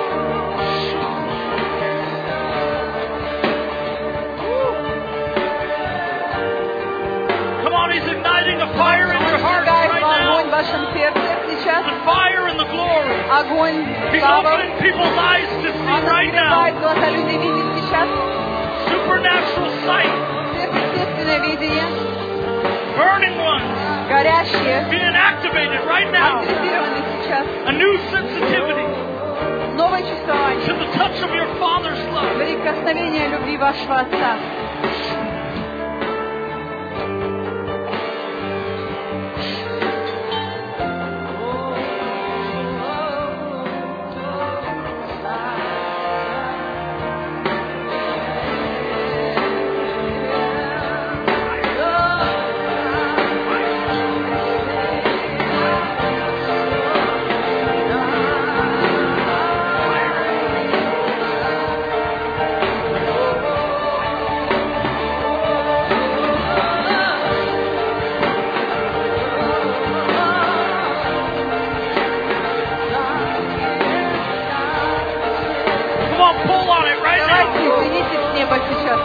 Come on, He's igniting a fire in your heart Зажигает right огонь в now. вашем сердце сейчас. The fire and the glory. Огонь He's славы. opening people's eyes to see Он right now. открывает глаза людей видеть сейчас. Supernatural sight. Сверхъестественное видение. Burning ones Горящие. being activated right now. Активированы сейчас. A new sensitivity Новое чувствование. to the touch of your Father's love. Прикосновение любви вашего Отца. Come on, pull on it right Давайте, now. тяните с неба сейчас.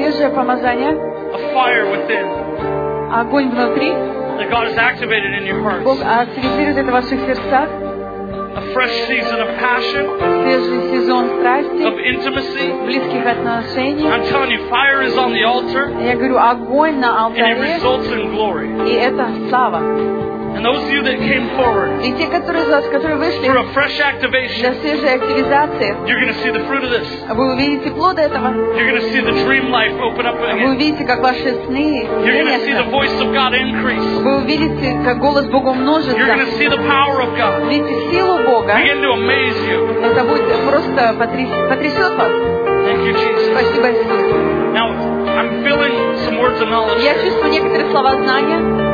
свежее помазание, a fire within огонь внутри. that God has activated in your hearts. Бог активизирует это в ваших сердцах. A fresh season of passion, Свежий сезон страсти, of intimacy. близких отношений. I'm telling you, fire is on the altar, Я говорю, огонь на and it алтаре, results in glory. и это слава. And those of you that came forward И те, которые из вас, которые вышли for a fresh для activation, свежей активизации, you're going to see the fruit of this. вы увидите плод этого. You're going to see the dream life open up Вы again. увидите, как ваши сны You're going to see the изменятся. voice of God increase. Вы увидите, как голос Бога You're going умножится. to see the power of God Увидите силу Бога. begin to amaze you. Это будет просто потрясет вас. Thank you, Jesus. Спасибо, Иисус. Now, I'm feeling some words of knowledge. Я чувствую некоторые слова знания.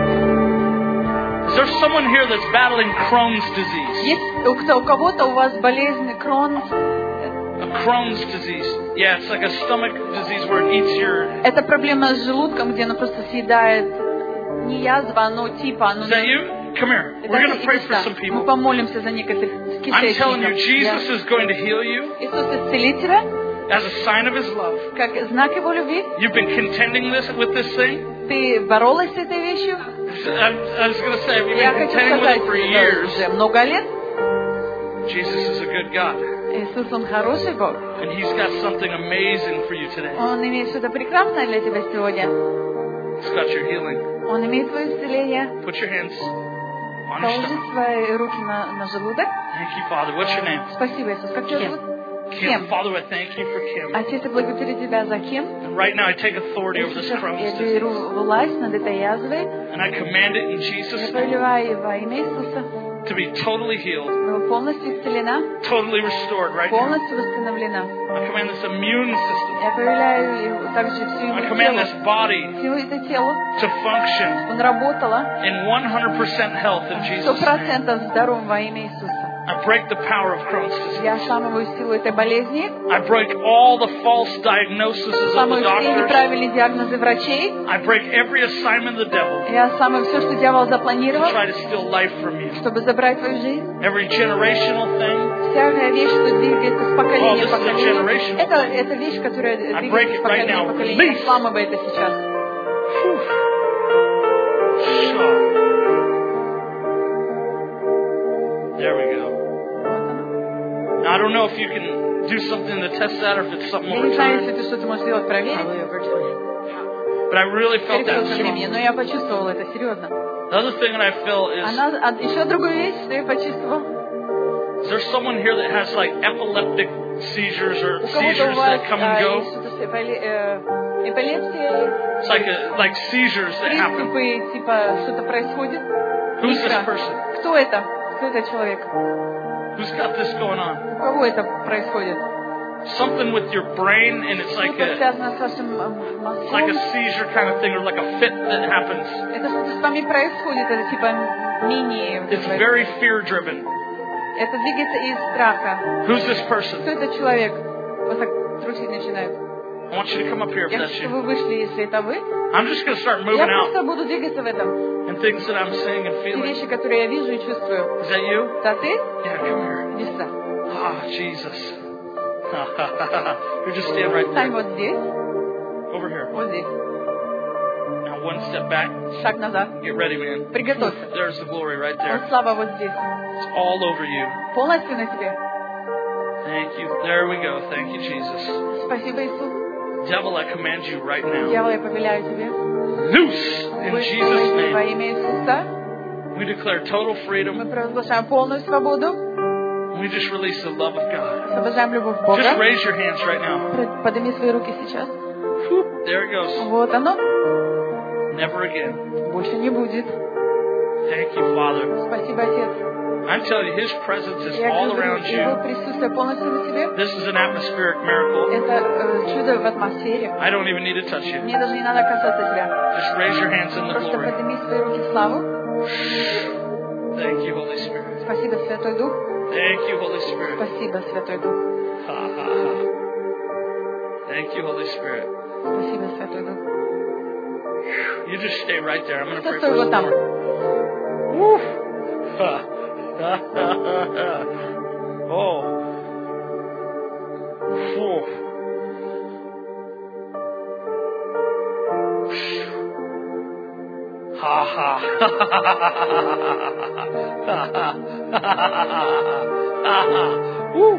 Is there someone here that's battling Crohn's disease? Есть у кого-то у вас болезнь Крон? A Crohn's disease. Yeah, it's like a stomach disease where it eats your... Это проблема с желудком, где она просто съедает не язва, но типа... Is that you? Come here. We're going to pray for some Мы people. помолимся за некоторых I'm telling you, кишечников. Jesus is going to heal you Иисус исцелит тебя, as a sign of His love. как знак Его любви. You've been contending with this thing. Ты боролась с этой вещью. I was going to say, you've Я been хочу contending with сказать, it for years. уже много лет. Jesus is a good God. Иисус, Он хороший Бог. And He's got something amazing for you today. Он имеет что-то прекрасное для тебя сегодня. He's got your healing. Он имеет твое исцеление. Put your hands on your Положи stomach. свои руки на желудок. Thank you, Father. What's your name? Спасибо, Иисус. Как тебя зовут? Kim. Father, I thank you for Kim. Отец, я благодарю тебя за Ким. And right now I take authority over this Сейчас Crohn's я disease. беру власть над этой язвой. And I command it in Jesus' Я name проливаю во имя Иисуса. to be totally healed, Полностью исцелена, totally restored right now. полностью восстановлена. I command this immune system, Я проявляю также всю I его command this тело, body всё это тело, to function чтобы он работало in 100% health in Jesus' name. 100% здоровым во имя Иисуса. I break the power of Crohn's disease. Я сламываю силу этой болезни, I break all the false diagnoses of the сламываю все doctors. неправильные диагнозы врачей. I break every assignment of the devil Я сламываю все, что дьявол to запланировал, try to steal life from you. чтобы забрать твою жизнь. Every generational thing. Вся вещь, что двигается с поколения Oh, в this is a поколение. generation. Это вещь, которая break двигается it с right поколения now. в поколение. Release. Сламывай это сейчас. Whew. Shaw. There we go. Now, I don't know if you can do something to test that or if it's something Я over не знаю, time, если ты что-то можешь сделать, проверить. but I really felt that Переход времени, strong. но я почувствовала это серьезно. The other thing that I feel is, Еще другую вещь, что я почувствовала. is there someone here that has like epileptic seizures or У кого-то у seizures вас that come and go? есть что-то с эпилепсией, It's like seizures that happen. приступы, типа что-то происходит. Who's this Искра. person? Кто это? Кто этот человек? Who's got this going on? У кого это происходит? Something with your brain, and it's like Что-то a связано с вашим it's like a мозгом. seizure kind of thing, or like a fit that happens. Это что-то с вами происходит, это типа мини. It's very fear-driven. Это двигается из страха. Who's this person? Кто этот человек? Вот так трусить начинает. I want you to come up here if Я that's хочу, чтобы you. вы вышли, если это вы. I'm just going to start Я moving out просто буду двигаться в этом. and things that I'm seeing and Те feeling. вещи, которые я вижу и чувствую. Is that you? Да ты? Yeah, come here. Иди сюда. Ah, Jesus. You just stand right Стань there. вот здесь, Over here. вот здесь. Now one step back. Шаг назад. Get ready, man. Приготовься. There's the glory right Вот there. слава вот здесь. It's all over you. Полностью на тебе. Thank you. There we go. Thank you, Jesus. Спасибо, Иисус. Devil, I command you right now. Дьявол, я повеляю тебе. Loose in Jesus' Выйди во name. имя Иисуса. We declare total Мы freedom. провозглашаем полную свободу. We just release the love of God. Освобождаем любовь Just Бога. raise your hands right now. Подними свои руки сейчас. There it goes. Вот оно. Never again. Больше не будет. Thank you, Father. Спасибо, Отец. I'm telling you, His presence is Я all говорю, around Его you. присутствие полностью на тебе. This is an atmospheric miracle. Это чудо в атмосфере. I don't even need to touch you. Мне даже не надо касаться тебя. Just raise your hands in the Просто glory. подними свои руки в славу. Thank you, Holy Spirit. Спасибо, Святой Дух. Thank you, Holy Spirit. Спасибо, Святой Дух. Ha, ha, ha. Thank you, Holy Spirit. Спасибо, Святой Дух. You just stay right there. I'm going to pray Стой for вот some там. more. Oh. Whew. Woo.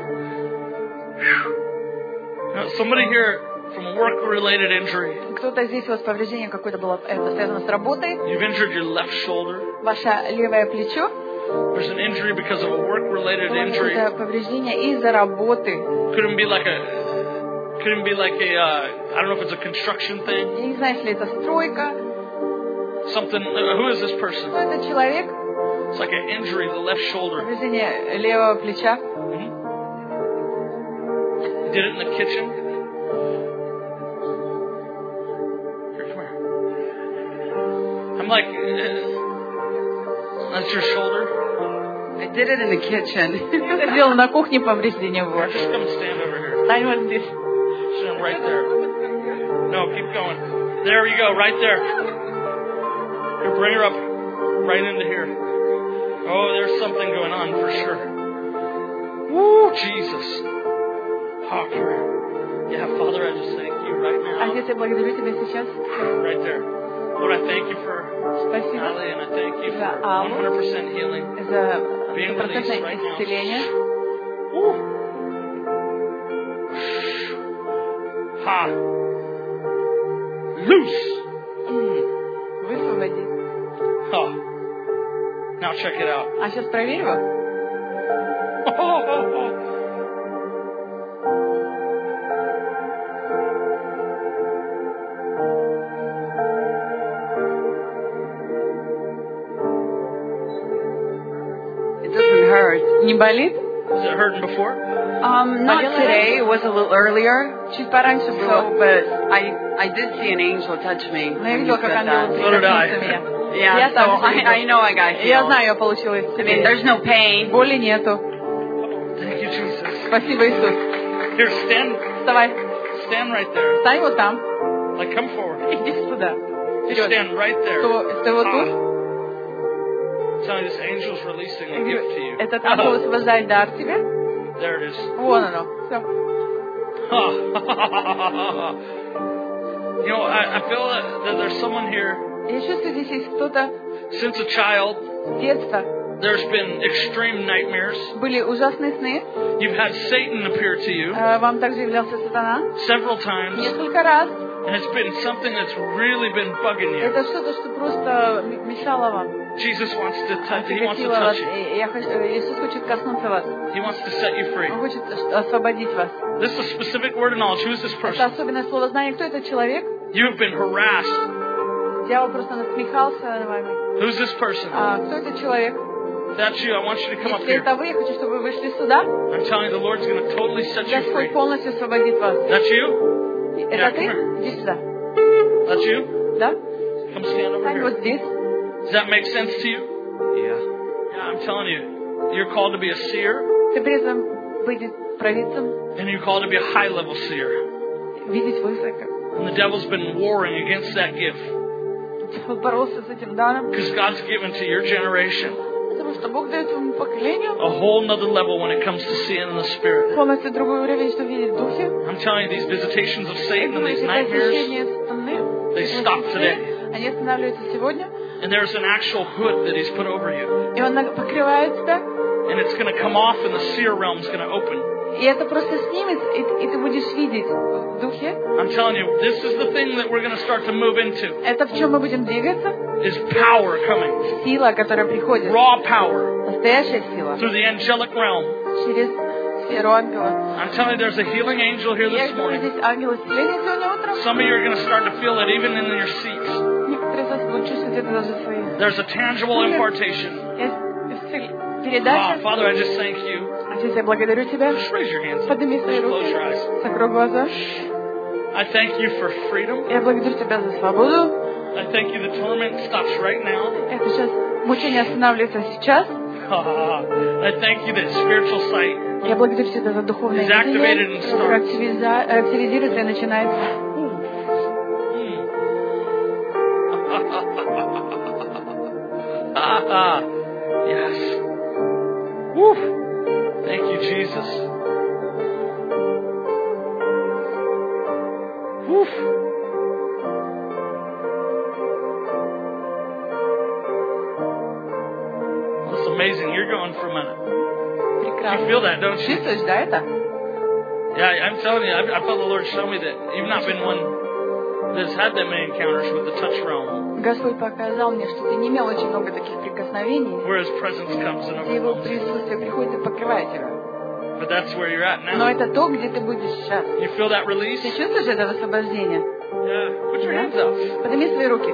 Now, somebody here from a work-related injury. Кто-то здесь у вас повреждение какое-то было, это связано с работой. You've injured your left shoulder. Ваше левое плечо. There's an injury because of a work-related injury. Это повреждение из-за работы. Couldn't be like a I don't know if it's a construction thing. Я не знаю, если это стройка. Something. Who is this person? Кто это человек? It's like an injury, the left shoulder. Повреждение левого плеча. Mm-hmm. You did it in the kitchen. Here, come here. I'm like, that's your shoulder. I did it in the kitchen. Это сделал на кухне повреждение вот. Just come stand over here. Стань вот здесь. Stand right there. No, keep going. There you go, right there. Here, bring her up right into here. Oh, there's something going on for sure. Woo, Jesus. Oh, yeah, Father, I just thank you right now. Отец, я благодарю тебя сейчас. Right there. Lord, I thank you for Ali, and I thank you for 100% healing. За Being released right исцеление. now. Ha. Loose. Высвободи. Oh. Now check it out. А сейчас проверь его. It doesn't hurt. Не болит? Was it hurting before? Not today. It was a little earlier. Чуть пораньше было. So, but I did see an angel touch me. Но я видела, как ангел прикоснулся меня. Yeah, so I know I got healed. Я знаю, я получила I mean, исцеление. there's no pain. Боли нету. Thank you, Jesus. Спасибо, Иисус. Here, stand Вставай. right there. Стань вот там. Like, come forward. Иди сюда. Just Вперед. stand right there. Стой вот тут. Telling this angel's releasing a gift to you. Этот ангел высвобождает дар тебе. There it is. Вон оно. Все. You know, I feel that there's someone here. Я чувствую, здесь есть кто-то Since a child, с детства. there's been extreme nightmares. Были ужасные сны. You've had Satan appear to you Вам также являлся сатана. several times, Несколько раз. and it's been something that's really been bugging you. Это что-то, что просто мешало вам. Jesus wants to touch. He wants to Тяготило вас. touch you. Иисус хочет коснуться вас. He wants to set you free. Он хочет освободить вас. This is a specific word of knowledge. Who is this Это person? особенное слово знания. Кто этот человек? You have been harassed. Дьявол просто насмехался над вами. Who's this person? Кто этот человек? If that's you, I want you to come up Если here. это вы, я хочу, чтобы вы вышли сюда. I'm telling you, the Lord's going to totally set you free. Господь полностью освободит вас. That's you? Это ты? Иди сюда. That's you? Да? Come stand over Стань вот here. здесь. Does that make sense to you? Yeah. Yeah, I'm telling you. You're called to be a seer, Ты призван быть провидцем, and you're called to be a high-level seer. видеть высоко. And the devil's been warring against that gift. Дьявол боролся с этим даром. Because God's given to your generation Потому что Бог дает своему поколению a whole nother level when it comes to seeing in the Spirit. полностью другой уровень, что видеть в духе. I'm telling you, these visitations of Satan and these Эти nightmares, посещения сатаны, they stop today. они останавливаются сегодня, And there's an actual hood that he's put over you. и он покрывает тебя, And it's going to come off and the seer realm's going to open. и это просто снимется, и ты будешь видеть в духе. I'm telling you, this is the thing that we're going to start to move into, Это в чем мы будем двигаться? is power coming. Сила, которая приходит. Raw power Настоящая сила. through the angelic realm. Через сферу ангела. I'm telling you, there's a healing angel here Я this говорю, morning. здесь ангел исцеления сегодня утром. Some of you are going to start to feel it even in your seats. Некоторые из вас будут чувствовать это даже свои. There's a tangible impartation. Передача. Father, I just thank you. Отец, я благодарю тебя. Just raise your hands. Подними свои Just close руки. your eyes. Закрой глаза. I thank you for freedom. Я благодарю тебя за свободу. I thank you the torment stops right now. Это сейчас мучение останавливается сейчас. I thank you that spiritual sight Я благодарю тебя за духовное is activated видение, and которое starts. активизируется и начинается. Yes. Woo. Thank you, Jesus. Woo. amazing. You're going for a minute. Прекрасно. You feel that, don't you? Чувствуешь, да, это? Yeah, I'm telling you, I felt the Lord show me that you've not been one that's had that many encounters with the touch realm. Господь показал мне, что ты не имел очень много таких прикосновений, Where His presence comes and где Его overwhelms. присутствие приходит и покрывает тебя. But that's where you're at Но now. это то, где ты будешь сейчас. You feel that release? Ты чувствуешь это освобождение? Yeah. Put your hands up. Подними свои руки.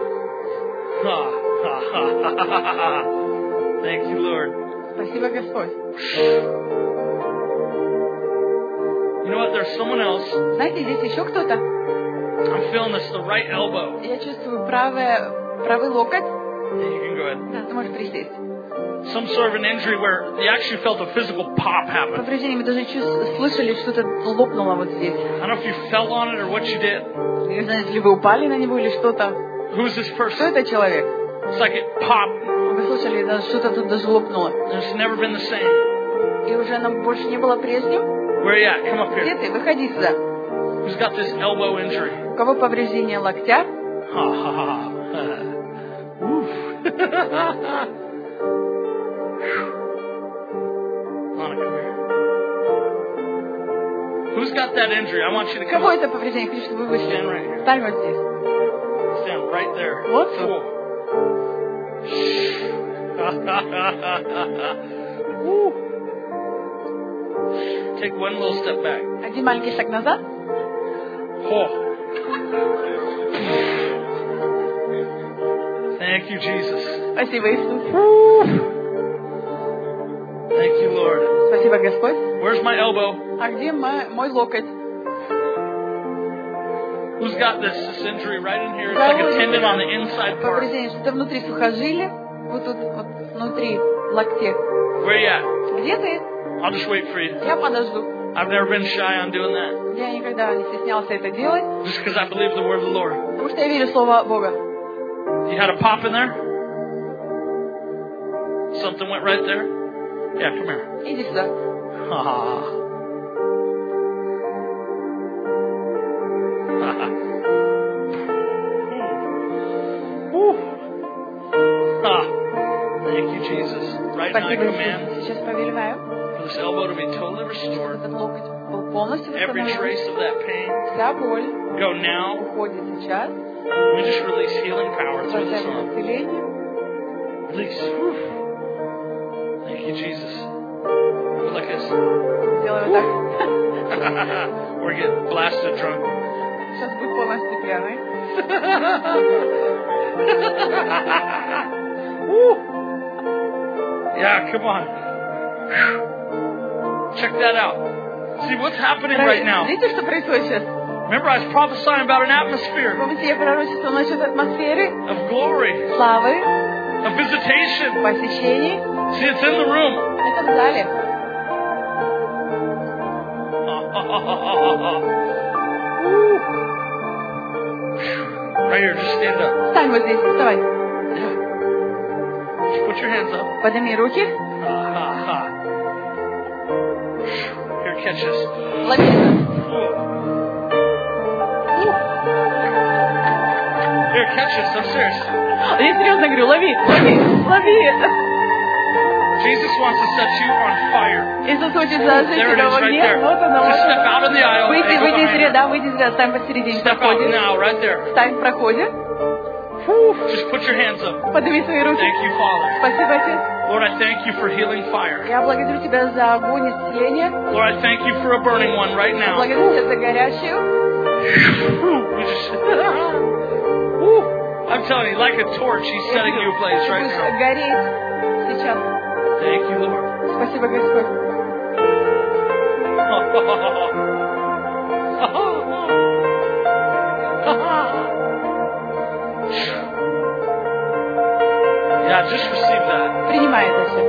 Thank you, Lord. Спасибо, Господь. You know what? There's someone else. Знаете, здесь еще кто-то. I'm feeling this, the right elbow. Я чувствую правый локоть. Yeah, you can go ahead. Да, ты можешь присесть. Some sort of an injury where you actually felt a physical pop happen. Повреждение, мы даже слышали, что-то лопнуло вот здесь. I don't know if you fell on it or what you did. Не знаю, если вы упали на него или что-то. Who's this Кто person? это человек? It's like it popped. Вы слышали, да, что-то тут даже лопнуло. And it's never been the same. И уже оно больше не было прежним. Where you at? Come up Где here. ты? Выходи сюда. Who's got this elbow injury? У кого повреждение локтя? Ha ha ha. Oof. Lana, come here. Who's got that injury? I want you to У come кого up. это повреждение? Хочу, чтобы вы Stand вышли. right here. Встань вот здесь. Stand right there. Вот Cool. Woo. Take one little step back. Один маленький шаг назад. Oh. Thank you, Jesus. Спасибо, Иисус. Thank you, Lord. Спасибо, Господь. Where's my elbow? А где мой локоть? Who's got this injury right in here? It's like a tendon on the inside part. Повреждение, что-то внутри сухожилия. Вот тут, вот внутри локте. Where you at? Где ты? I'll just wait for you. Я подожду. I've never been shy on doing that. Я никогда не стеснялся это делать, Just because I believe the word of the Lord. потому что я верю в Слово Бога. You had a pop in there? Something went right there? Yeah, come here. Иди сюда. Thank you, Jesus. Right now I Спасибо, command Иисус. Сейчас повелеваю, for this elbow to be totally restored. этот локоть был полностью Every восстановлен. trace of that pain Вся боль go now. уходит сейчас. We just release healing power through this Процесс arm. исцеления. Release. Whew. Thank you, Jesus. Go like this. Делаю так. We're getting blasted drunk. Сейчас будет полностью пьяный. Woo. Yeah, come on. Check that out. See what's happening right now. Видите, что происходит сейчас? Remember, I was prophesying about an atmosphere Помните, я пророчествовала насчет атмосферы, of glory, славы, of visitation. посещений. See, it's in the room. Это в зале. Woo. Right here, just stand up. Встань вот здесь, вставай. Yeah. Just put your hands up. Подними руки. Here, catch this. Лови это. Here, catch this. I'm serious. Я серьезно говорю, лови, лови, лови это. Jesus wants to set you on fire. Иисус хочет зажечь There it тебя is, в right огне. there. Вот оно, Just вот step оно. out in the aisle. Выйди, and go выйди из behind ряда, it. выйди из ряда, встань посередине, в Step out проходе. now, right there. Встань в проходе. Just put your hands up. Подними свои руки. Thank you, Father. Спасибо, Отец. Lord, I thank you for healing fire. Я благодарю Тебя за огонь исцеления. Lord, I thank you for a burning one right now. Благодарю Тебя за горячую. We just, Woo. I'm telling you, like a torch, He's setting you ablaze Ты right будешь now. гореть сейчас. Thank you, Lord. Спасибо, Господь. Yeah, just receive that. Принимай это все.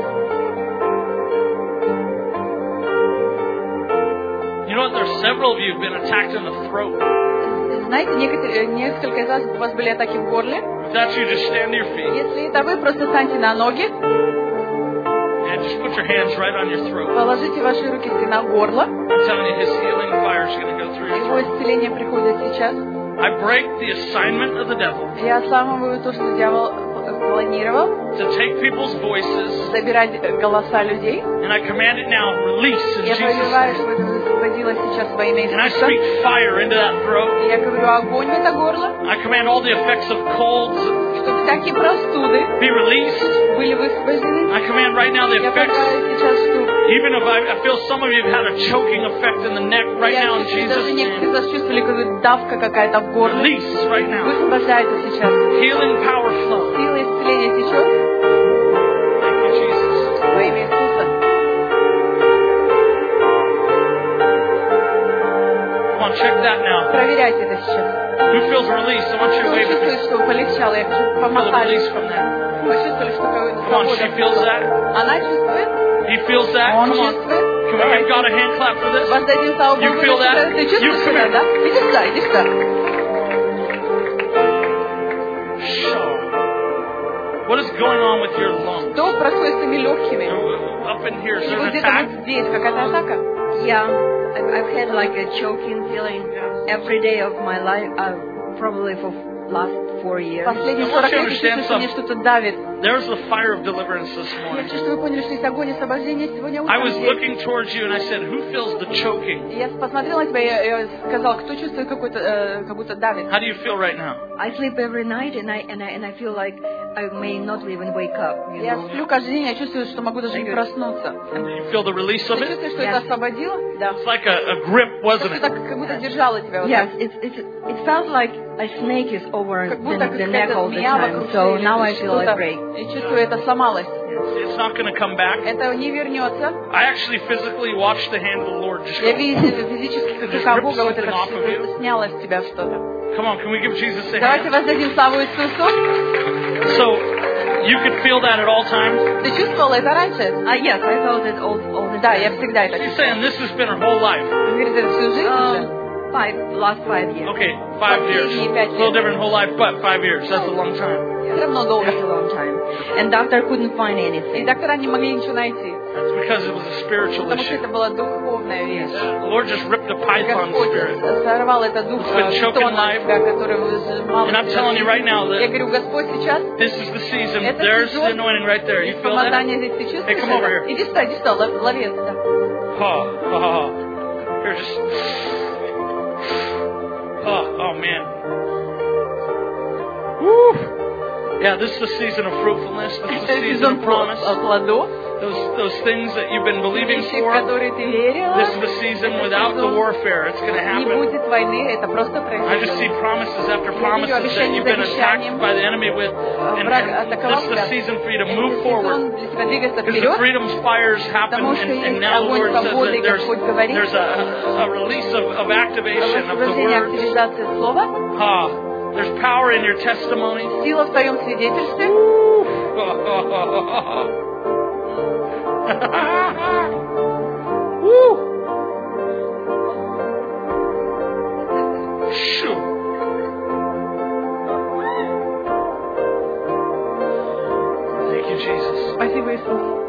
You know what? There's several of you who've been attacked in the throat. Знаете, несколько из вас, у вас были атаки в горле. If that's you, just stand to your feet Если это вы, просто встаньте на ноги, and just put your hands right on your throat. положите ваши руки на горло. I'm telling you, His healing fire is going to go through your Его throat. исцеление приходит сейчас. I break the assignment of the devil Я сламываю то, что дьявол планировал to take people's voices. Забирать голоса людей. And I command it now, release in Я Jesus' повелеваю, name. чтобы это высвободилось сейчас во имя And I Иисуса. speak fire into that throat. И я говорю огонь в это горло, I command all the effects of colds чтобы всякие простуды be released. были высвобождены. I command right now the Я effects, повелеваю сейчас, что even if I feel some of you have had a choking effect in the neck right now in даже Jesus' некоторые name. зачувствовали, как давка какая-то в горле. Release right now. Высвобождается сейчас. Healing power flow. Сила исцеления течет Thank you, Jesus. во имя Иисуса. Come on, check that now. Проверяйте это сейчас. Who feels released? I want you to Кто wave at me. чувствует, что полегчало? Я хочу Feel the помахать. release from that. Почувствовали, что какая-то Come on, she свобода feels пришла. that. Она чувствует, He feels that. он Come on. чувствует. Can we give God a hand clap for this? Воздадим славу You Богу. feel that? Ты чувствуешь You come это, here. да? Иди сюда, иди сюда. Sure. What is going on with your lungs? Что происходит с твоими легкими? Up in here, is И there вот an где-то attack? вот здесь какая-то атака. Yeah, I've had like a choking feeling every day of my life, probably for last 4 years. Последние I want 40 you to лет я чувствую, understand что мне что-то давит. There's the fire of deliverance this Я morning. чувствую, вы поняли, что есть огонь освобождения сегодня I утром was здесь. looking towards you and I said, who feels the choking? И я посмотрела на тебя и я сказала, кто чувствует какой-то, как будто давит. How do you feel right now? I sleep every night and I feel like I may not even wake up. You Я know. сплю каждый день, я чувствую, что могу даже не проснуться. And you feel the release Ты of it? чувствуешь, что это освободило? Да. It's like a grip, wasn't Что it? так как будто держало тебя вот Yes, так. it felt like a snake is over Как the будто neck какая-то all the змея time. вокруг So шеи now I или feel like что-то. great. И чувствую, это сломалось. It's not going to come back. Это не вернется. I actually physically watched the hand of the Lord just Я go. видела физически, как Just рука rip Бога вот это something off of you. что-то сняло с тебя что-то. Come on, can we give Jesus a Давайте hand? воздадим славу Иисусу. So, you could feel that at all times? Ты чувствовала это раньше? Yes, I felt it all the Да, time. я всегда это She's чувствую. saying this has been her whole life. Он говорит, это всю жизнь уже. Last 5 years. Okay, 5 years. Последние 5 A little лет. different whole life, but 5 years. That's a long time. Все равно долго. That's a long time. And doctor couldn't find И anything. доктора не могли ничего найти. That's because it was a spiritual Потому что issue. это была духовная вещь. The Lord just ripped a python Господь spirit. сорвал этот дух It's been choking питона life. тебя, который выжимал. And I'm telling you right now Я that говорю, Господь, сейчас this is the season. Это There's the сезон. anointing right there. You есть feel that? помазание здесь. Ты чувствуешь Hey, come over это? here. Иди сюда, лови это. Да. Here, just. Oh man. Woo. Yeah, this is the season of fruitfulness. This is Это the season сезон of promise. плодов. Those things that you've been believing Вещи, в for. которые ты верила. This is the season without the warfare. It's going to Не happen. будет войны, это просто I just see произойдет. promises after promises that you've been attacked by the enemy with. And Враг this атаковал is the тебя. season for you to Это move сезон forward. для тебя двигаться Because the вперед. freedom fires happen, Потому что and есть now the огонь Lord says свободы, that Господь говорит. there's a release of activation of the Освобождение, words. активизация слова. There's power in your testimony. Сила в твоем свидетельстве. Woo. Shoo. Thank you, Jesus. Спасибо, Иисус.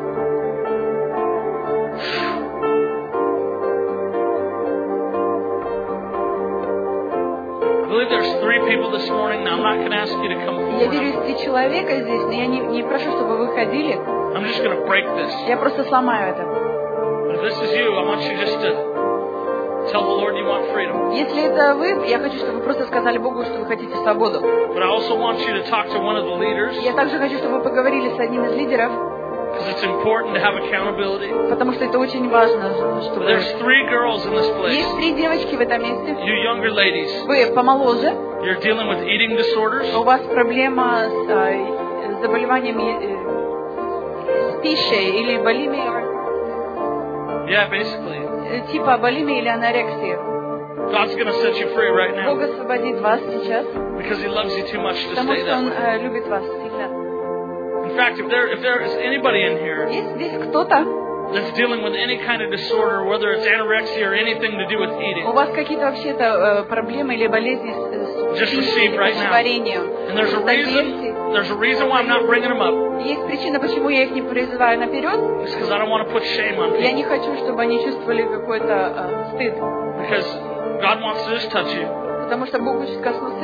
I believe there's 3 people this morning. Now, I'm not going to ask you to come Я верю, forward. есть 3 человека здесь, но я не прошу, чтобы вы ходили. I'm just going to break this. Я просто сломаю это. But if this is you, I want you just to tell the Lord you want freedom. Если это вы, я хочу, чтобы вы просто сказали Богу, что вы хотите свободу. But I also want you to talk to one of the leaders, Я также хочу, чтобы вы поговорили с одним из лидеров, because it's important to have accountability. потому что это очень важно, чтобы... There's 3 girls in this place. Есть 3 девочки в этом месте. You younger ladies, Вы помоложе, you're dealing with eating disorders. у вас проблема с заболеванием с пищей или булимией, Yeah, basically. типа булимии или анорексии. God's going to set you free right now Бог освободит вас сейчас, because He loves you too much to потому stay что that Он way. любит вас сильно. In fact, if there is anybody in here Есть здесь кто-то, that's dealing with any kind of disorder, whether it's anorexia or anything to do with у eating, вас какие-то вообще-то проблемы или болезни с Just пищей receive или right now. пищеварением, and there's a reason why I'm not bringing them up. есть причина, почему я их не призываю наперед. It's because I don't want to put shame on Я people. не хочу, чтобы они чувствовали какой-то стыд, Because God wants to just touch you. потому что Бог хочет коснуться тебя.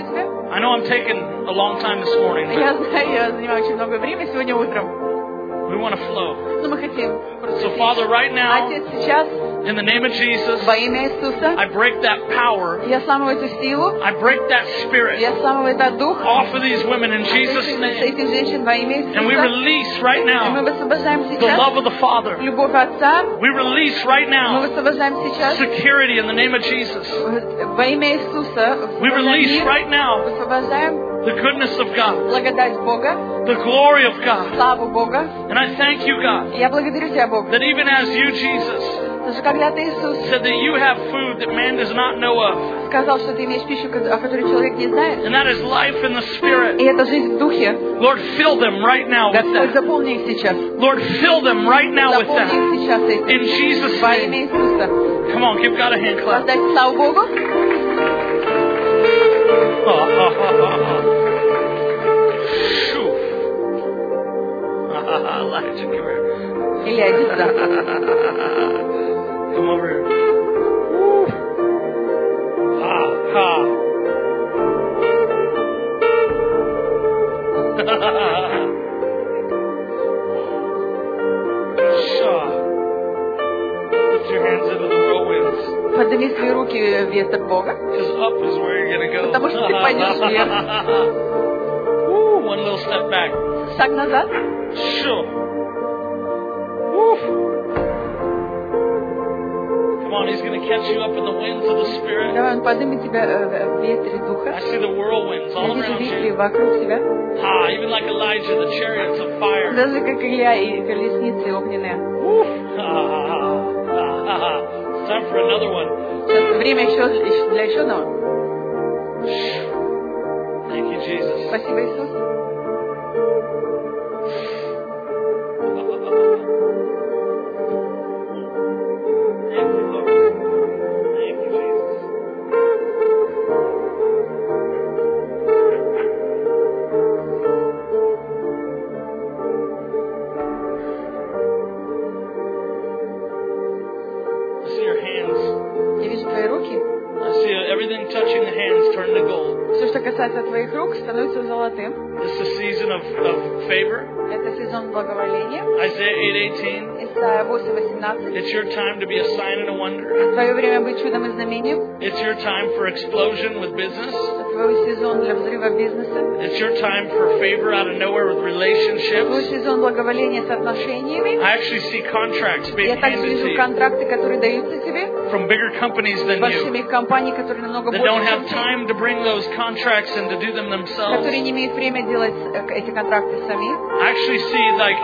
I know I'm taking a long time this morning, Я but знаю, я занимаю очень много времени сегодня утром, we want to flow. но мы хотим просто So, Father, right now, Отец, сейчас in the name of Jesus, во имя Иисуса I break that power. я сламываю эту силу, I break that spirit я сламываю этот дух off of these women in Jesus' с name. этих женщин во имя And we Иисуса. release right И мы now высвобождаем the сейчас love of the Father. любовь Отца, We release right мы now высвобождаем сейчас security in the name of Jesus. во имя Иисуса, We release мир, right now высвобождаем the goodness of God, благодать Бога, the glory of God. славу Бога. And I thank you, God, И я благодарю Тебя, Бог, that even as you, Jesus, потому что когда Ты, Иисус, said that you have food that man does not know of, сказал, что Ты имеешь пищу, о которой человек не знает, and that is life in the Spirit. и это жизнь в Духе. Lord, fill them right now with Господь, that. заполни их сейчас. Lord, fill them right now with Заполни that. их сейчас этим. In Jesus' Во name. имя Иисуса. Come on, give God a hand clap. Воздайте славу Богу. Shoo. Elijah, come here. Илья, иди сюда. Come over here. Woo. Ha, ha. Shaw. Lift your hands into the whirlwinds. Подними свои руки в ветер Бога, Because up is where you're going to go. потому что ты пойдешь вверх. Woo, one little step back. Шаг назад. Sure. Woo. Come on, he's going to catch you up in the winds of the Spirit. Давай, он поднимет тебя в ветре I Духа. see the whirlwinds Я all вижу around вихри you. вокруг тебя. Ah, even like Elijah, the chariots of fire. Даже как Илья и колесницы огненные. Woo. It's time for another one. Сейчас время еще для еще одного. Thank you, Jesus. Спасибо, Иисус. Thank you, Lord. Thank you, Jesus. I see your hands. Я вижу твои руки. I see everything touching the hands turn to gold. Все, что касается твоих рук, становится золотым. This is a season of favor. Это сезон благоволения. Isaiah 8:18. Исайя 8:18. It's your time to be a sign and a wonder. Твое время быть чудом и знамением. It's your time for explosion with business. Твой сезон для взрыва бизнеса. It's your time for favor out of nowhere with Твой relationships. сезон благоволения с отношениями. I actually see contracts being Я также handed to вижу you контракты, которые даются тебе. from bigger companies than you Большими компаниями, которые намного that больше, don't have чем ты, time to bring those contracts and to do them themselves. которые не имеют время делать эти контракты сами. I actually see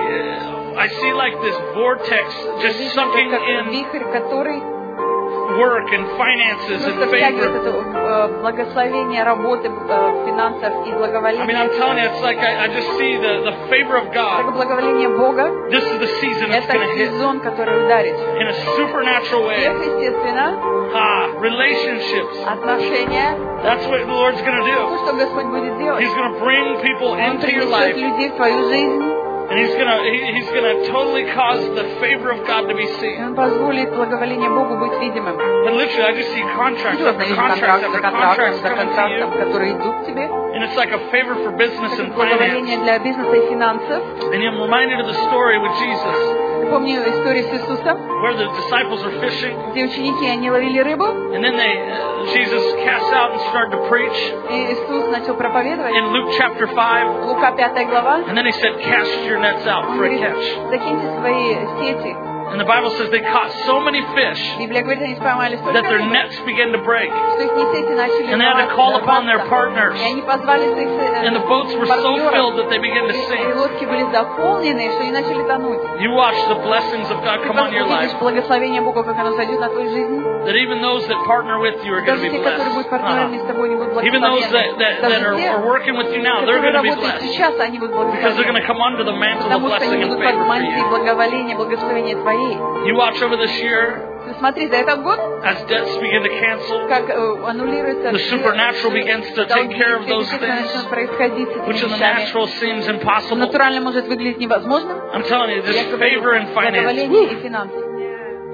I see like this vortex Я just вижу sucking как in вихрь, который work and finances and просто втягивает favor. это благословение работы, финансов и I mean, благоволения. I'm telling you, it's like I just see the favor of Так God. благоволение Бога This is the season it's это going to hit сезон, который ударит. in a supernatural way. Сверхъестественно, Relationships. отношения, That's what the Lord's going to то, do. что Господь будет делать. He's going to bring people Он into your принесет life, людей в твою жизнь, and He's going to totally cause the favor of God to be и seen. Он позволит благоволение Богу быть видимым. And literally, I just see contracts Серьезно, after вижу contracts контракт за after контрактом, contracts за coming to контрактом, you, которые идут к тебе. and it's like a favor for business Это and благоволение finance. для бизнеса и финансов. And I'm reminded of the story with Jesus, Я помню историю с Иисусом, where the disciples are fishing, где ученики, они ловили рыбу, and then Jesus cast out and started to preach и Иисус начал проповедовать. in Luke chapter 5, Лука 5 глава. and then He said, "Cast your nets out Он for a говорит, catch." закиньте свои сети. And the Bible says they caught so many fish Библия говорит, они поймали столько that their рыбы, nets began to break, что их сети начали and they had to call upon their partners, И они позвали своих and the boats were so партнеров. filled that they began to И sink. лодки были заполнены, что они начали тонуть. You watch the blessings of God Ты come on your life, видишь благословение Бога, как оно сойдет на твою жизнь. that even those that partner with you are going Даже to be те, которые будут blessed. партнерами с тобой, они будут Even those благословенны. that Даже те, are working with you now, they're которые going to be работают blessed сейчас, они будут because they're going благословенны. to come under the mantle of Потому что blessing они and будут под favor for мантией you. благоволения, благословения Твоей. You watch over this year Смотри, за этот год, as debts begin to cancel, как аннулируется the supernatural begins to take care of those things, начнут происходить с which этими in the вещами. natural seems impossible. Натурально может выглядеть невозможным. I'm telling you, Я this говорю, favor and finance. благоволение и финансы.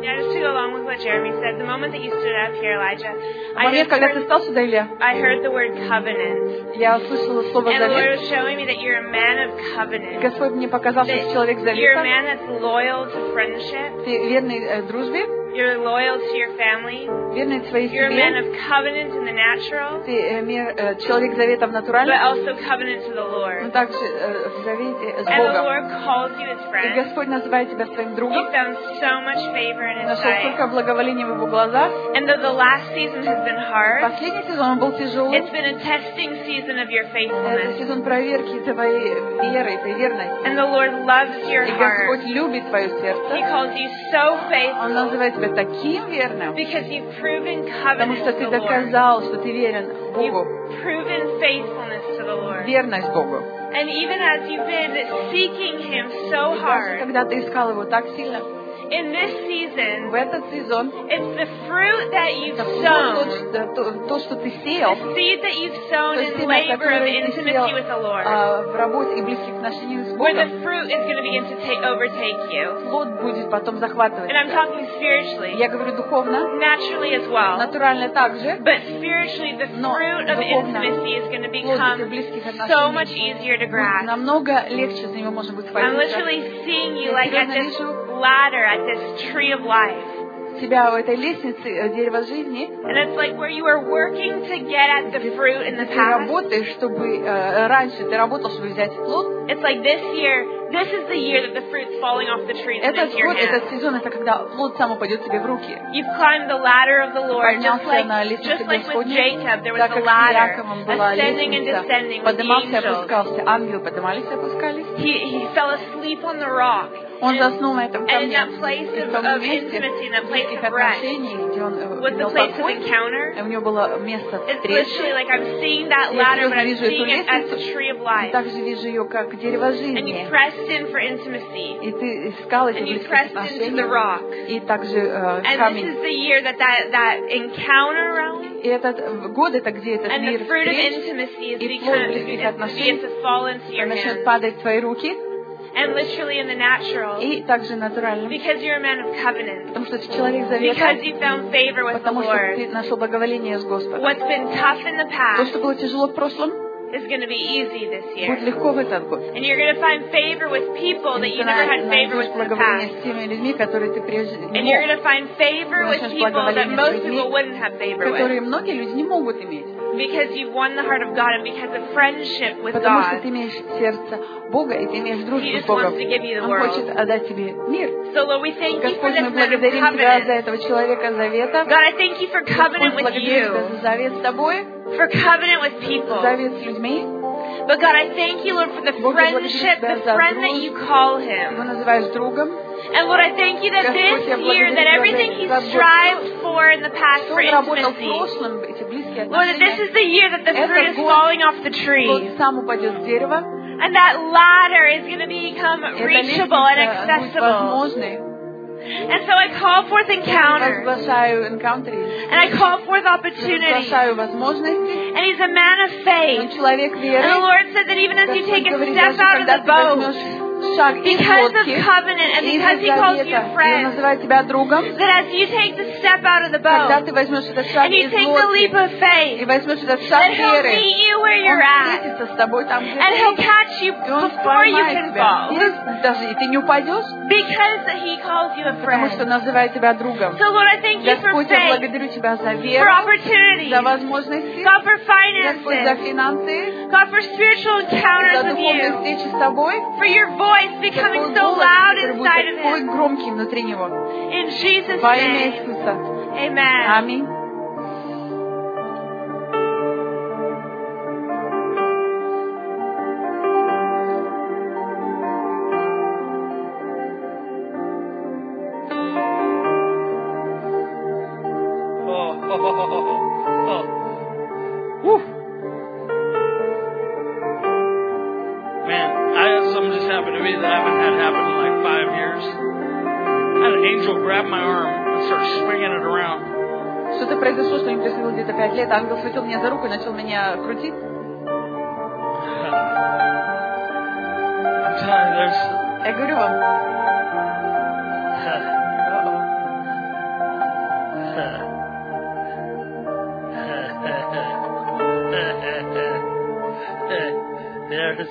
Yeah, just to go along with what Jeremy said, the moment that you stood up here, Elijah, В момент, когда ты стал сюда, Илья, I heard the word covenant. я услышала слово And the Lord «завет». was showing me that you're a man of И covenant. Господь мне показал, что ты человек You're a завета, man that's loyal to friendship. ты верный дружбе, You're loyal to your family. верный своей You're a man семье, of covenant in the natural, ты человек завета в but натуральном, also covenant to the но Lord. также в завете с And the Богом. Lord calls you his И friend. Господь называет тебя своим He другом, found so much favor in his нашел sight. столько благоволения в его глазах. And though the last season has been hard, Последний сезон он был тяжелый. it's been a testing season of your Это faithfulness. сезон проверки твоей веры, твоей верности. And the Lord loves your И heart. Господь любит твое He сердце. calls you so Он faithful называет тебя таким верным, because you've proven потому covenant что to ты the Lord. доказал, что ты верен Богу, You've proven faithfulness to the Lord. верность Богу. And even as you've been seeking Him so И даже hard, когда ты искал его так сильно, in this season, в этот сезон, it's the fruit that you've это sown, то, что ты сеял, the seed that you've sown то in семя, labor of которое ты intimacy сеял with the Lord, в работе и близких отношениях с where the Богом, fruit is going to begin to overtake you. плод будет потом захватывать And I'm тебя. talking spiritually, Я говорю духовно, naturally as well. натурально также, But spiritually, the Но fruit of духовно intimacy is going to плод become этих близких so much отношений easier to будет grasp. намного легче за него можно будет I'm схватиться. literally seeing you Я like at серьезно this вижу ladder, at this tree of life. тебя у этой лестницы дерева жизни, And it's like where you are working to get at the fruit in the ты past. работаешь, чтобы раньше ты работал, чтобы взять плод. It's like this year, this is the year that the fruit's falling off the trees and Этот into your год, этот hands. сезон, это когда плод сам упадет тебе в руки. You've climbed the ladder of the Lord, just Поднялся на like лестницу with Господню, Jacob, there was так a как с ladder, Иаковом была ascending and лестница, descending with the поднимался и angels. опускался, ангелы поднимались и опускались. He fell asleep on the rock. Он And- заснул на этом And in камне. that place И в of, том of месте intimacy, in that place близких of rest, отношений, где он was the имел place of покой, encounter. и у него было место It's встречи. literally like I'm seeing that Я ladder, but серьезно I'm вижу эту seeing it as the лестницу, tree of и life. также вижу ее как дерево And you жизни. pressed in for intimacy. И ты искал эти And you близкие pressed into the отношения, rock. и также And this камень. is the year that encounter realm И этот год, это где этот and мир the fruit of встреч, intimacy is и плод близких begins отношений to fall into your начнет hands. падать в твои руки, And literally in the natural, и также натурально. because you're a man of covenant, Потому что ты человек because завета, you found favor with the потому что Lord, ты нашел благоволение с Господом. what's been tough in the То, past что было тяжело в прошлом, is going to be easy this будет year. легко в этот год. And you're going to find favor with people that И you ты never had favor найдешь with in the благоволение past. с теми людьми, которые ты прежде не And you're мог, going to find favor with начнешь people that благоволение с most людьми, people wouldn't have favor with. которые многие люди не могут иметь. Because you've won the heart of God and because of friendship with Потому что God. ты имеешь сердце Бога, и ты имеешь He дружбу just с Богом. wants to give you the Он world. хочет отдать тебе мир. So Lord, we thank you for Господь, this мы man of благодарим Тебя за covenant. этого человека завета. God, I thank you for covenant Господь, with благодарю Тебя you, за завет с Тобой, for covenant with people. завет с людьми. But God, I thank you, Lord, for the Бог, я благодарю friendship, Тебя the за friend that you call Ты его him. называешь другом. And Lord, I thank you that Господь, this я благодарю year, that Тебя everything he за год. strived for in the past Что for он работал в intimacy, прошлом, эти близкие Lord, that this отношения, is the year that the Это fruit is год. falling off the плод tree. сам упадет с дерева, And that ladder is going to become эта reachable and лестница будет accessible. возможной. And so I call forth Я encounters. возглашаю энкаунтеры, And I call forth opportunities. возглашаю возможности. And he's a man of Он faith. человек And веры. the Lord said that even as you Господь take a говорит, step даже out of когда the ты boat, возьмешь шаг из because of лодки, covenant and because из-за he calls you завета, a и он friend, называет тебя другом, that as you take the step out of the когда boat ты возьмешь этот шаг and you из take the leap лодки, of и faith, возьмешь этот шаг that he'll веры, meet you where он you're at. встретится с тобой там, где And he'll ты, catch you и он before you поймает can тебя. fall. И даже и ты не упадешь, Because he calls you a потому что friend. называет тебя другом. So Lord, I thank you for Господь, я faith, благодарю тебя за for веру, opportunities, за возможности, God, for Господь, за finances, финансы, God, for spiritual encounters за with духовные you, встречи с тобой, for your voice за becoming твой so голос, loud который будет inside of такой him. громкий внутри него. In Jesus' Во имя name, Иисуса. amen. Аминь. Man, I had something just happen to me that I haven't had happen in like 5 years. I had an angel grab my arm and start swinging it around. Что-то произошло, что не происходило где-то 5 лет. Ангел схватил меня за руку и начал меня крутить. I'm telling you, there's Я говорю вам, There's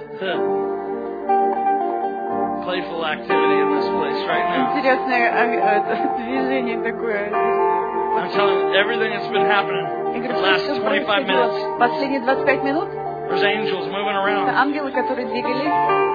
playful activity in this place right now. Интересное движение такое. I'm telling you, everything that's been happening Я the говорю, last что 25 minutes. происходило последние 25 минут? There's angels moving Это around. ангелы, которые двигались.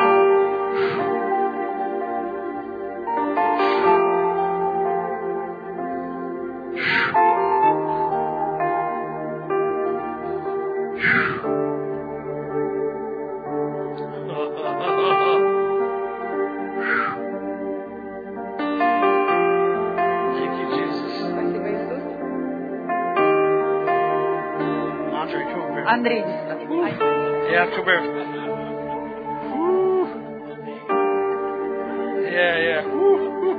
Thank you, Jesus. Спасибо, Иисус. Andre, come over here. Андрей, иди сюда. Yeah, come here. Woo. Yeah. Woo.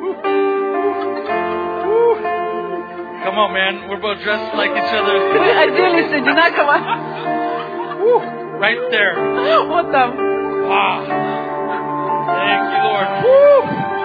Come on, man. We're both dressed like each other. Вы оделись одинаково. Woo. Right there. Вот там. Wow. Thank you, Lord. Woo.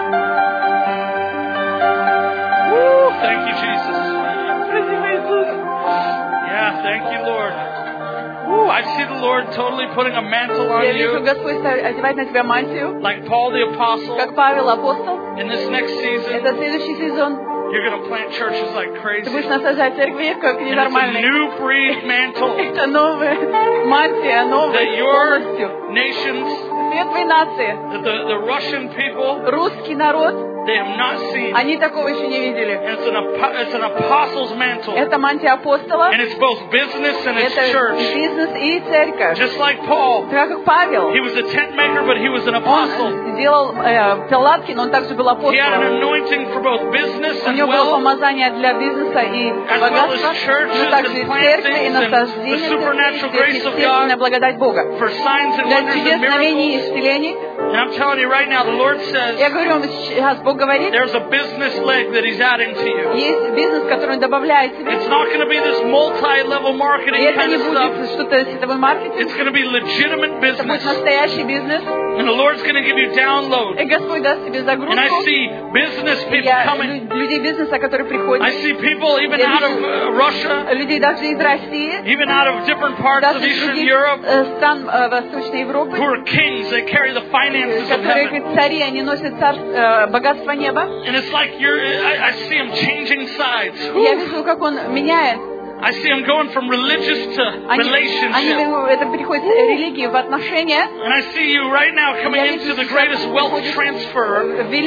Woo. Thank you, Jesus. Спасибо, Иисус. Yeah, thank you, Lord. Woo. I see the Lord totally putting a mantle on Я вижу, you, Господь одевает на тебя мантию, like Paul the Apostle. как Павел апостол. In this next season, Это следующий сезон. you're going to plant churches like crazy. Ты будешь насаждать церкви, как And it's a ненормальный. new breed mantle Это новая мантия, that новая your полностью. nations, Светлые нации, that the Russian people, русский народ, they have not seen. они такого еще не видели. And it's an apostle's mantle. Это мантия апостола, And it's both business and it's это church. бизнес и церковь. Just like Paul, Так как Павел, he was a tent maker, but he was an apostle. он делал палатки, но он также был He had an апостолом. anointing for both business У and него было wealth, помазание для бизнеса и as well богатства, as churches но также и and церкви, и plantings and the насаждение supernatural церкви, grace of естественная God благодать Бога. for signs and Для wonders чудес, and знамений и miracles. исцелений. And I'm telling you right now, the Lord says Я говорю вам сейчас, Бог говорит, there's a business leg that He's adding to you. есть бизнес, который он добавляет тебе. It's not going to be this multi-level И marketing это kind не of stuff. будет что-то сетевой маркетинг, It's going to be legitimate это будет business. настоящий бизнес. And the Lord's going to give you download. И Господь даст тебе And I загрузку. see business И people я coming. людей бизнеса, которые I приходят, see people even out of Russia, людей даже из России, even out of different parts даже of из Eastern других Europe, стран Восточной Европы, who are kings. They carry the finances of которые heaven. как цари, они носят богатство неба. And it's like I see them changing sides. Я вижу, как он меняет. I see them going from religious to Они, relationship. это приходит религии в отношения. And I see you right now coming into the greatest wealth transfer.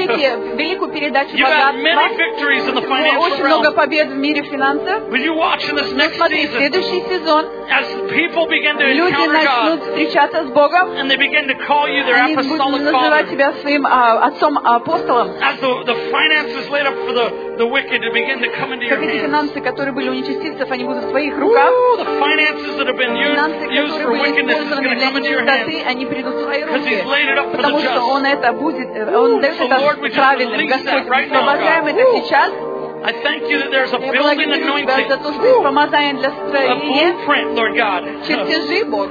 Великую передачу You've had many богатства. victories in the financial Очень много realm. побед в мире финансов. Will you watch in this Но next смотри, season следующий сезон as people begin to люди encounter начнут God встречаться с Богом. and they begin to call you their Они будут apostolic называть father? тебя своим отцом-апостолом. As the finances laid up for the wicked to begin to come into your Как эти hands. финансы, которые были у нечестивцев, они будут в своих руках. Ooh, the finances that have been Финансы, used которые for были wickedness is использованы going to для come into your hands. нечистоты, они придут в свои Because He's руки. laid it up for Потому the что just. Он это будет, Он дает So, Lord, we это just правильным. release Господь, that right now, освобождаем God. это сейчас. I thank you that there's a Я building благодарю Тебя anointing, за то, что есть помазание для a строения. blueprint, Lord God. Чертежи, Бог.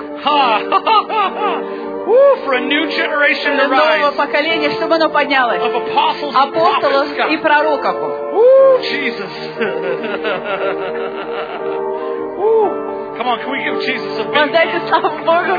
Woo, for a new generation to Для нового rise поколения, чтобы оно поднялось. of apostles and prophets, Апостолов и God. пророков. Woo, Jesus. Woo. Come on, can we give Jesus a big Воздайте славу Богу.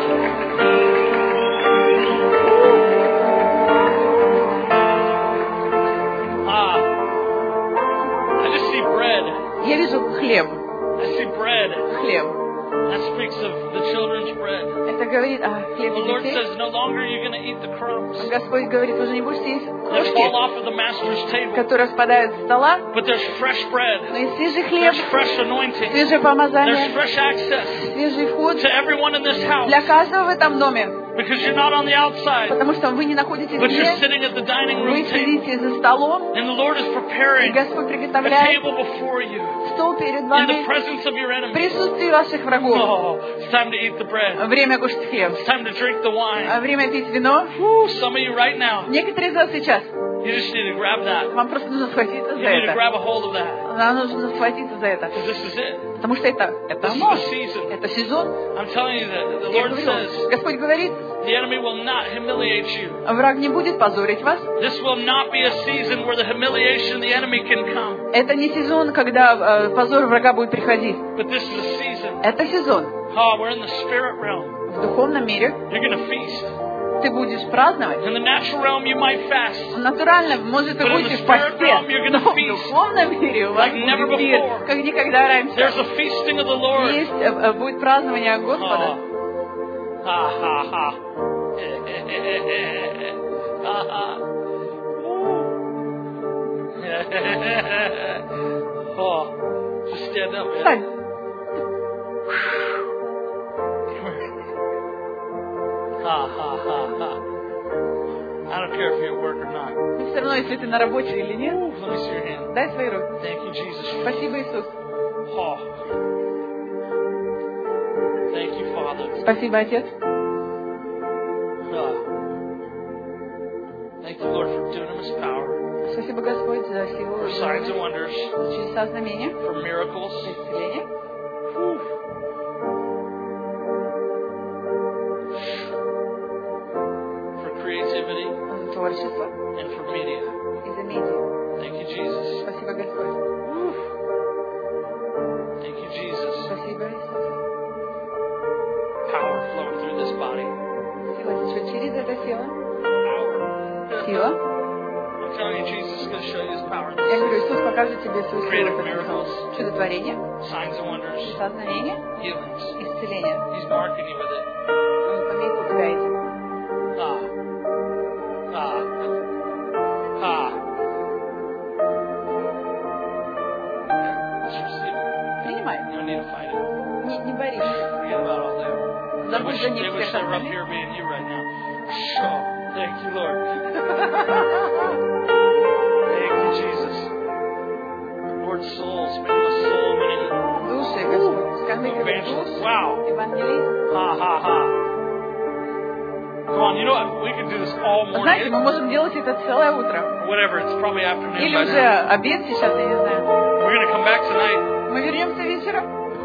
I just see bread. Я вижу хлеб. I see bread. Хлеб. That speaks of the children's bread. Это говорит о The хлебе Lord детей. says, no longer are you going to eat the crumbs Господь говорит, уже не будешь есть that fall крошки, off of the master's table, которые спадают с стола, but there's fresh bread. но и свежий хлеб, There's fresh anointing. свежее There's помазание, fresh access свежий вход to everyone in this house для каждого в этом доме. because you're not on the outside, Потому что вы не находитесь but you're вне, sitting at the dining вы room table. сидите за столом, And the Lord is и preparing Господь a приготовляет table before you стол перед in the вами presence of your в enemies. присутствии ваших врагов. Oh, it's time to eat the bread. Время кушать хлеб, It's time to drink the wine. время пить вино. Woo, some of you right now, Некоторые из вас сейчас, you just need to grab that. вам просто нужно схватиться You за need to это. grab a hold of that. Нам нужно схватиться за это. Because this is it. Потому что это This is оно. the season. Это сезон. I'm telling you that the Я Lord говорю, says Господь говорит, the enemy will not humiliate you. враг не будет позорить вас. This will not be a season where the humiliation of the enemy can come. Это не сезон, когда позор врага будет приходить. But this is a season. Это сезон Oh, we're in the spirit realm. в В духовном мире You're going to feast. ты будешь праздновать. In the natural realm, you might fast. Натурально, может, вы But in будете the в spirit посте, realm, you're gonna но в feast духовном мире у вас like never будет мир, before. как никогда раньше. There's a feasting of the Lord. Есть, будет празднование Господа. Ha ha ha. Ha ha. Oh, just stand up, man. Встань. Ha ha ha ha. I don't care if you're at work or not. Все равно, если ты на работе или нет, Let me see your hand. дай свои руки. Thank you, Jesus. Спасибо, Иисус. Oh. Thank you, Father. Спасибо, Отец. Thank you, Lord, for dunamis power, Спасибо, Господь, за силу, for signs and wonders, чудеса, знамения, for miracles, исцеление, for creativity, творчество and for media. и за медиа. Thank you, Jesus. Спасибо, Господь. Thank you, Jesus. Спасибо, Иисус. Power flowing through this body. Сила течет через это тело. Power. Сила. I'm telling you, Jesus is going to show you His power. Я говорю, Иисус покажет тебе свою силу. Creative в этом miracles, теле. Чудотворение, signs and wonders, чудеса, знамения, healings. исцеление. He's marking you with it. Он пометил тебя этим. Ah. Ah. Ah. Just receive it. Принимай. You don't need to fight it. Не борись. Forget about all that. They Забудь wish за них they всех were up остальных. here being you right now. Oh, thank you, Lord. Thank you, Jesus. Lord, souls, make us soul winning Души, Господь. Пускай мы как evangelists. душ, Wow. евангелист. Ha ha ha. Come on, you know what? We can do this all Знаете, мы morning. можем делать это целое утро. Whatever, it's probably afternoon Или by уже now. обед сейчас, я не знаю. We're going to come back tonight. Мы вернемся вечером.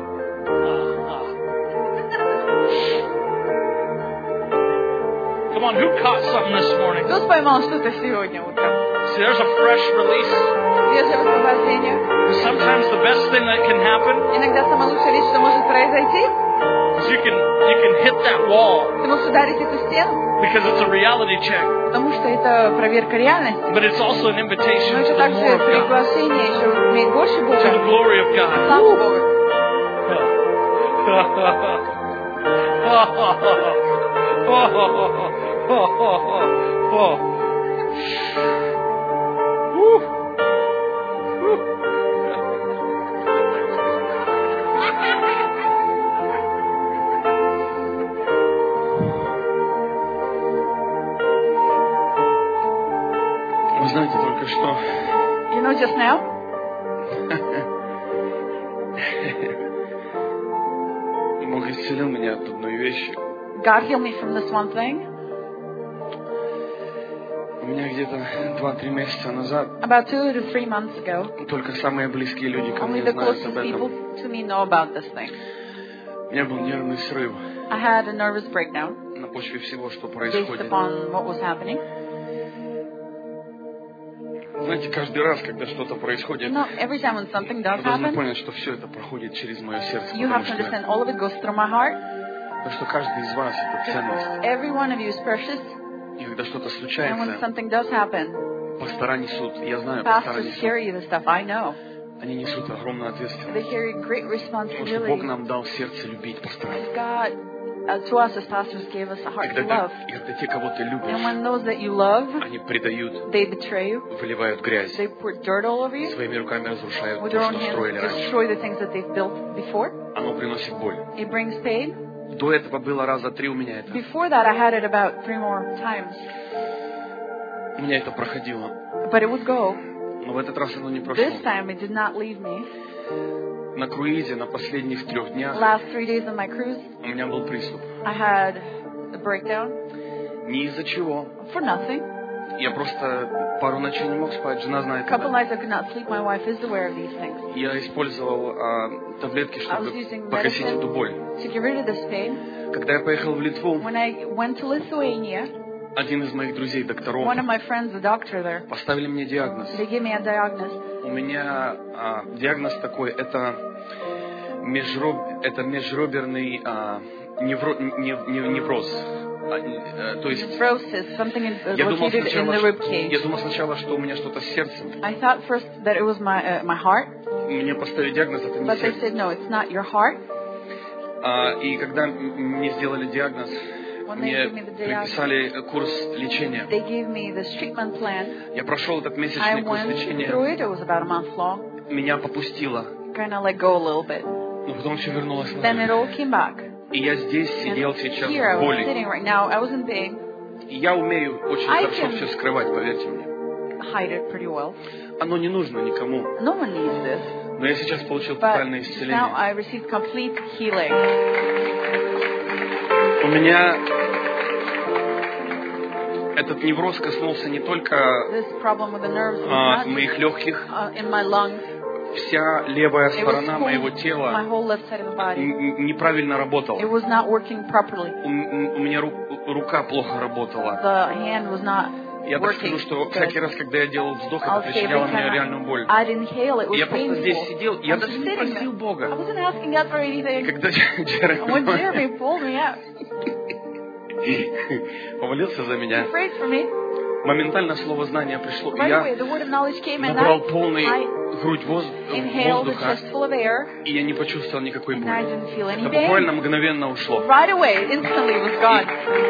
Come on, who caught something this morning? Кто поймал что-то сегодня утром? See, there's a fresh release. Свежее высвобождение. Sometimes the best thing that can happen Иногда самая лучшая вещь, что может произойти, is you can hit that wall ты можешь ударить эту стену, because it's a reality check. потому что это проверка реальности. But it's also an Но invitation to это the также more of God, приглашение еще иметь больше to the Бога, glory of God. славу Бога. Вы знаете, только что You know, just now, Бог исцелил меня от одной вещи. God healed me from this one thing. У меня где-то 2-3 месяца назад About 2 to 3 months ago, только самые близкие люди ко only мне the знают closest об people этом. to me know about this thing. У меня был нервный срыв I had a nervous breakdown на почве всего, что based происходит. upon what was happening. Знаете, каждый раз, когда что-то происходит, You know, every time when something does вы должны happen, понять, что все это проходит через мое сердце. you have to understand all of it goes through my heart. Потому что каждый из вас — это ценность. Every one of you is precious. И когда что-то And when случается, something does happen, пастора несут, я знаю, пастора pastors несут, carry this stuff. I know. они несут огромную They ответственность. carry great Потому что Бог responsibility. нам дал сердце любить пасторов. God, to us as pastors, gave us a И heart to когда, love. и когда те, кого ты And любишь, when those that you love, они предают, they betray you, выливают грязь, they put dirt all over you, своими руками разрушают with то, their own что hands строили раньше. destroy the things that they've built before. Оно приносит боль. It brings pain. До этого было раза 3 у меня это. Before that, I had it about 3 more times. У меня это проходило. But it would go. Но в этот раз оно не прошло. This time, it did not leave me. На круизе на последних 3 днях Last 3 days of my cruise, у меня был приступ. I had a breakdown Не из-за чего. for nothing. Я просто пару ночей не мог спать. Жена A знает couple это. nights I could not sleep. My wife is aware of these things. Я использовал таблетки, I was чтобы using погасить medicine эту боль. to get rid of this pain. Когда я поехал в Литву, When I went to Lithuania, один из моих друзей, докторов, one of my friends, a doctor there, поставили мне диагноз. they gave me a diagnosis. У меня диагноз такой, это межреберный невроз. То есть Neurosis, something я думал located in the rib cage. сначала, что у меня что-то с сердцем. I thought first that it was my heart, Мне поставили диагноз, это не but they сердце. said no, it's not your heart. И когда мне сделали диагноз, When they мне gave me the diagnosis, предписали курс лечения. they gave me this treatment plan. Я прошел этот I месячный курс went лечения. through it. It was about a month long. Меня попустило, Kind of let go a little bit. но потом все вернулось Then it назад. all came back. И я здесь And сидел сейчас here I в was боли. sitting right now. I was in pain. И я умею очень I хорошо can- все скрывать, поверьте мне. Hide it pretty well. Оно не нужно никому. No one needs this. Но я сейчас получил But тотальное now исцеление. I received complete healing. У меня этот невроз коснулся не только This problem with the nerves was not моих легких, in my lungs. вся левая It was сторона моего my тела whole left side of the body. неправильно работала. It was not working properly. У меня рука плохо работала. The hand was not Я так working скажу, что good. всякий раз, когда я делал вздох, это I'll say причиняло every мне time реальную боль. I'd inhale, it was Я просто здесь painful. сидел, я I'm даже just не sitting просил there. I Бога. wasn't asking God for И anything. когда And when Jeremy pulled me out, помолился за he меня, prayed for me. моментально слово знания пришло. И Right я away, the word of knowledge came, and набрал I полный грудь inhaled a воздуха, chest full of air, и я не почувствовал никакой and I боли. didn't feel any Это буквально pain. мгновенно ушло. Right away, instantly, it was gone.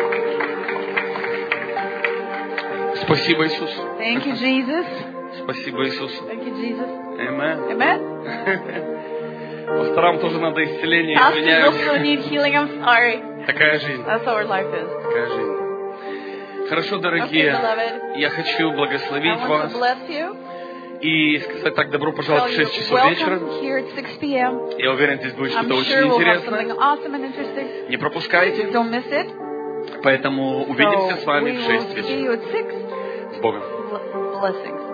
Спасибо, Иисус. Thank you, Jesus. Спасибо, Иисус. Thank you, Jesus. Amen. Amen. Пасторам тоже надо исцеление, Pastors also извиняюсь. need healing. I'm sorry. Такая жизнь. That's how our life is. Такая жизнь. Хорошо, Okay, дорогие, beloved. я хочу I благословить want вас to bless you. и сказать так, добро Tell пожаловать в you 6 часов вечера. welcome here at 6 p.m. Я уверен, здесь будет I'm что-то очень sure we'll have интересное. something awesome and interesting. Не пропускайте. Don't miss it. Поэтому увидимся с So вами we в will 6 see вечера. you at 6. С Богом. Blessings.